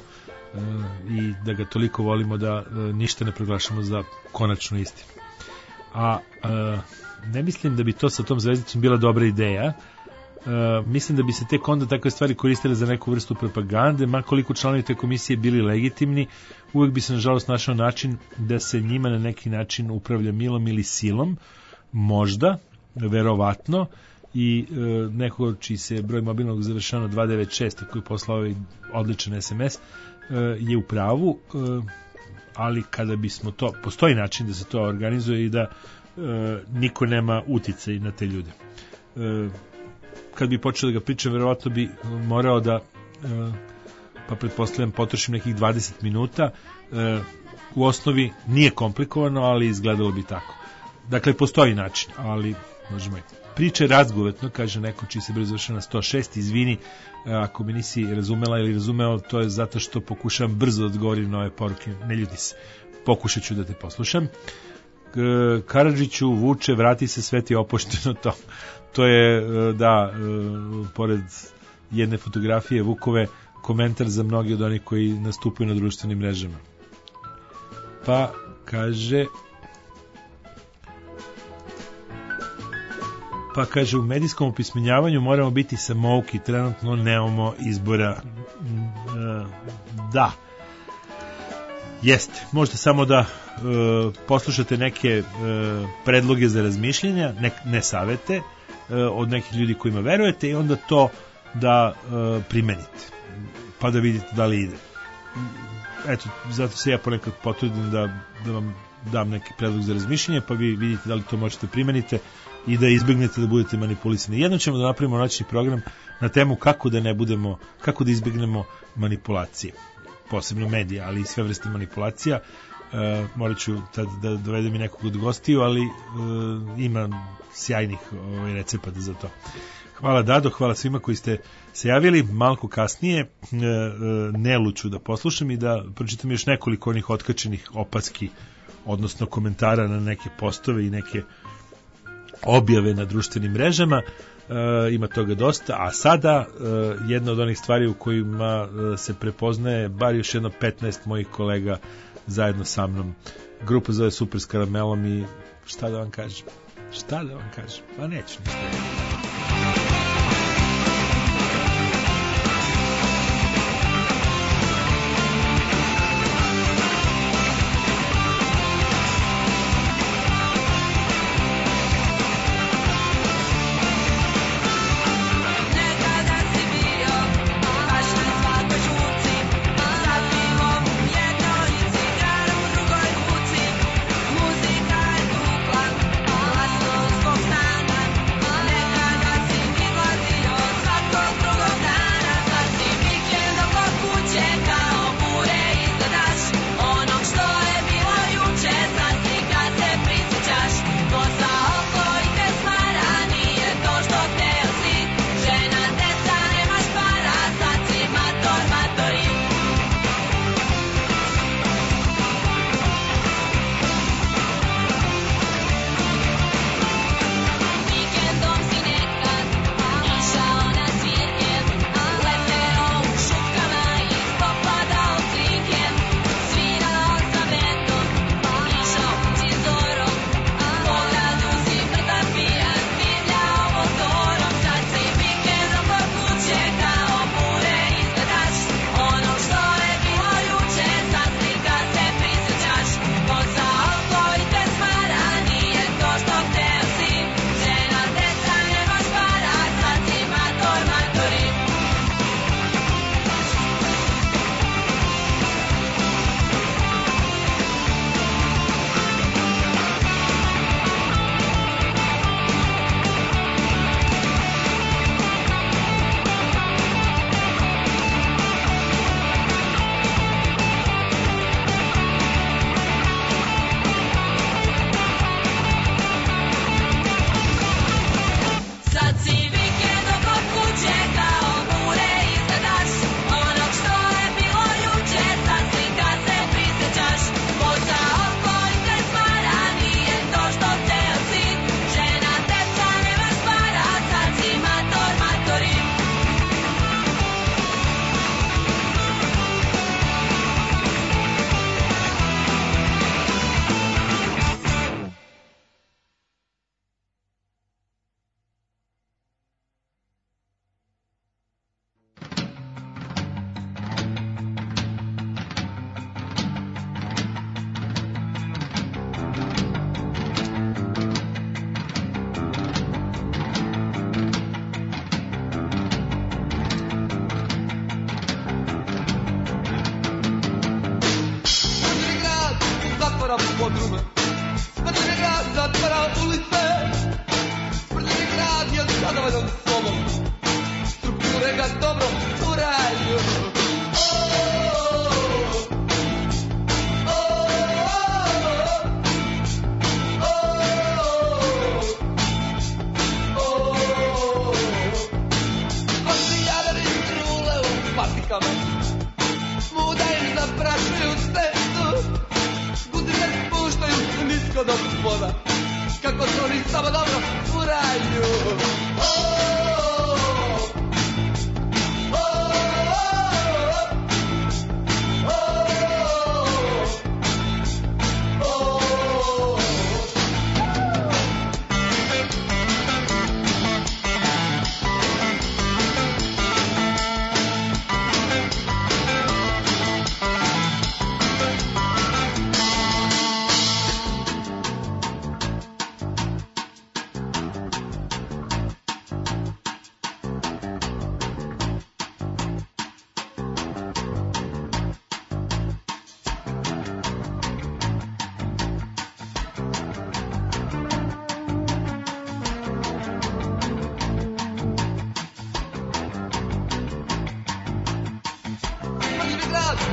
i da ga toliko volimo da ništa ne proglašamo za konačnu istinu. A ne mislim da bi to sa tom zvezdicom bila dobra ideja. Mislim da bi se tek onda takve stvari koristile za neku vrstu propagande, makoliko članovi te komisije bili legitimni, uvek bi se nažalost našao način da se njima na neki način upravlja milom ili silom, možda, verovatno, i neko čiji se broj mobilnog završava 296, koji je poslao ovaj odličan SMS, je u pravu, ali kada bismo to, postoji način da se to organizuje i da niko nema uticaj na te ljude. Kad bi počeo da ga pričam, verovatno bi morao da, pa pretpostavljam, potrošim nekih 20 minuta. U osnovi nije komplikovano, ali izgledalo bi tako. Dakle, postoji način, ali možemo i. Priča je razgovetno, kaže neko čiji se broj završava na 106, izvini ako me nisi razumela ili razumeo, to je zato što pokušavam brzo da odgovorim na ove poruke, ne ljuti se, pokušat ću da te poslušam. Karadžiću, Vuče, vrati se, sve ti je opušteno to. To je, da, pored jedne fotografije Vukove, komentar za mnogi od onih koji nastupaju na društvenim mrežama. Pa, kaže, u medijskom opismenjavanju moramo biti samouki, trenutno nemamo izbora. Da. Jeste, možete samo da poslušate neke predloge za razmišljanja, ne savete od nekih ljudi kojima verujete i onda to da primenite, pa da vidite da li ide. Eto, zato se ja ponekad potrudim da vam dam neki predlog za razmišljanje, pa vi vidite da li to možete primenite i da izbegnete da budete manipulisani. Jednom ćemo da napravimo noćni program na temu kako da izbegnemo manipulacije, posebno medija, ali i sve vrste manipulacija. Morat ću tad da dovedem i nekog od gostiju, ali ima sjajnih recepata za to. Hvala Dado, hvala svima koji ste se javili. Malko kasnije Nelu ću da poslušam i da pročitam još nekoliko onih otkačenih opaski, odnosno komentara na neke postove i neke objave na društvenim mrežama. Ima toga dosta, a sada jedna od onih stvari u kojima se prepoznaje bar još jedno 15 mojih kolega zajedno sa mnom. Grupa zove Super s karamelom i šta da vam kažem? Pa neću ništa.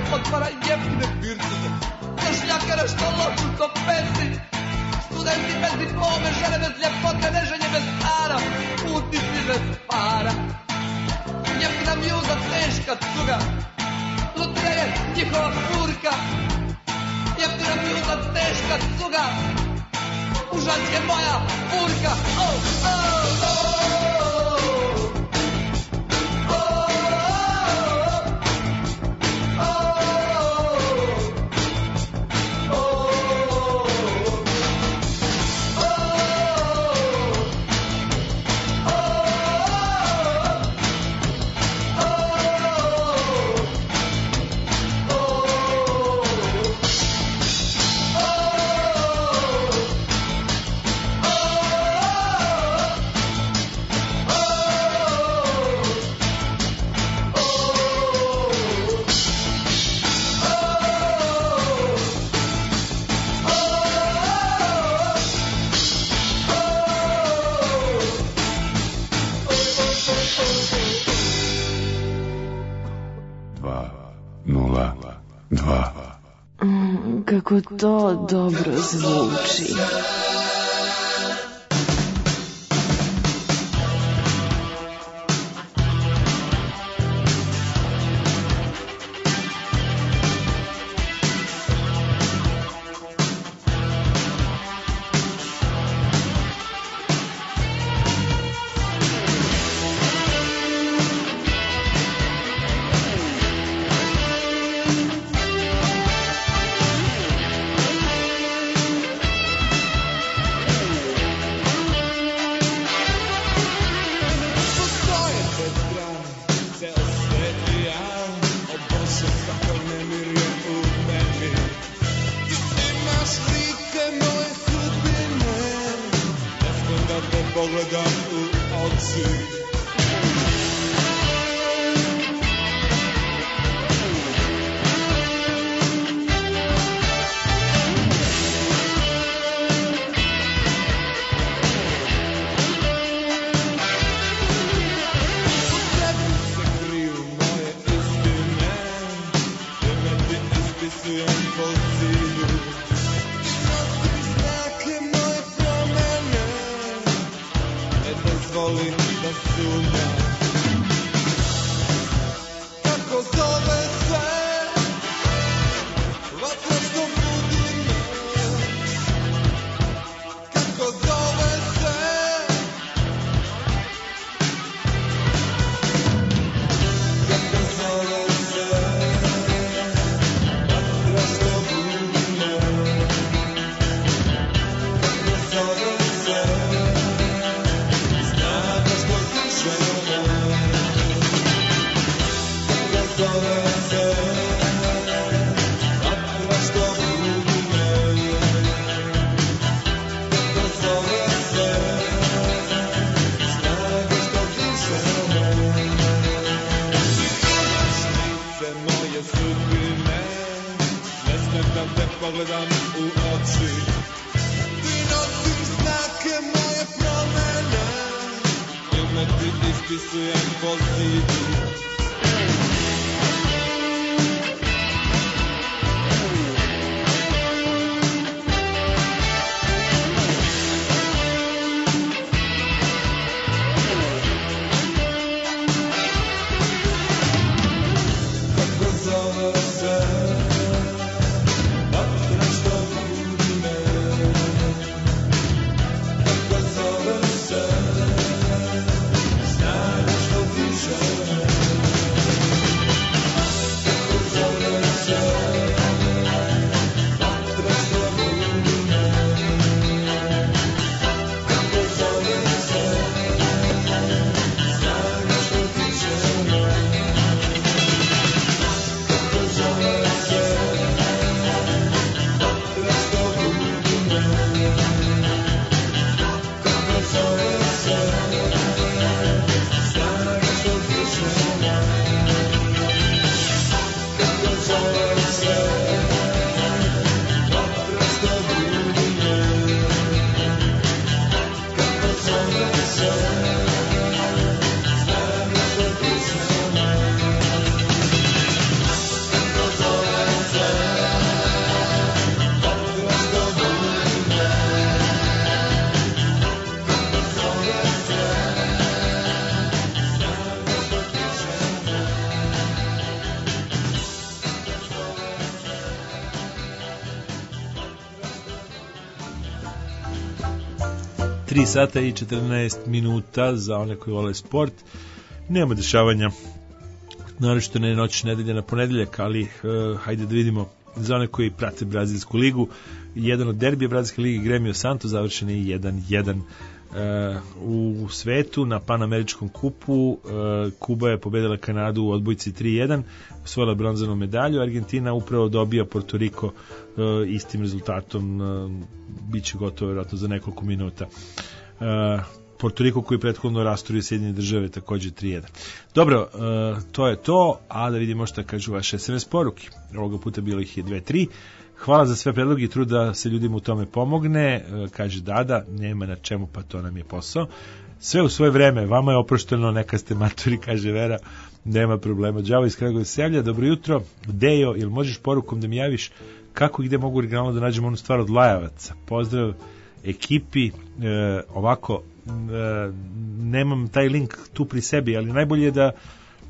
otvara jeftine pirtice, za šljakere što lošu ko pesi, studenti bez diplome, žene bez ljepote, neženje bez para, putnici bez para. Jeftina mjuza, teška cuga, lutrija je njihova furka. Jeftina mjuza, teška cuga, užas je moja furka. Oh, oh, oh. Kako to dobro zvuči. Znajesz to pisze 3 sata i 14 minuta za one koji vole sport. Nema dešavanja, naročito ne noć nedelja na ponedeljak, ali hajde da vidimo za one koji prate Brazilsku ligu. Jedan od derbija Brazilske lige, Gremio Santos, završen je 1-1. U svetu na Panameričkom kupu Kuba je pobedila Kanadu u odbojci 3-1, osvojila bronzanu medalju. Argentina upravo dobija Porto Riko istim rezultatom, bit će gotovo vjerojatno za nekoliko minuta. Porto Riko koji je prethodno rasturio Sjedinjene Države takođe 3-1. Dobro, to je to, a da vidimo šta kažu vaše SMS poruke. Ovoga puta bilo ih je 2-3. Hvala za sve predloge i trud da se ljudima u tome pomogne, kaže Dada, nema na čemu, pa to nam je posao. Sve u svoje vreme, vama je oprošteno, neka ste maturi, kaže Vera, nema problema. Đavo iz Kragujevca se javlja, dobro jutro, Dejo, jel možeš porukom da mi javiš kako i gde mogu originalno da nađemo onu stvar od Lajavaca? Pozdrav ekipi, ovako, nemam taj link tu pri sebi, ali najbolje je da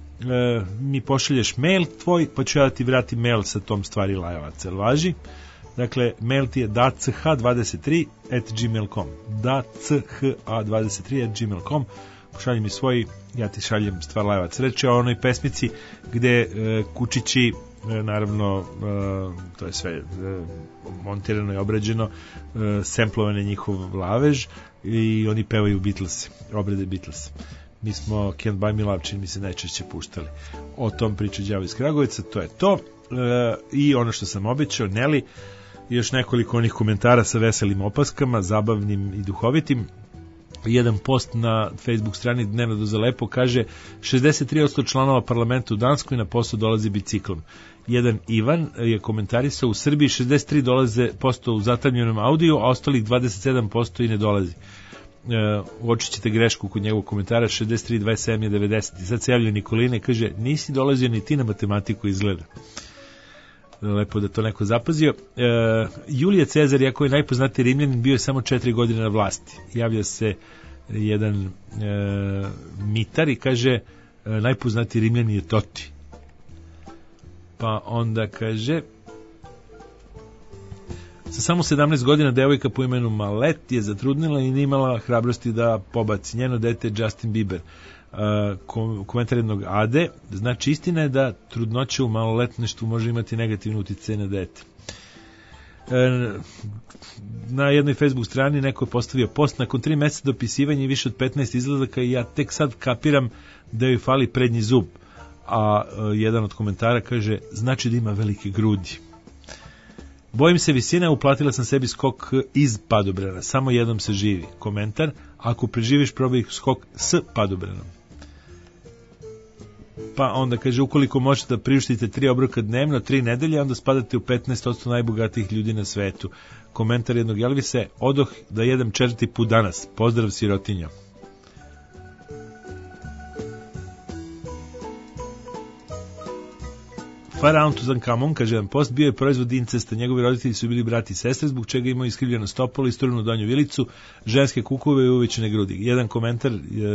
mi pošalješ mail tvoj, pa ću ja da ti vratim mail sa tom stvari Lajavaca, jel važi? Dakle, mail ti je dach23@gmail.com dach23@gmail.com Pošalji mi svoj, ja ti šaljem stvar Lajavaca. Reći o onoj pesmici gde kučići, naravno, to je sve montirano i obrađeno, semplovan je njihov lavež i oni pevaju Beatles, obrade Beatles. Mi smo Can't Buy Me Love, čini mi se, najčešće puštali. O tom priča Đavo iz Kragujevca, to je to. I ono što sam obećao, Neli, još nekoliko onih komentara sa veselim opaskama, zabavnim i duhovitim. Jedan post na Facebook strani Dnevna doza lepo kaže 63% članova parlamenta u Danskoj na posao dolazi biciklom. Jedan Ivan je komentarisao u Srbiji 63% u zatamljenom audiju, a ostalih 27% i ne dolazi. Uočit ćete grešku kod njegovog komentara, 63, 27 je 90. I sad se javlja Nikolina i kaže, nisi dolazio ni ti na matematiku, izgleda. Lepo da to neko zapazio. Julije Cezar, iako je najpoznatiji Rimljanin, bio je samo 4 godine na vlasti. Javlja se jedan mitar i kaže, najpoznatiji Rimljanin je Toti. Pa onda kaže, sa samo 17 godina devojka po imenu Malet je zatrudnila i nije imala hrabrosti da pobaci. Njeno dete je Justin Bieber. Komentar jednog Ade, znači istina je da trudnoća u maloletništvu može imati negativnu utjecaj na dete. Na jednoj Facebook strani neko je postavio post, nakon 3 meseca dopisivanja i više od 15 izlazaka i ja tek sad kapiram da joj fali prednji zub. A jedan od komentara kaže, znači da ima velike grudi. Bojim se visine, uplatila sam sebi skok iz padobrana, samo jednom se živi. Komentar, ako preživiš probaj skok s padobranom. Pa onda kaže, ukoliko možete da priuštite 3 obroka dnevno, 3 nedelje, onda spadate u 15% najbogatijih ljudi na svetu. Komentar jednog Elvise, odoh da jedem 4. put danas. Pozdrav sirotinja. Faraon Tuzankamon, kaže jedan post, bio je proizvod incesta, njegovi roditelji su bili brati i sestre, zbog čega imaju iskrivljeno stopalo, isturenu donju vilicu, ženske kukove i uvećane grudi. Jedan komentar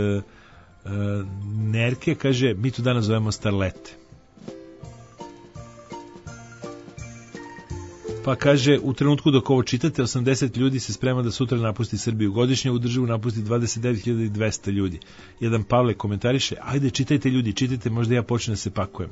Nerke, kaže, mi tu danas zovemo starlete. Pa kaže, u trenutku dok ovo čitate, 80 ljudi se sprema da sutra napusti Srbiju. Godišnje u državu napusti 29.200 ljudi. Jedan Pavle komentariše, ajde čitajte ljudi, čitajte, možda ja počnem da se pakujem.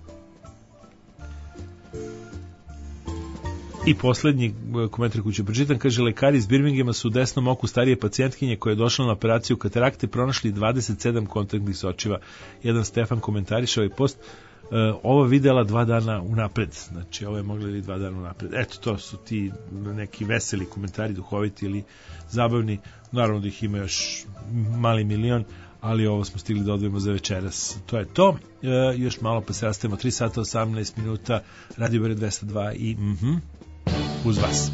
I poslednji komentar koji ću pročitam, kaže, lekari iz Birminghama su u desnom oku starije pacijentkinje koja je došla na operaciju katarakte pronašli 27 kontaktnih sočiva. Jedan Stefan komentariše ovaj post, ova videla 2 dana unapred, znači ovo je mogla ili 2 dana unapred. Eto, to su ti neki veseli komentari, duhoviti ili zabavni, naravno da ih ima još mali milion, ali ovo smo stigli da odvojimo za večeras. To je to, još malo pa se rastavimo, 3 sata 18 minuta, Radio Beograd 202 i uz vas.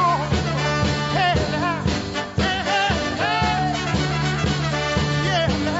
Yeah.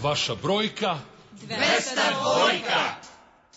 Vaša brojka 202.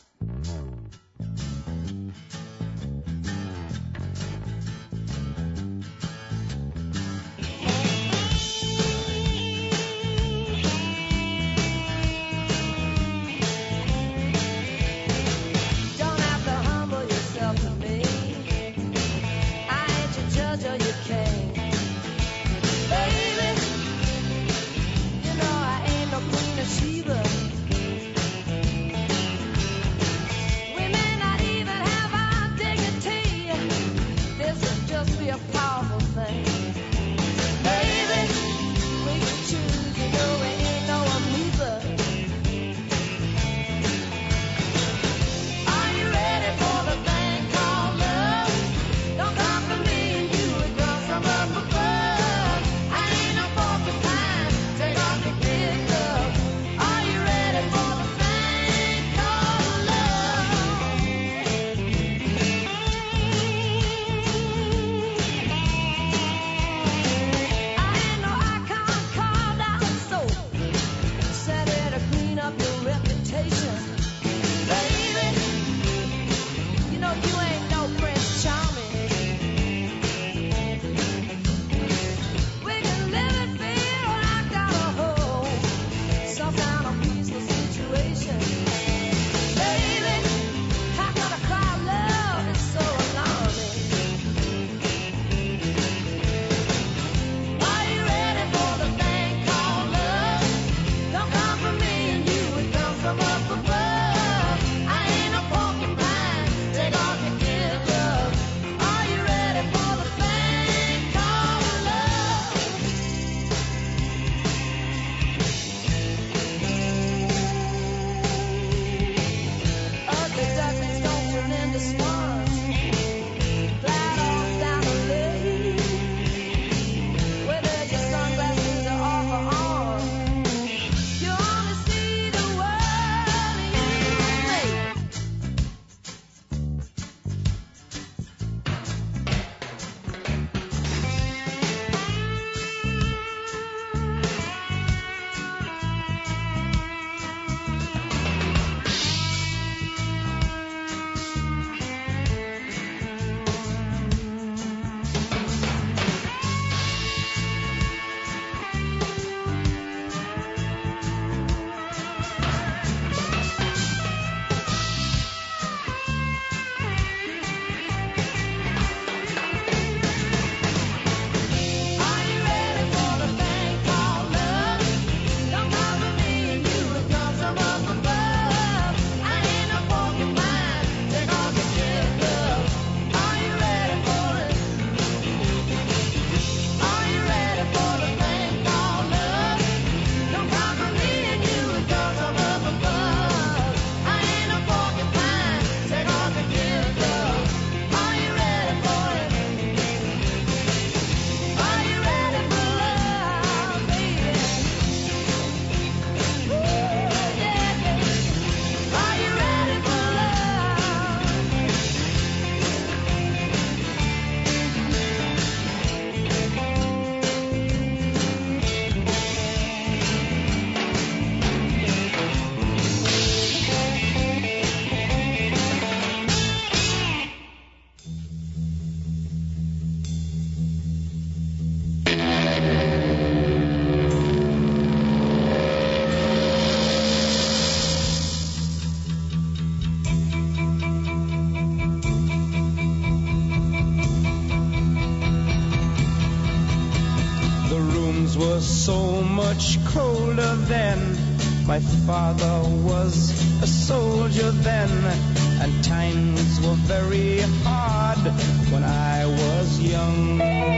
so much colder then. My father was a soldier then, and times were very hard when I was young.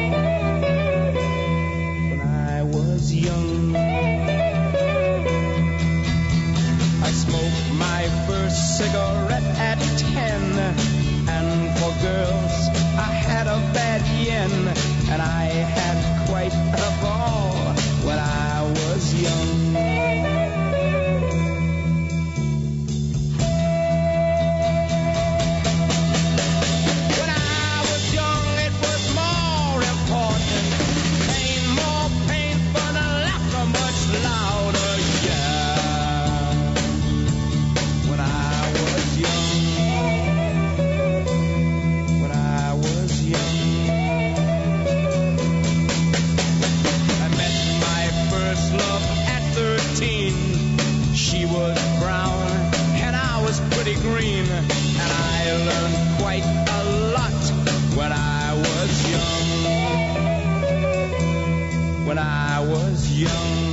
When I was young, I smoked my first cigarette at 10, and for girls I had a bad yen, and I had quite a ball when I was young. When I was young, it was more important when I was young.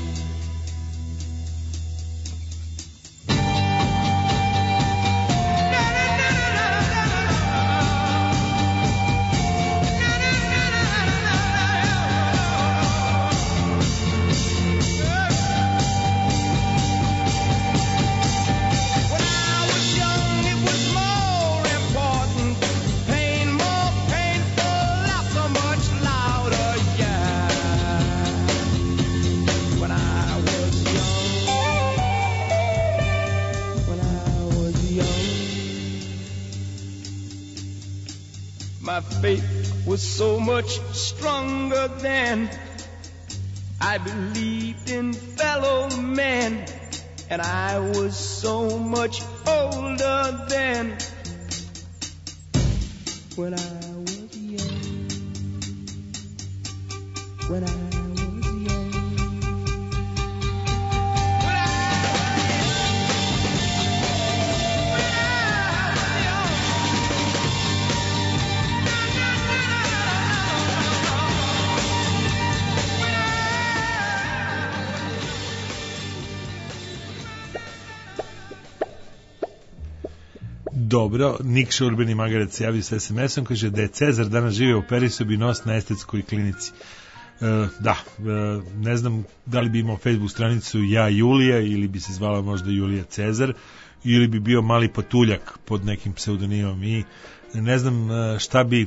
My faith was so much stronger then. I believed in fellow men, and I was so much older then. When I was young, when I was young. Dobro, Nikša Urbani Magarac se javio sa SMS-om, kaže da je Cezar danas živio u Perisobi nos na estetskoj klinici. Ne znam da li bi imao Facebook stranicu Ja Julija ili bi se zvala možda Julija Cezar ili bi bio Mali Patuljak pod nekim pseudonimom i ne znam šta bi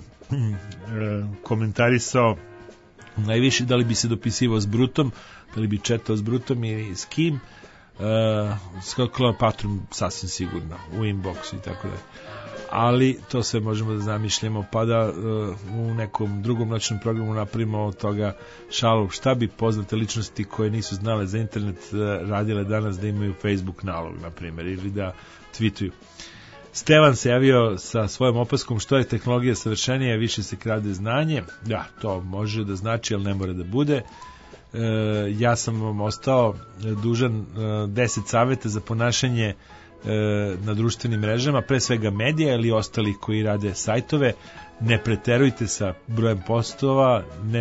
komentarisao najviše, da li bi se dopisivao s Brutom, da li bi četao s Brutom ili s kim. S Kleopatrom sasvim sigurno u inboxu i tako da, ali to sve možemo da zamišljamo pa da u nekom drugom noćnom programu napravimo od toga šalu šta bi poznate ličnosti koje nisu znale za internet radile danas da imaju Facebook nalog na primjer ili da tweetuju. Stevan se javio sa svojom opaskom što je tehnologija savršenija, više se krade znanje. Da, to može da znači, ali ne mora da bude. Ja sam vam ostao dužan 10 savjeta za ponašanje na društvenim mrežama, pre svega medija ili ostali koji rade sajtove. Ne preterujte sa brojem postova, ne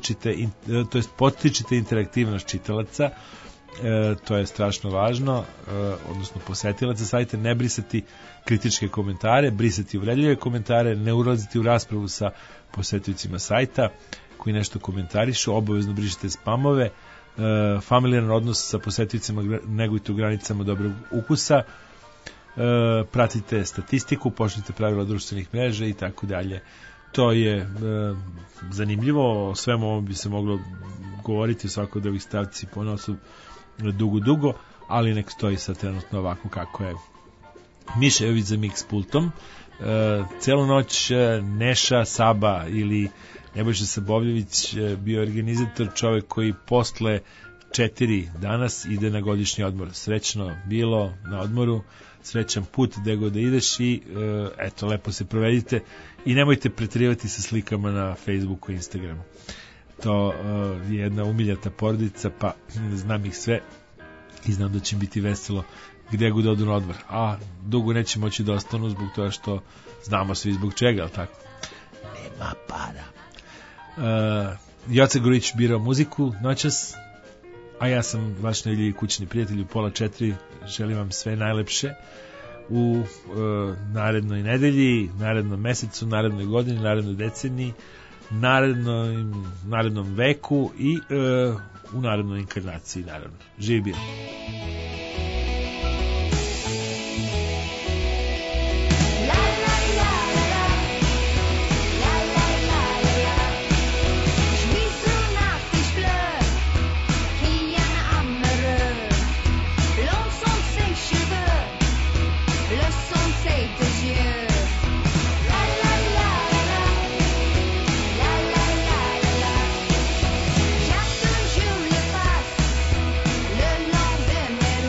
podstičite interaktivnost čitalaca, to je strašno važno, odnosno posetilaca sajta, ne brisati kritičke komentare, brisati uvredljive komentare, ne ulaziti u raspravu sa posetiocima sajta koji nešto komentarišu, obavezno brišite spamove, familijaran odnos sa posetiocima negujte u granicama dobrog ukusa, pratite statistiku, poštujte pravila društvenih mreža i tako dalje. To je zanimljivo, o svemu ovom bi se moglo govoriti u svakoj od ovih stavci ponosu dugo, ali nek stoji sad trenutno ovako kako je. Miša Jović za mix pultom, celu noć Neša Saba ili Nebojša Sabovljević bio organizator, čovjek koji posle 4 danas ide na godišnji odmor. Srećno bilo na odmoru, srećan put gde god da ideš i eto, lepo se provedite i nemojte preterivati sa slikama na Facebooku i Instagramu. To je jedna umiljata porodica, pa znam ih sve i znam da će biti veselo gde god odu na odmor. A dugo neće moći da ostanu zbog toga što znamo svi zbog čega, ali tako? Nema para. Joce Grujić birao muziku noćas, a ja sam vaš najljiviji kućni prijatelj u 3:30. Želim vam sve najlepše u narednoj nedelji, narednom mesecu, narednoj godini, narednoj deceniji, narednom veku i u narednoj inkarnaciji, naravno. Živi bio. Le lendemain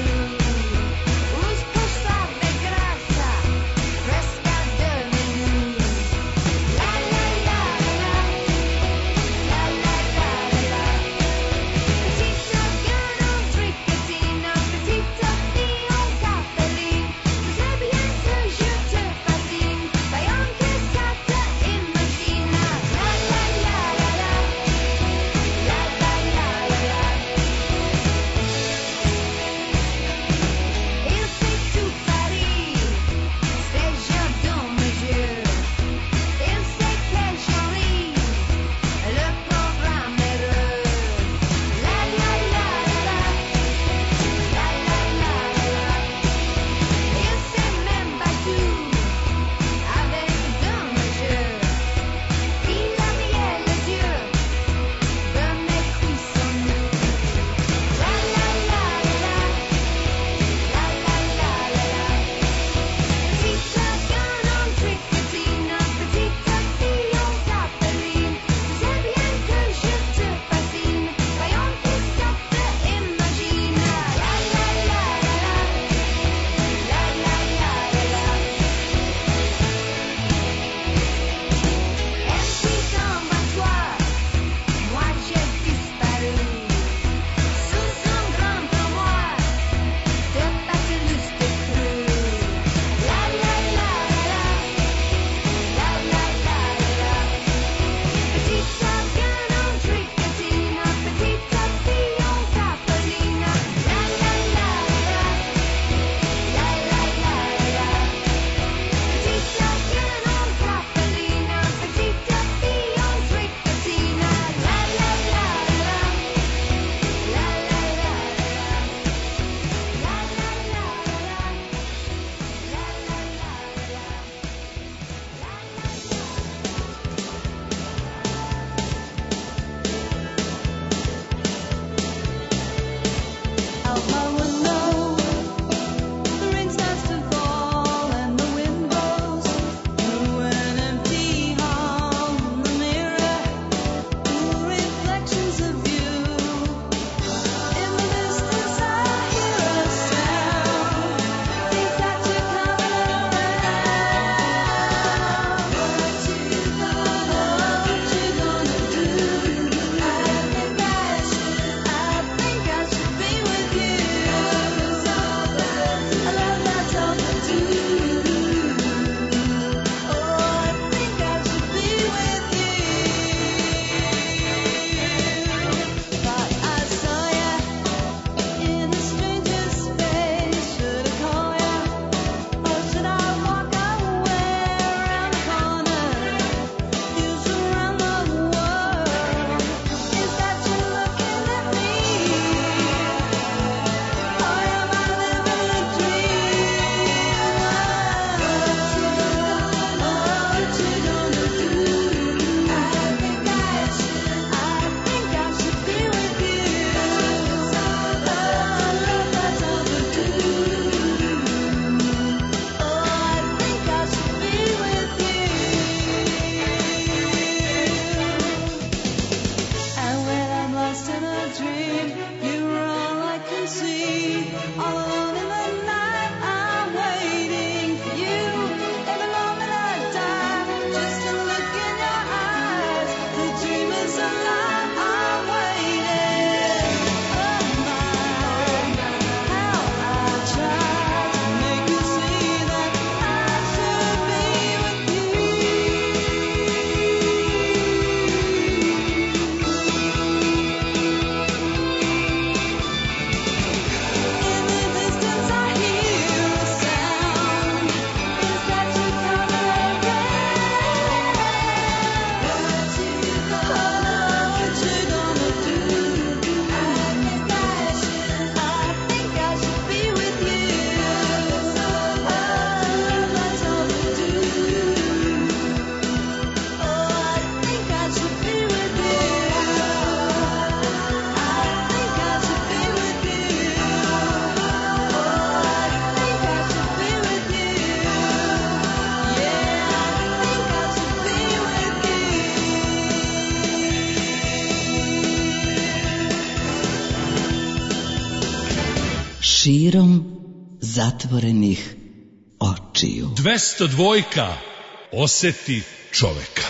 širom zatvorenih očiju. 202. Oseti čoveka.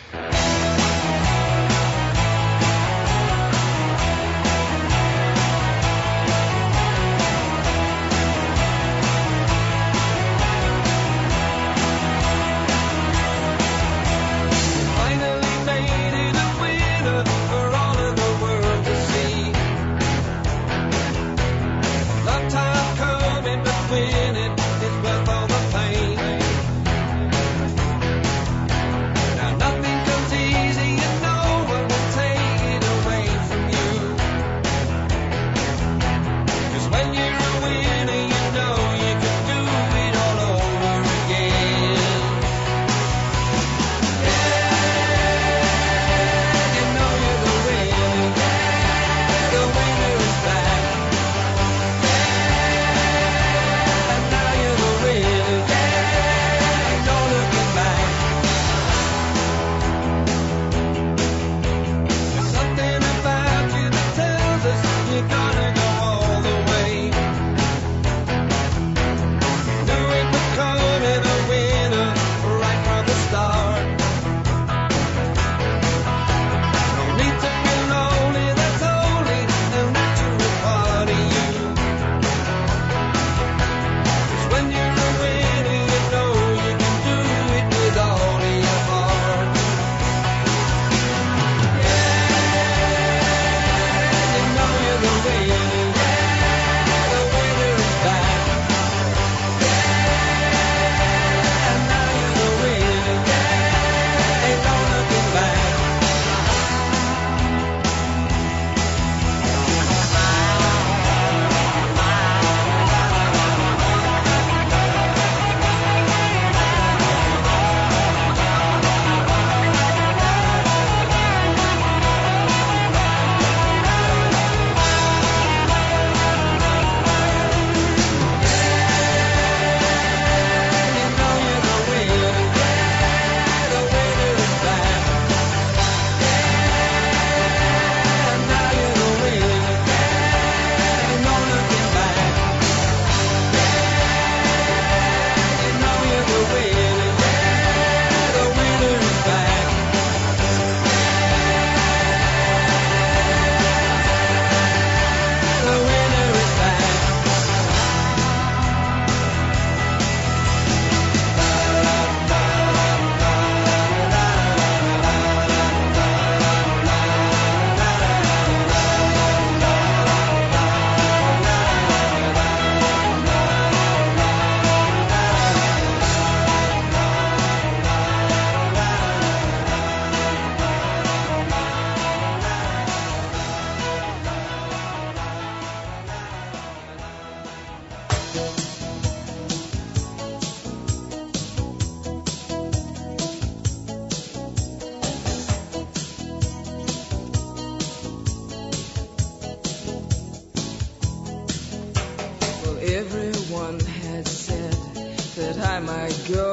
Everyone had said that I might go,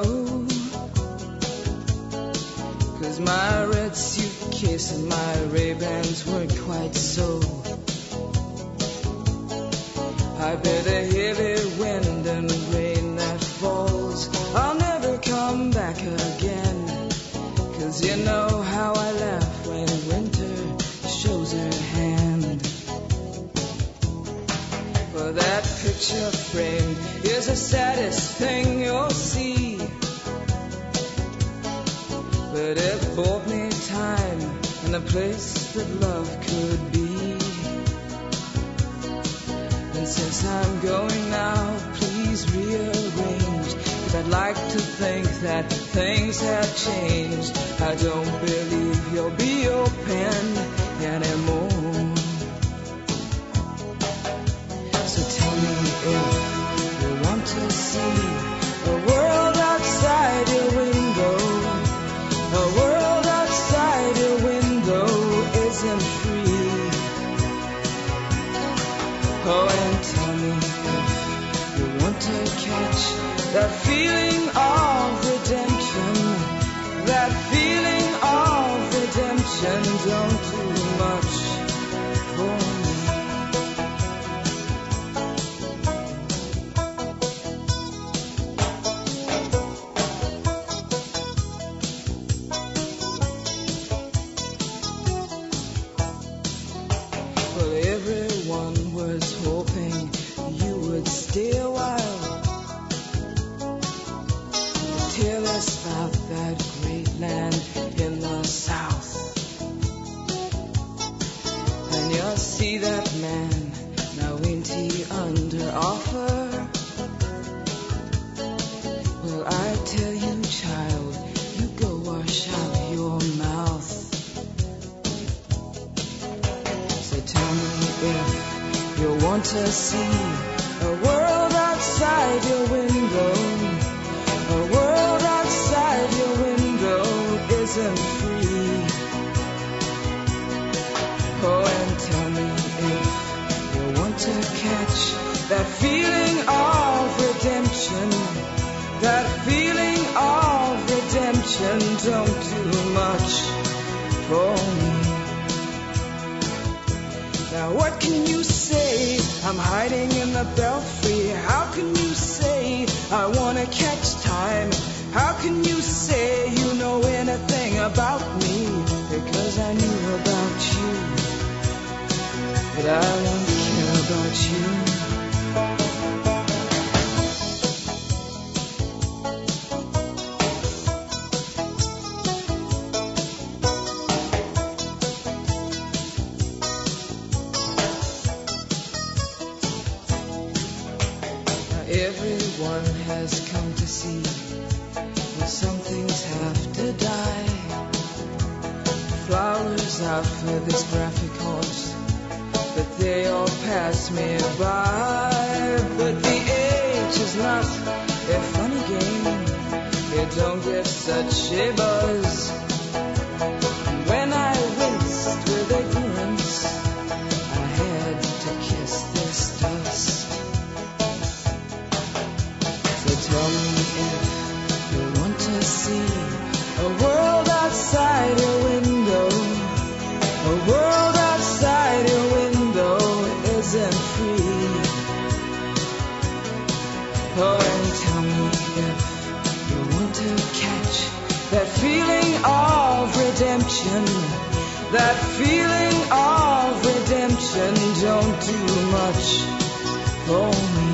'cause my red suitcase and my Ray-Bans weren't quite so. I bet a heavy wind and rain that falls, I'll never come back again, 'cause you know how I laugh when winter shows her hand. For that picture frame is the saddest thing you'll see, but it bought me time and a place that love could be. And since I'm going now, please rearrange, 'cause I'd like to think that things have changed. I don't believe you'll be open anymore. So tell me if you want to see a world outside your window. A world outside your window isn't free. Oh, and tell me if you want to catch that feeling of redemption. That feeling of redemption. Don't do much for me. anything, you would stay a while. Tell us about that great land in the south. And you'll see that man, now ain't he under offer? Well, I tell you, child, you go wash out your mouth. So tell me if you want to see a world outside your window. A world outside your window isn't free. Oh, and tell me if you want to catch that feeling of redemption. That feeling of redemption don't do much for me. Now what can you say? I'm hiding in the belfry. How can you say I want to catch time? How can you say you know anything about me? Because I knew about you, but I don't care about you. Everyone has come to see that some things have to die. Flowers out for this graphic horse, but they all pass me by. But the age is not a funny game. It don't give such a buzz. When I winced with ignorance, I had to kiss this dust. Tell me if you want to see a world outside your window. A world outside your window isn't free. Oh, and tell me if you want to catch that feeling of redemption. That feeling of redemption don't do much for me.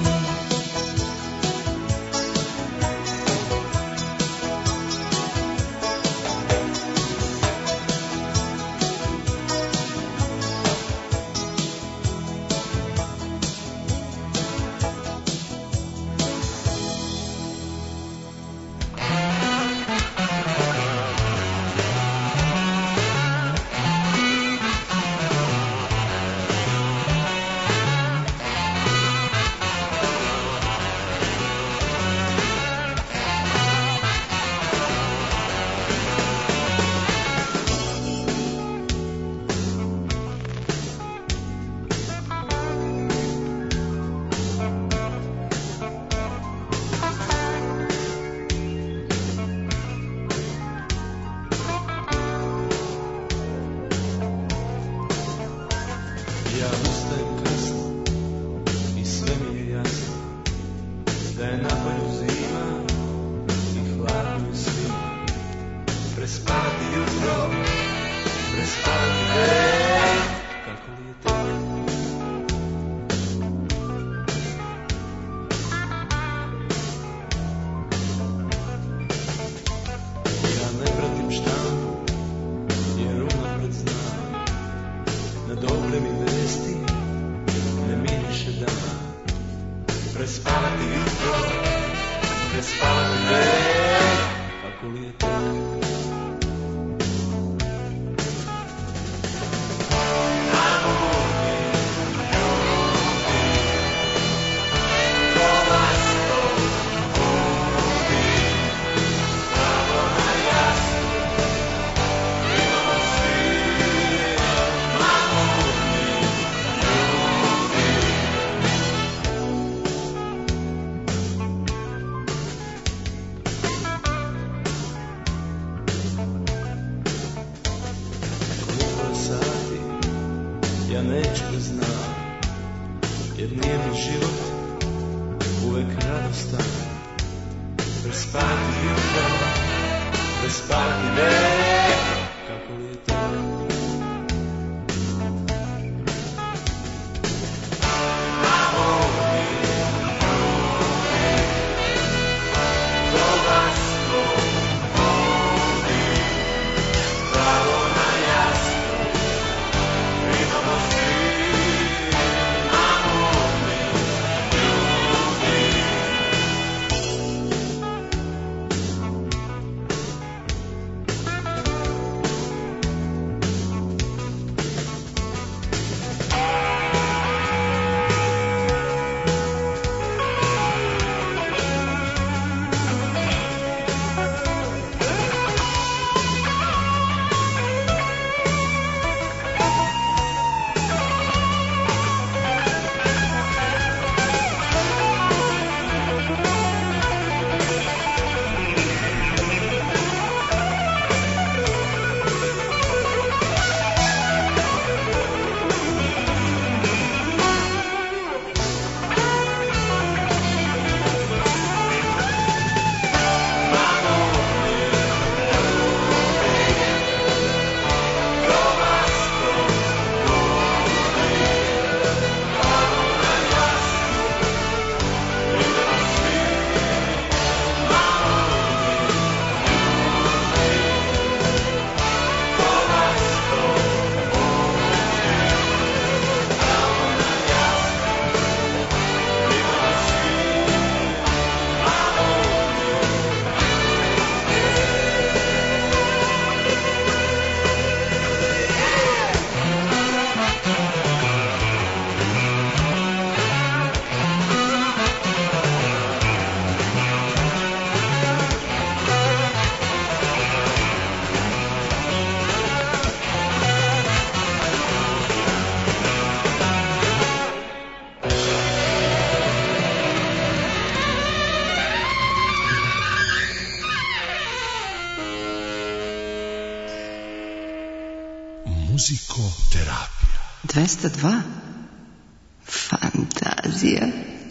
Kako Muzikoterapija. 202. Fantazija.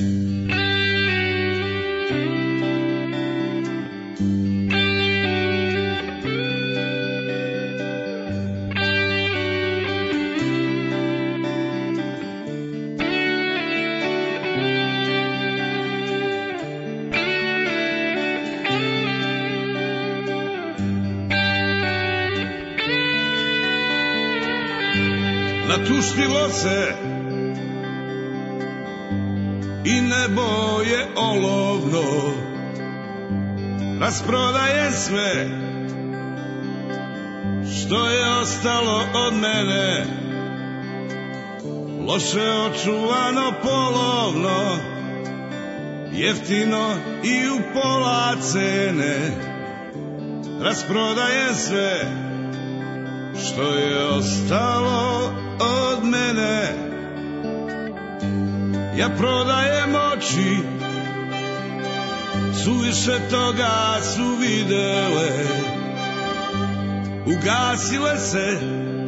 Natuštilo se i nebo je olovno, rasprodaje sve što je ostalo od mene, loše očuvano polovno, jeftino i u pola cene, rasprodaje sve što je ostalo od mene. Ja prodajem oči, suviše toga su videle, ugasile se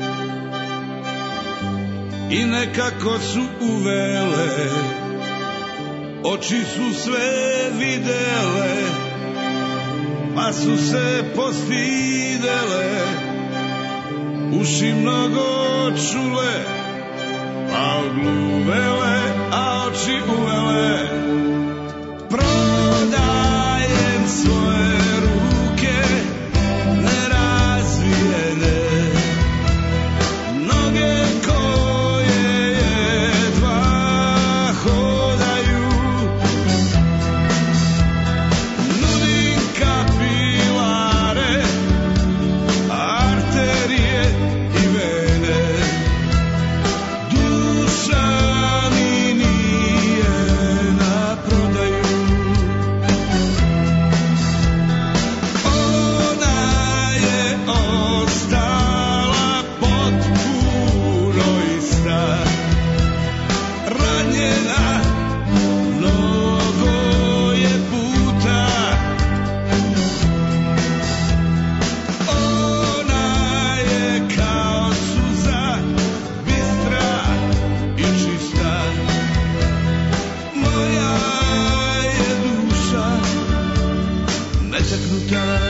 i nekako su uvele, oči su sve videle, pa su se postidele, uši mnogo čule, pa ogluvele, a oči uvele. Prodajem svoje ruke nerazvijene, noge koje jedva hodaju, nudim kapilare, arterije i vene. Duša mi nije na prodaju. Ona je ostala potpuno ista, ranjena mnogo je puta. Ona je kao suza, bistra i čista. Moja je duša netaknuta.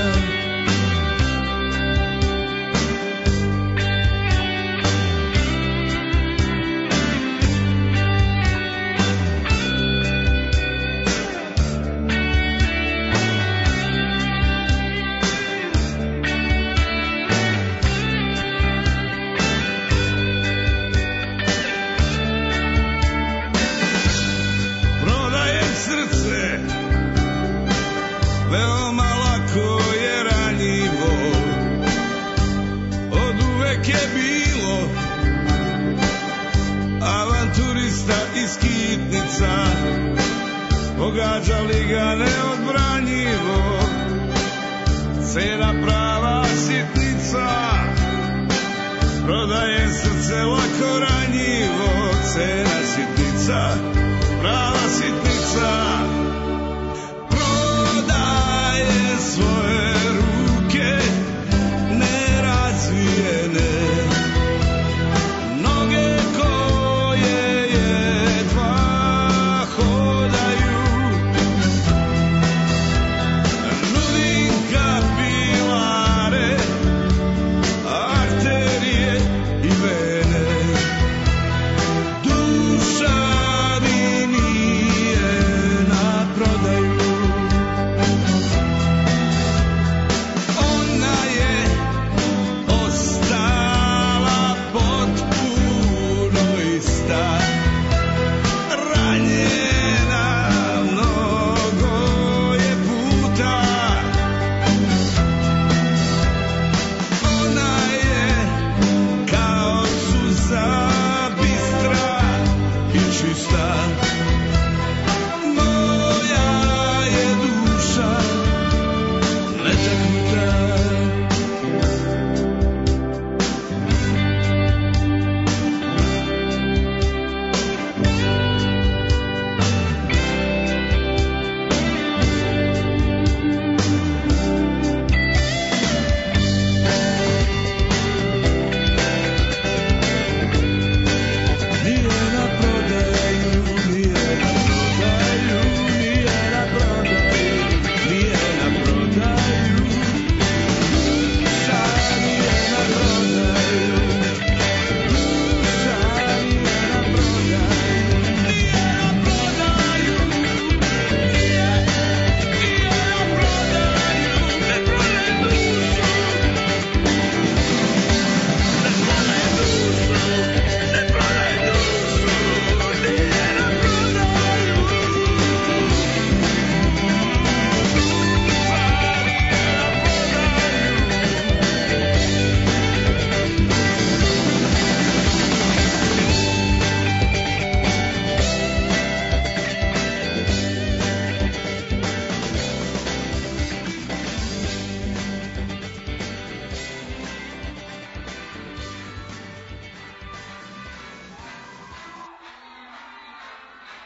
Prodajem srce, veoma lako je ranjivo, od uvek je bilo avanturista i skitnica, pogađali ga neodbranjivo, cena prava sitnica. Prodajem srce lako ranjivo, cena sitnica, prava sitnica. Prodajem svoje ruke nerazvijene, noge koje jedva hodaju, nudim kapilare,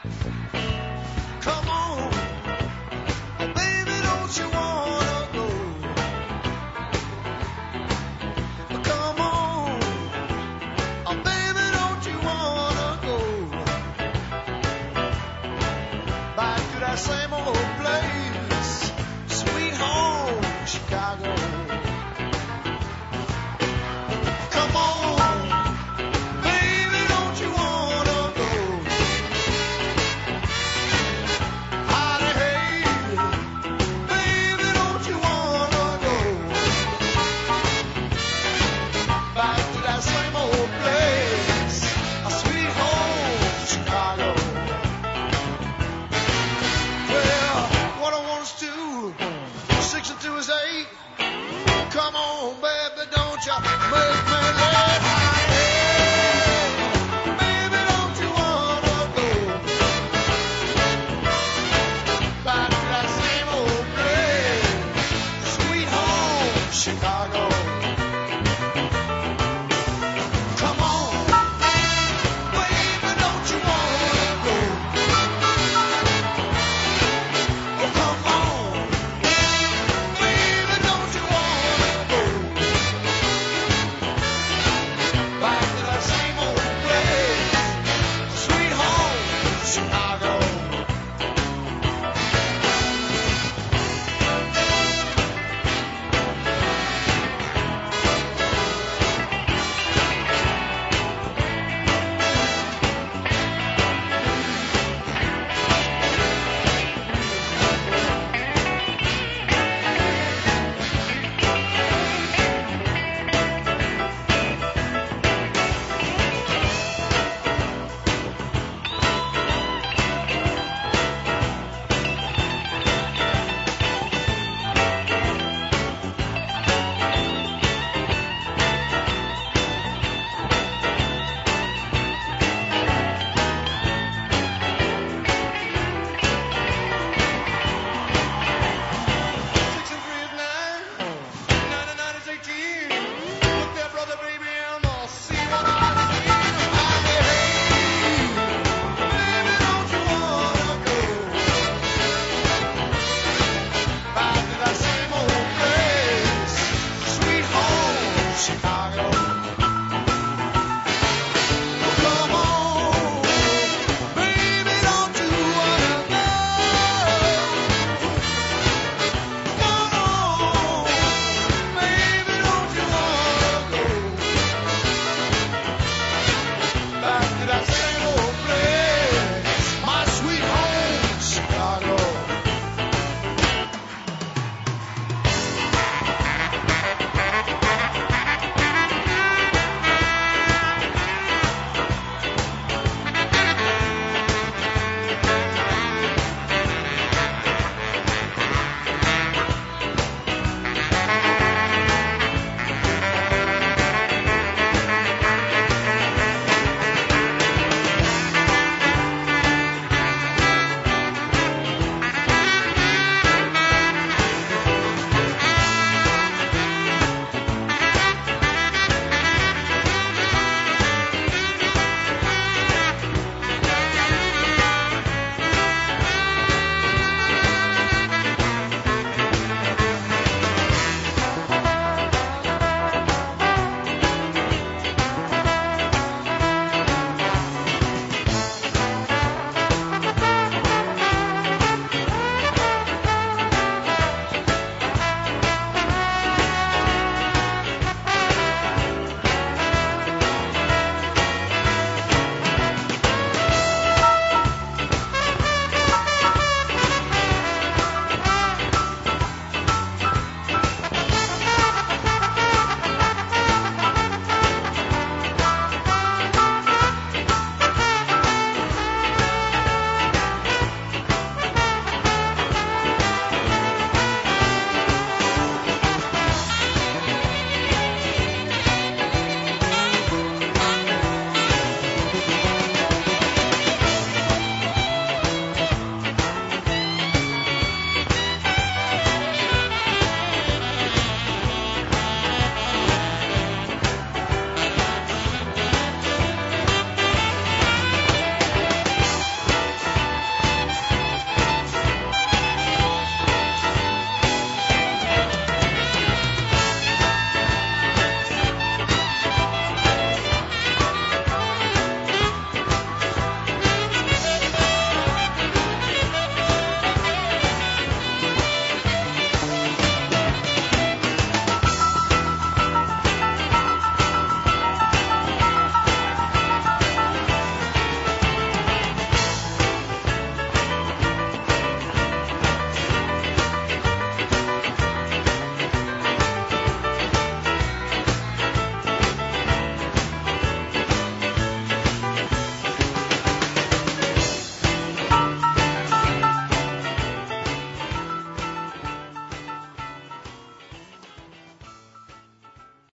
Thank you.